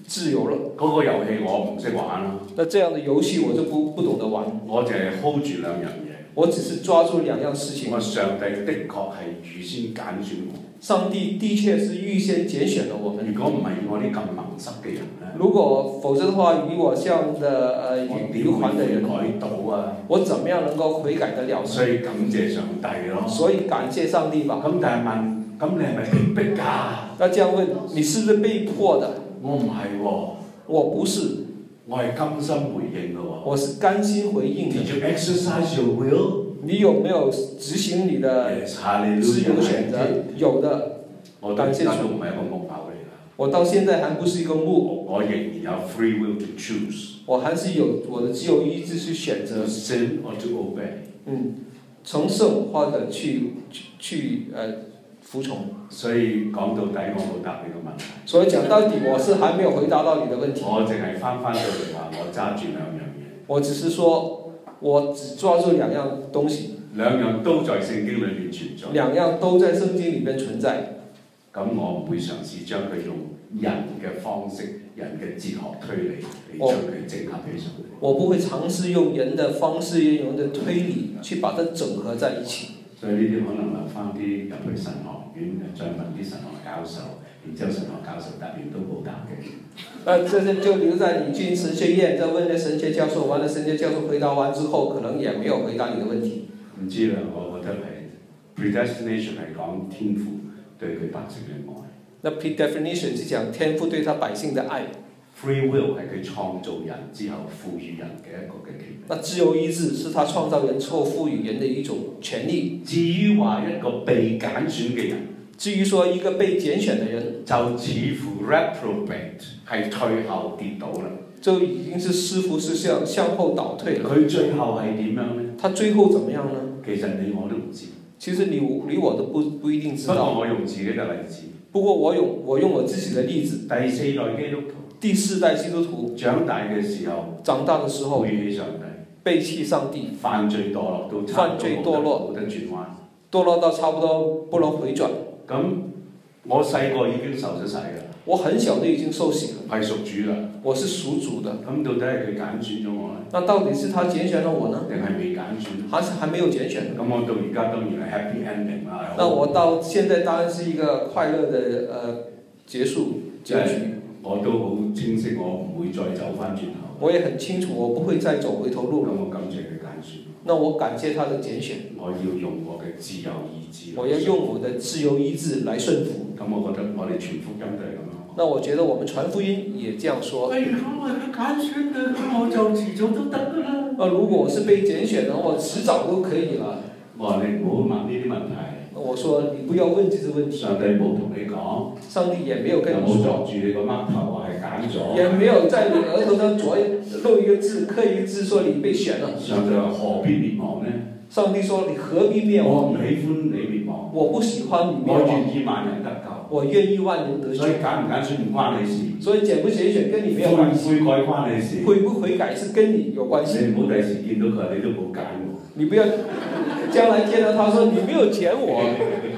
自由了。 嗰個遊戲我唔識玩啦。 那這樣的遊戲我就不懂得玩。 我淨係 hold 住兩樣嘢。 我只是抓住兩樣事情。 上帝的確係預先揀選我。 上帝的確是預先揀選了我們。 如果唔係我啲咁盲塞嘅人咧， 如果否則的話，以我這樣的愚頑的人， 改到啊？ 我怎麼樣能夠悔改得了？ 所以感謝上帝咯。 所以感謝上帝吧。 咁但係問，咁你係咪被逼㗎？ 那這樣問，你是不是被迫的？ 我唔係喎。 我不是。 我係甘心回應嘅喎。 我是甘心回應的。 Did you exercise your will？ 你有沒有執行你的自由選擇？有的。 我到而家都唔係一個木偶嚟㗎。 我到現在還不是一個木偶。 我仍然有 free will to choose。 我還是有我的自由意志去選擇。 To sin or to obey。 從聖或者去服從。 所以講到底，我冇答你個問題。 所以講到底，我是還沒有回答到你的問題。 我淨係翻到嚟話，我揸住兩樣嘢。 我只是說，我只抓住兩樣東西。 兩樣都在聖經裏面存在。 兩樣都在聖經裏面存在。 咁我唔會嘗試將佢用人嘅方式、人嘅哲學推理嚟將佢整合起上嚟。 我不會嘗試用人的方式、用人的推理去把它整合在一起。 所以呢啲可能留翻啲入去神學院，再問啲神學教授，然之後神學教授答完都冇答嘅。 這些就留在你進神學院，再問啲神學教授，完了神學教授回答完之後，可能也沒有回答你的問題。 唔知啦，我覺得係 predestination 係講天父對佢百姓嘅愛。 那 predefinition 是講天父對他百姓的愛。 Free will 係佢創造人之後賦予人嘅一個嘅權利。 那自由意志是他創造人之後賦予人的一種權利。 至於話一個被揀選嘅人， 至於說一個被揀選嘅人， 就似乎 reprobate 係退後跌倒啦。 就已經是似乎是向後倒退了。 佢最後係點樣呢？ 他最後怎麼樣呢？ 其實你我都唔知。 其實你我都不一定知道。 不過我用自己嘅例子。 不過我用我自己的例子。 第四代基督徒。 第四代基督徒長大嘅時候，背起上帝， 背棄上帝， 犯罪墮落到差唔多冇得轉彎， 墮落到差不多不能回轉。 咁我細個已經受咗洗㗎。 我很小都已經受洗了。 係屬主啦。 我是屬主的。 咁到底係佢揀選咗我咧？ 那到底是他揀選了我呢？ 定係未揀選？ 還是還沒有揀選？ 咁我到而家當然係 happy ending 啦。 那我到現在當然是一個快樂的結束結局。 我都好清晰，我唔會再走翻轉頭。 我也很清楚，我不會再走回頭路。 咁我感謝佢揀選。 那我感謝他的揀選。 我要用我嘅自由意志。 我要用我的自由意志來順服。 咁我覺得我哋傳福音都係咁樣。 那我覺得我們傳福音也這樣說。 如果我係揀選嘅，咁我就遲早都得㗎啦。 如果我是被揀選的，我遲早都可以了。 我話你唔好問呢啲問題。 我說你不要問這些問題。 上帝冇同你講。 上帝也沒有跟你說。 冇作住你個嘜頭話係揀咗。 也沒有在你額頭上露一個字，刻一個字，說你被選了。 上帝話何必滅亡呢？ 上帝說你何必滅亡？ 我唔喜歡你滅亡。 我不喜歡你滅亡。 我願意萬人得救。 我願意萬人得救。 所以揀唔揀選唔關你事。 所以揀不揀選跟你沒有關係。 悔改關你事。 悔不悔改是跟你有關係。 你唔好第時見到佢，你都冇揀我。 你不要將來見到他說你沒有揀我。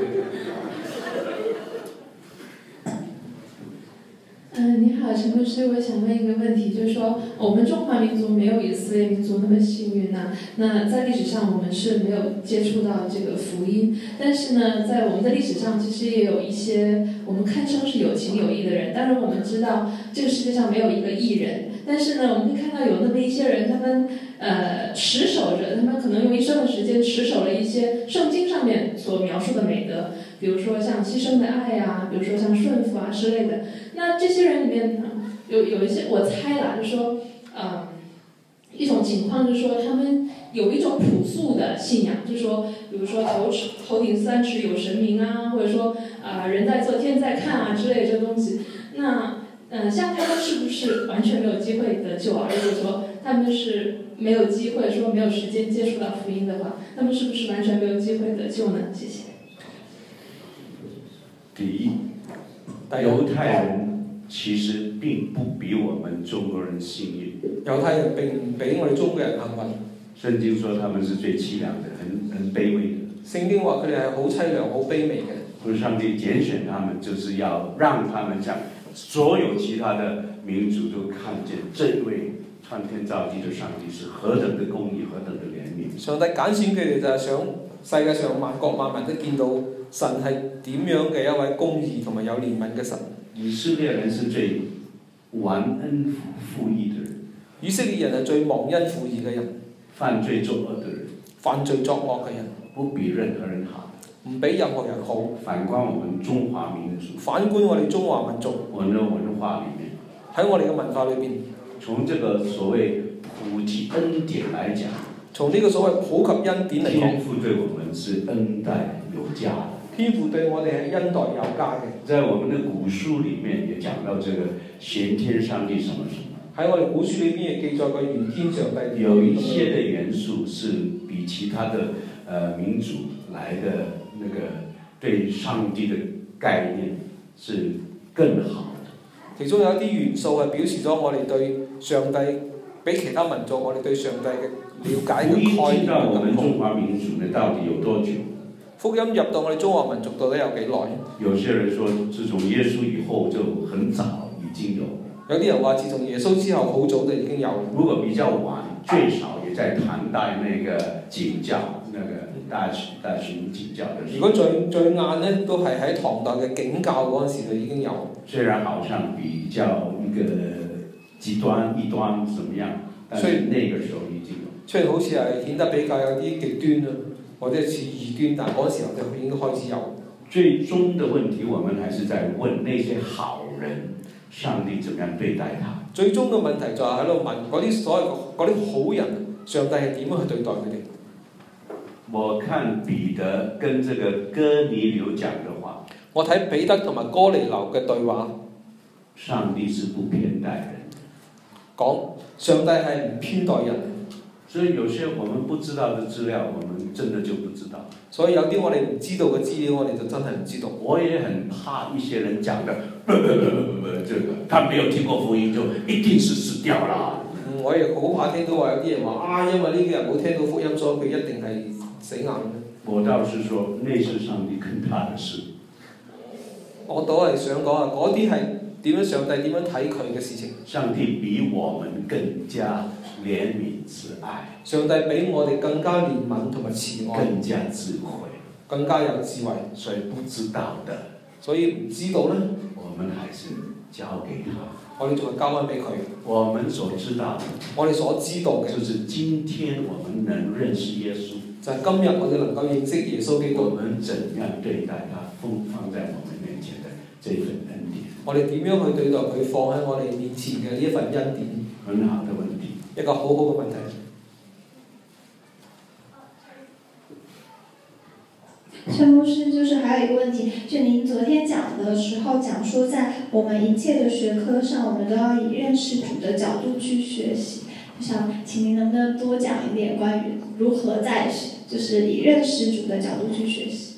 你好，陳牧師，我想問一個問題，就是說，我們中華民族沒有以色列民族那麼幸運啊。那在歷史上，我們是沒有接觸到這個福音，但是呢，在我們的歷史上，其實也有一些我們堪稱是有情有義的人。當然，我們知道這個世界上沒有一個義人，但是呢，我們會看到有那麼一些人，他們持守着，他們可能用一生的時間持守了一些聖經上面所描述的美德，比如說像犧牲的愛啊，比如說像順服啊之類的。那這些人裡面呢，有一些我猜啦，就是說，一種情況就是說，他們有一種樸素的信仰，就是說，比如說頭頂3尺有神明啊，或者說人在做天在看啊之類這東西。那像他們是不是完全沒有機會得救啊？如果說他們是沒有機會，說沒有時間接觸到福音的話，他們是不是完全沒有機會得救呢？謝謝。 第一，猶太人其實並不比我們中國人幸運。 猶太人並唔比我哋中國人幸運。 聖經說他們是最淒涼的，很卑微的。 聖經話佢哋係好淒涼、好卑微嘅。 上帝揀選他們，就是要讓他們像所有其他的民族都看見這位創天造地的上帝是何等的公義，何等的憐憫。 上帝揀選佢哋就係想世界上萬國萬民都見到神係點樣嘅一位公義同埋有憐憫嘅神。 以色列人是最忘恩負義的人。 以色列人係最忘恩負義嘅人。 犯罪作惡的人。 犯罪作惡嘅人。 不比任何人好。 唔比任何人好。 反觀我們中華民族。 反觀我哋中華民族。 我們的文化裡面。 喺我哋嘅文化裏邊。 從這個所謂普及恩典來講。 從呢個所謂普及恩典嚟講。 天父對我們是恩待有加的。天父對我哋係恩待有加嘅。在我們的古書裡面也講到這個玄天上帝什麼什麼。喺我哋古書裏邊也記載過玄天上帝。有一些的元素是比其他的民族來的那個對上帝的概念是更好的。其中有一啲元素係表示咗我哋對上帝比其他民族我哋對上帝嘅了解嘅概念更好。福音進到我們中華民族呢，到底有多久？福音入到我哋中華民族到底有幾耐？有些人說，自從耶穌以後就很早已經有。有啲人話，自從耶穌之後好早就已經有。如果比較晚，最少也在唐代那個景教，那個大巡景教的時候。如果最晏呢，都係喺唐代嘅景教嗰陣時就已經有。雖然好像比較一個極端異端怎麼樣，但係那個時候已經有。雖然好似係顯得比較有啲極端啊，或者似異端，但嗰時候就已經開始有。最終的問題，我們還是在問那些好人，上帝怎麼樣對待他？最終嘅問題就係喺度問嗰啲所謂嗰啲好人，上帝係點樣去對待佢哋？我看彼得跟這個哥尼流講嘅話，我睇彼得同埋哥尼流嘅對話，上帝是不偏待人，講上帝係唔偏待人。所以有些我們不知道的資料，我們真的就不知道。所以有啲我哋唔知道嘅資料，我哋就真係唔知道。我也很怕一些人講的，這個他沒有聽過福音就一定是死掉啦。我也好怕聽到話有啲人話因為呢個人冇聽到福音，所以佢一定係死硬嘅。我倒是說，那是上帝跟他的事。我倒係想講嗰啲係點樣上帝點樣睇佢嘅事情。上帝比我們更加憐憫慈愛，上帝比我哋更加憐憫同埋慈愛，更加智慧，更加有智慧。所以不知道的，所以唔知道呢，我們還是交給他。我哋仲係交翻俾佢。我們所知道的，我哋所知道嘅，就是今天我們能認識耶穌，就係今日我哋能夠認識耶穌基督。我們怎樣對待他，放在我們面前的這份恩典？我哋點樣去對待佢放喺我哋面前嘅呢一份恩典？很好的問題。一個好好嘅問題。 陳牧師，就是還有一個問題，就您昨天講的時候講說，在我們一切的學科上，我們都要以認識主的角度去學習。我想請您能不能多講一點關於如何在就是以認識主的角度去學習？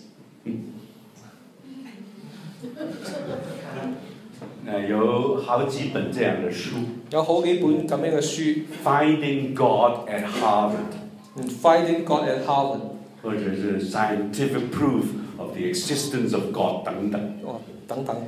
有好幾本這樣的書， 有好幾本咁樣嘅書。 Finding God at Harvard，Finding God at Harvard， 或者是 Scientific Proof of the Existence of God 等等。等等。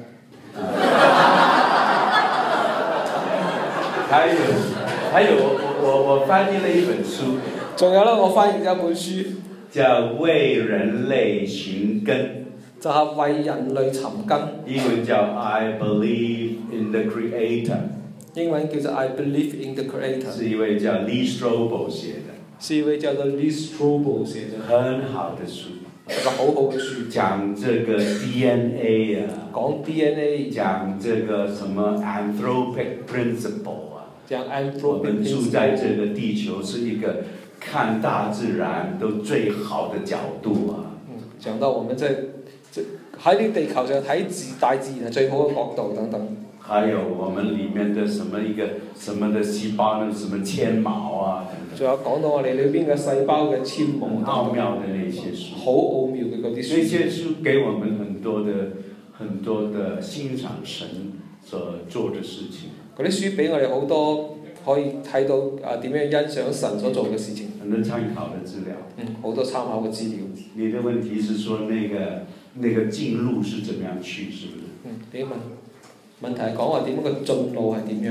還有我翻譯了一本書，仲有咧，我翻譯咗一本書，叫《為人類尋根》。就係為人類尋根。英文叫 I Believe in the Creator。英文叫做 I Believe in the Creator。是一位叫 Lee Strobel 寫的。是一位叫做 Lee Strobel 寫的。很好的書。一個好好嘅書。講這個 DNA 啊。講 DNA。講這個什麼 Anthropic Principle 啊。講 Anthropic Principle。我們住在這個地球是一個看大自然都最好的角度啊。講到我們在喺呢地球上睇大自然係最好嘅角度等等。還有我們裡面的什麼一個什麼的細胞呢？什麼纖毛啊等等。仲有講到我哋裏邊嘅細胞嘅纖毛。奧妙的那些書。好奧妙嘅嗰啲書。那些書給我們很多的欣賞神所做的事情。嗰啲書俾我哋好多可以睇到點樣欣賞神所做嘅事情。很多參考的資料。好多參考嘅資料。你的問題是說那個進入是怎麼樣去，是不是？你問。 問題係講話點樣個進路係點樣。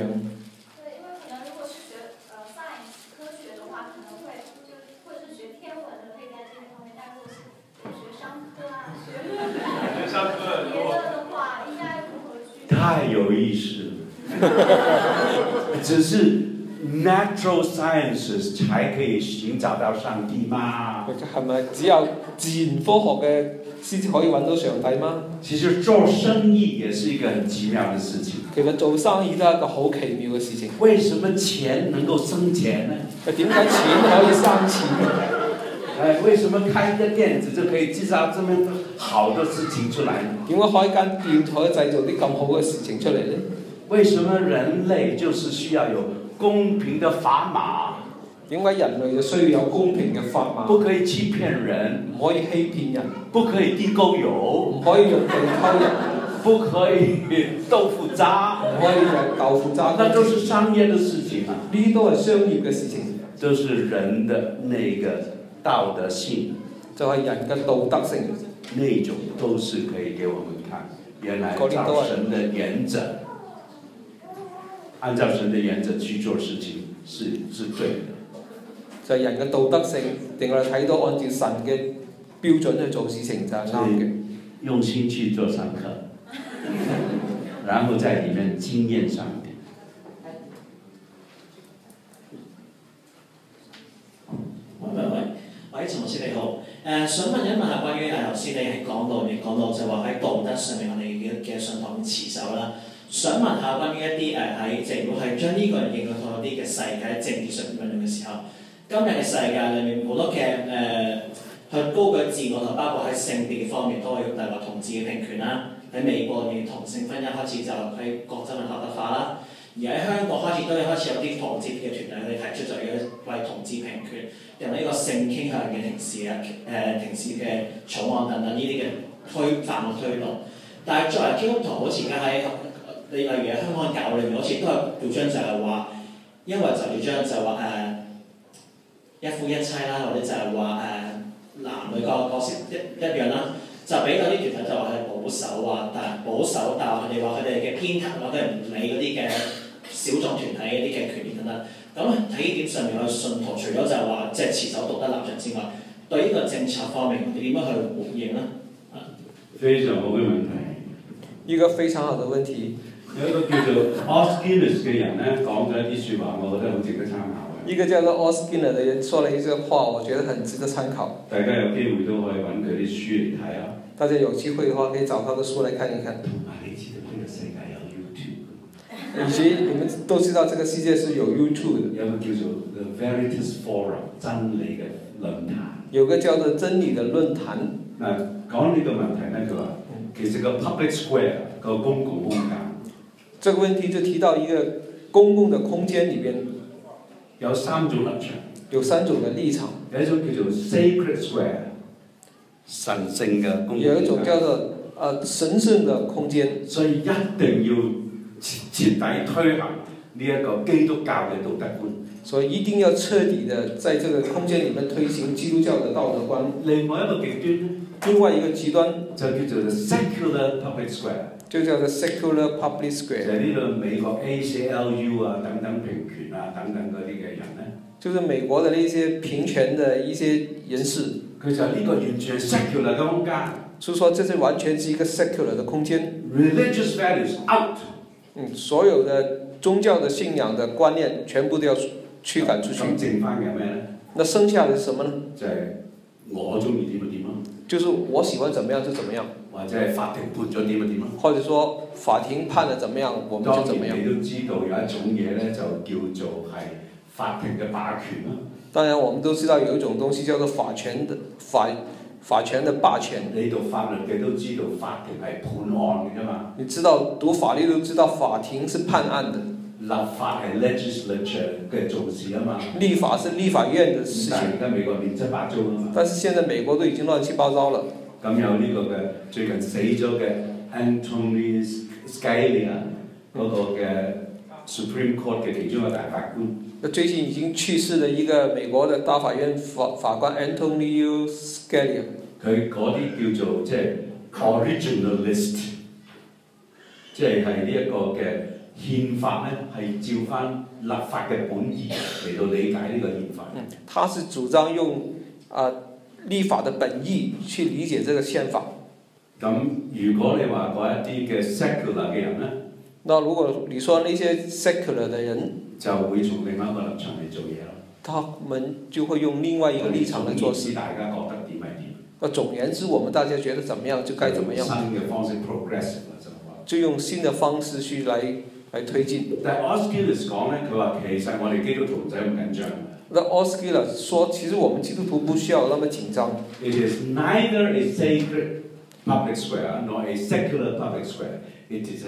太有意思了，只是 natural sciences 才可以尋找到上帝嗎？ 係咪只有自然科學嘅先至可以揾到上帝嗎？ 其實做生意也是一個很奇妙的事情。 其實做生意都係一個好奇妙嘅事情。 為什麼錢能夠生錢呢？ 點解錢可以生錢？ 為什麼開一個店子就可以製造這麼好的事情出來呢？ 點解開間店可以製造啲咁好嘅事情出嚟呢？ 為什麼人類就是需要有公平的砝碼？ 點解人類就需要有公平嘅砝碼？ 不可以欺騙人， 唔可以欺騙人， 不可以地溝油， 唔可以用地溝油， 不可以豆腐渣， 唔可以用豆腐渣。 那都是商業的事情啊！ 呢啲都係商業嘅事情， 都是人的那個道德性， 就係人嘅道德性， 那種都是可以給我們看，原來照神的原則，按照神的原則去做事情是對的。 就係人嘅道德性，令我哋睇到按照神嘅標準去做事情就係啱嘅。 用心去做上課，然後在裡面經驗上帝。 喂，陳牧師你好，想問一問下關於頭先你係講到就話喺道德上面我哋嘅信徒持守啦。想問下關於一啲喺即係如果係將呢個人應用到一啲嘅世界政治上面運用嘅時候，今日嘅世界裏面好多嘅去高舉自我同包括喺性別方面都係例如話同志嘅平權啦。喺美國嘅同性婚姻開始就喺國際合法化啦。而喺香港開始有啲同志嘅團體，佢哋提出就要為同志平權，用呢個性傾向嘅停事嘅草案等等呢啲嘅法案推動。但係作為基督徒，好似而家喺例如喺香港教會裏面，好似都係主張就係話，因為就主張就話一夫一妻啦，或者就係話男女個角色一樣啦。就俾到啲團體就話係保守啊，但係佢哋話佢哋嘅偏袒，或者唔理嗰啲嘅小眾團體嗰啲嘅權利等等。咁喺呢點上面，我信徒除咗就係話即係持守道德立場之外，對呢個政策方面點樣去回應呢？ 非常好嘅問題， 呢個非常好嘅問題。 有一個叫做 Os Guinness 嘅人咧講咗一啲説話，我覺得好值得參考。 一個叫做 Os Guinness 的人說了一些話，我覺得很值得參考。 大家有機會都可以揾佢啲書嚟睇啊！ 大家有機會嘅話，可以找他的書來看一看。 同埋你知道呢個世界有 YouTube， 以及你們都知道這個世界是有 YouTube 的。 有個叫做 The Veritas Forum 真理嘅論壇。有個叫做真理嘅論壇。嗱，講呢個問題咧，佢話其實個 public square 個公共空間。 這個問題就提到一個公共的空間裏邊有三種立場。 有三種嘅立場。 有一種叫做 sacred square， 神聖嘅公共空間。 有一種叫做神聖嘅空間。 所以一定要徹底推行呢一個基督教嘅道德觀。所以一定要徹底的在這個空間裡面推行基督教的道德觀。另外一個極端， 另外一個極端就叫做 secular public square， 就叫做 secular public square。就係呢個美國 ACLU 啊等等平權啊等等嗰啲嘅人咧， 就是美國的那些平權的一些人士， 佢就呢個完全係 secular 嘅空間。 所以說，這是完全是一個 secular 的空間。 Religious values out。 所有的宗教的信仰的觀念全部都要驅趕出去。 咁剩翻嘅咩咧？ 那剩下的是什麼呢？ 就係我中意點就點咯。 就是我喜歡怎麼樣就怎麼樣。 或者係法庭判咗點就點咯。 或者說法庭判了怎麼樣，我們就怎麼樣。 當然你都知道有一種嘢咧，就叫做係法庭嘅霸權啦。 當然我們都知道有一種東西叫做法權的霸權。 你讀法律嘅都知道法庭係判案嘅啫嘛。 你知道讀法律都知道法庭是判案的。 立法係 legislature 嘅做事啊嘛。 立法是立法院的事情。 但係而家美國亂七八糟啊嘛。 但是現在美國都已經亂七八糟了。 咁有呢個嘅最近死咗嘅 Anthony Scalia 嗰個嘅 Supreme Court 嘅其中一個大法官。 最近已經去世的一個美國的大法院法官 Anthony Scalia。 佢嗰啲叫做即係 originalist， 即係呢一個嘅憲法咧，係照翻立法嘅本意嚟到理解呢個憲法。 他是主張用立法的本意去理解這個憲法。 咁如果你話嗰一啲嘅 secular 嘅人咧， 那如果你說那些 secular 的人， 就會從另外一個立場嚟做嘢咯。 他們就會用另外一個立場嚟做事。 大家覺得點係點？ 總言之，我們大家覺得怎麼樣就該怎麼樣。 新嘅方式 progressive 啦， 就用新的方式去來推進。 但係 Osgilius 講咧，佢話其實我哋基督徒唔使咁緊張。 那 Osgilius 說，其實我們基督徒不需要那麼緊張。 It is neither a sacred public square nor a secular public square. It is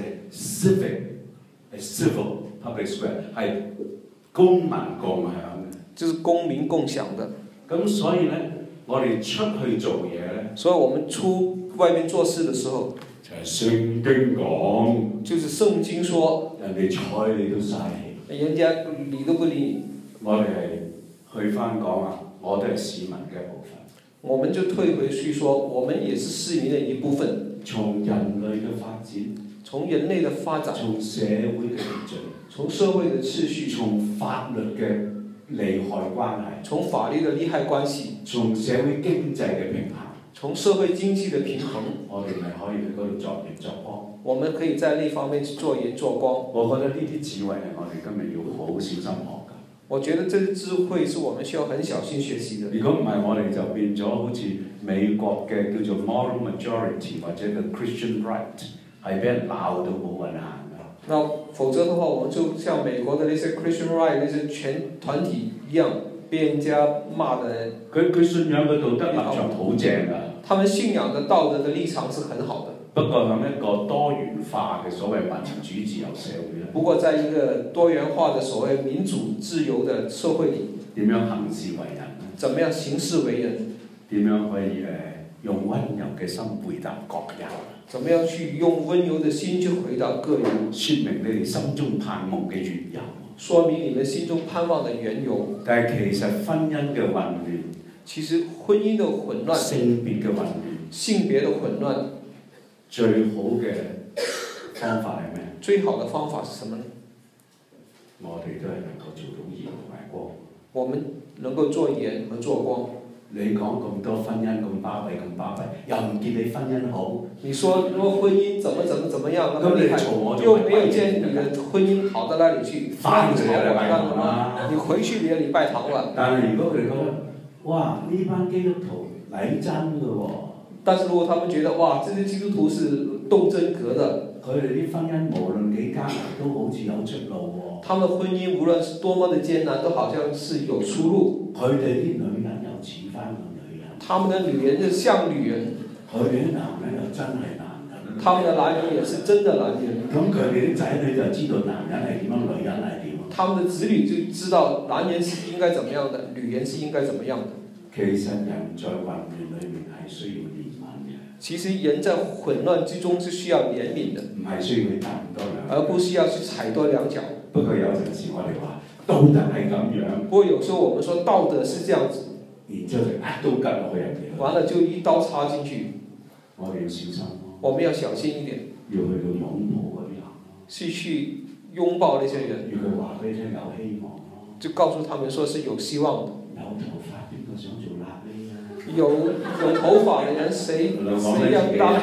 a civil public square， 係公民共享嘅。 就是公民共享的。 咁所以咧，我哋出去做嘢咧， 所以我們出外面做事的時候， 就係聖經講， 就是聖經說， 人哋睬你都嘥氣， 人家理都不理你。 我哋係去翻講啊，我都係市民嘅一部分。 我們就退回去說，我們也是市民的一部分。 從人類嘅發展， 從人類的發展， 從社會嘅秩序， 從社會的秩序， 從法律嘅利害關係， 從法律的利害關係， 從社會經濟嘅平衡， 從社會經濟的平衡， 我哋咪可以去嗰度作鹽作光。 我們可以在那方面做鹽做光。 我覺得呢啲智慧係我哋今日要好小心學㗎。 我覺得這個智慧是我們需要很小心學習的。 如果唔係，我哋就變咗好似美國嘅叫做 moral majority 或者個 Christian right 係俾人鬧到冇運行㗎。 那否則的話，我們就像美國的那些 Christian right 那些全團體一樣，被人家罵的。 佢信仰嘅道德立場好正㗎。 他們信仰的道德的立場是很好的。 不過喺一個多元化嘅所謂民主自由社會咧， 不過在一個多元化的所謂民主自由的社會裏， 點樣行事為人？ 怎麼樣行事為人？ 點樣可以用温柔嘅心回答各人？ 怎麼樣去用温柔的心去回答個人？ 説明你哋心中盼望嘅緣由。 說明你們心中盼望的緣由。 但係其實婚姻嘅混亂， 其實婚姻的混亂， 性別嘅混亂， 性別的混亂， 最好嘅方法係咩？ 最好的方法是什麼呢？ 我哋都係能夠做到鹽同埋光。 我們能夠做鹽和做光。 你講咁多婚姻咁巴閉咁巴閉，又唔見你婚姻好。 你說如果婚姻怎麼樣那麼厲害，又沒有見你的婚姻好到哪裡去？ 翻去禮拜堂啦， 你回去你也禮拜堂了。 但係如果佢哋覺得，哇呢班基督徒禮真嘅喎。 但是如果他們覺得哇，這些基督徒是動真格的， 佢哋啲婚姻無論幾艱難都好似有出路喎。 他們的婚姻無論是多麼的艱難，都好像是有出路。 佢哋啲女人又似翻個女人。 他們的女人就像女人。 佢哋啲男人又真係男人。 他們的男人也是真的男人。 咁佢哋啲仔女就知道男人係點樣，女人係點。 他們的子女就知道男人是應該怎麼樣的，女人是應該怎麼樣的。 其實人在混亂裏面係需要憐憫嘅。 其實人在混亂之中是需要憐憫的， 唔係需要去踏多兩， 而不是要去踩多兩腳。 不過有陣時我哋話道德係咁樣， 不過有時候我們說道德是這樣子， 然之後就一刀吉落去人哋。 完了就一刀插進去。 我哋要小心咯。 我們要小心一點。 要去到擁抱嗰啲人。 是去擁抱那些人。 要佢話俾你聽有希望咯。 就告訴他們說是有希望的。 有頭髮邊個想做瘌痢啊？ 有頭髮的人誰要當？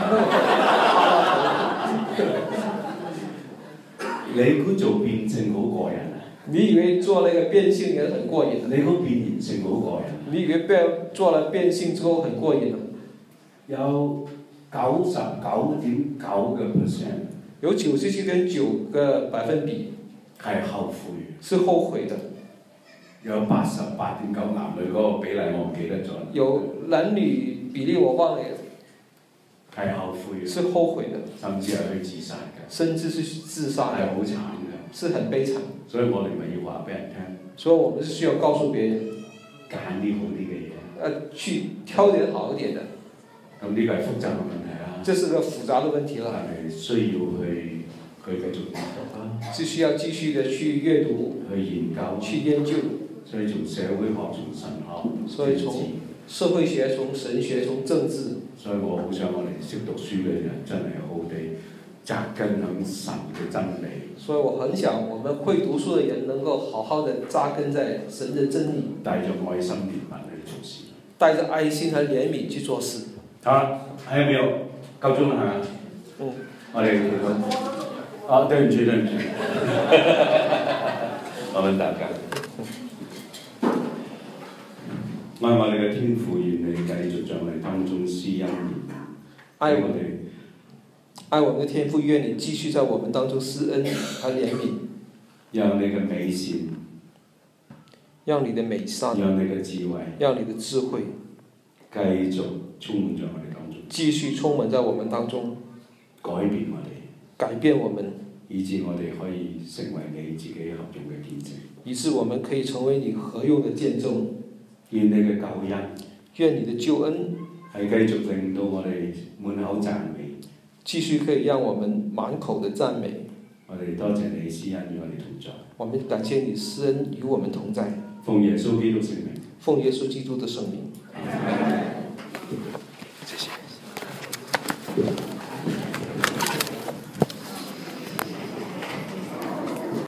你估做變性好過癮啊？ 你以為做那個變性也很過癮？ 你估變形性好過癮？ 你以為做了變性之後很過癮？ 有99.9%， 有97.9% 係後悔， 是後悔的。 有88.9男女嗰個比例我唔記得咗。 有男女比例我忘了。 係後悔嘅。 是後悔的。 甚至係去自殺嘅。 甚至是自殺。 係好慘嘅。 是很悲慘。 所以我哋咪要話俾人聽。 所以我們是需要告訴別人。 揀啲好啲嘅嘢。 去挑點好一點的。 咁呢個係複雜嘅問題啦。 這是個複雜的問題啦。 係需要去繼續閱讀啦。 是需要繼續的去閱讀。 去研究。 去研究。 所以從社會學、從神學， 所以從社會學、從神學、從政治。 所以我好想我哋識讀書嘅人真係好地扎根喺神嘅真理。 所以我很想我們會讀書的人能夠好好的扎根在神的真理， 帶着愛心憐憫去做事， 帶着愛心和憐憫去做事。 好，還有沒有？夠鐘啦係嘛？我哋對唔住。我們大家，愛我哋嘅天父，願你繼續在我哋當中施恩憐憫， 愛我們的天父，願你繼續在我們當中施恩和憐憫， 讓你嘅美善， 讓你的美善， 讓你嘅智慧， 讓你的智慧繼續充滿在我哋當中， 繼續充滿在我們當中， 改變我哋， 改變我們， 以致我哋可以成為你自己合用嘅見證， 以致我們可以成為你合用的見證。 願你嘅救恩， 願你的救恩係繼續令到我哋滿口讚美， 繼續可以讓我們滿口的讚美。 我哋多謝你施恩與我哋同在。 我們感謝你施恩與我們同在。 奉耶穌基督聖名。 奉耶穌基督的聖名。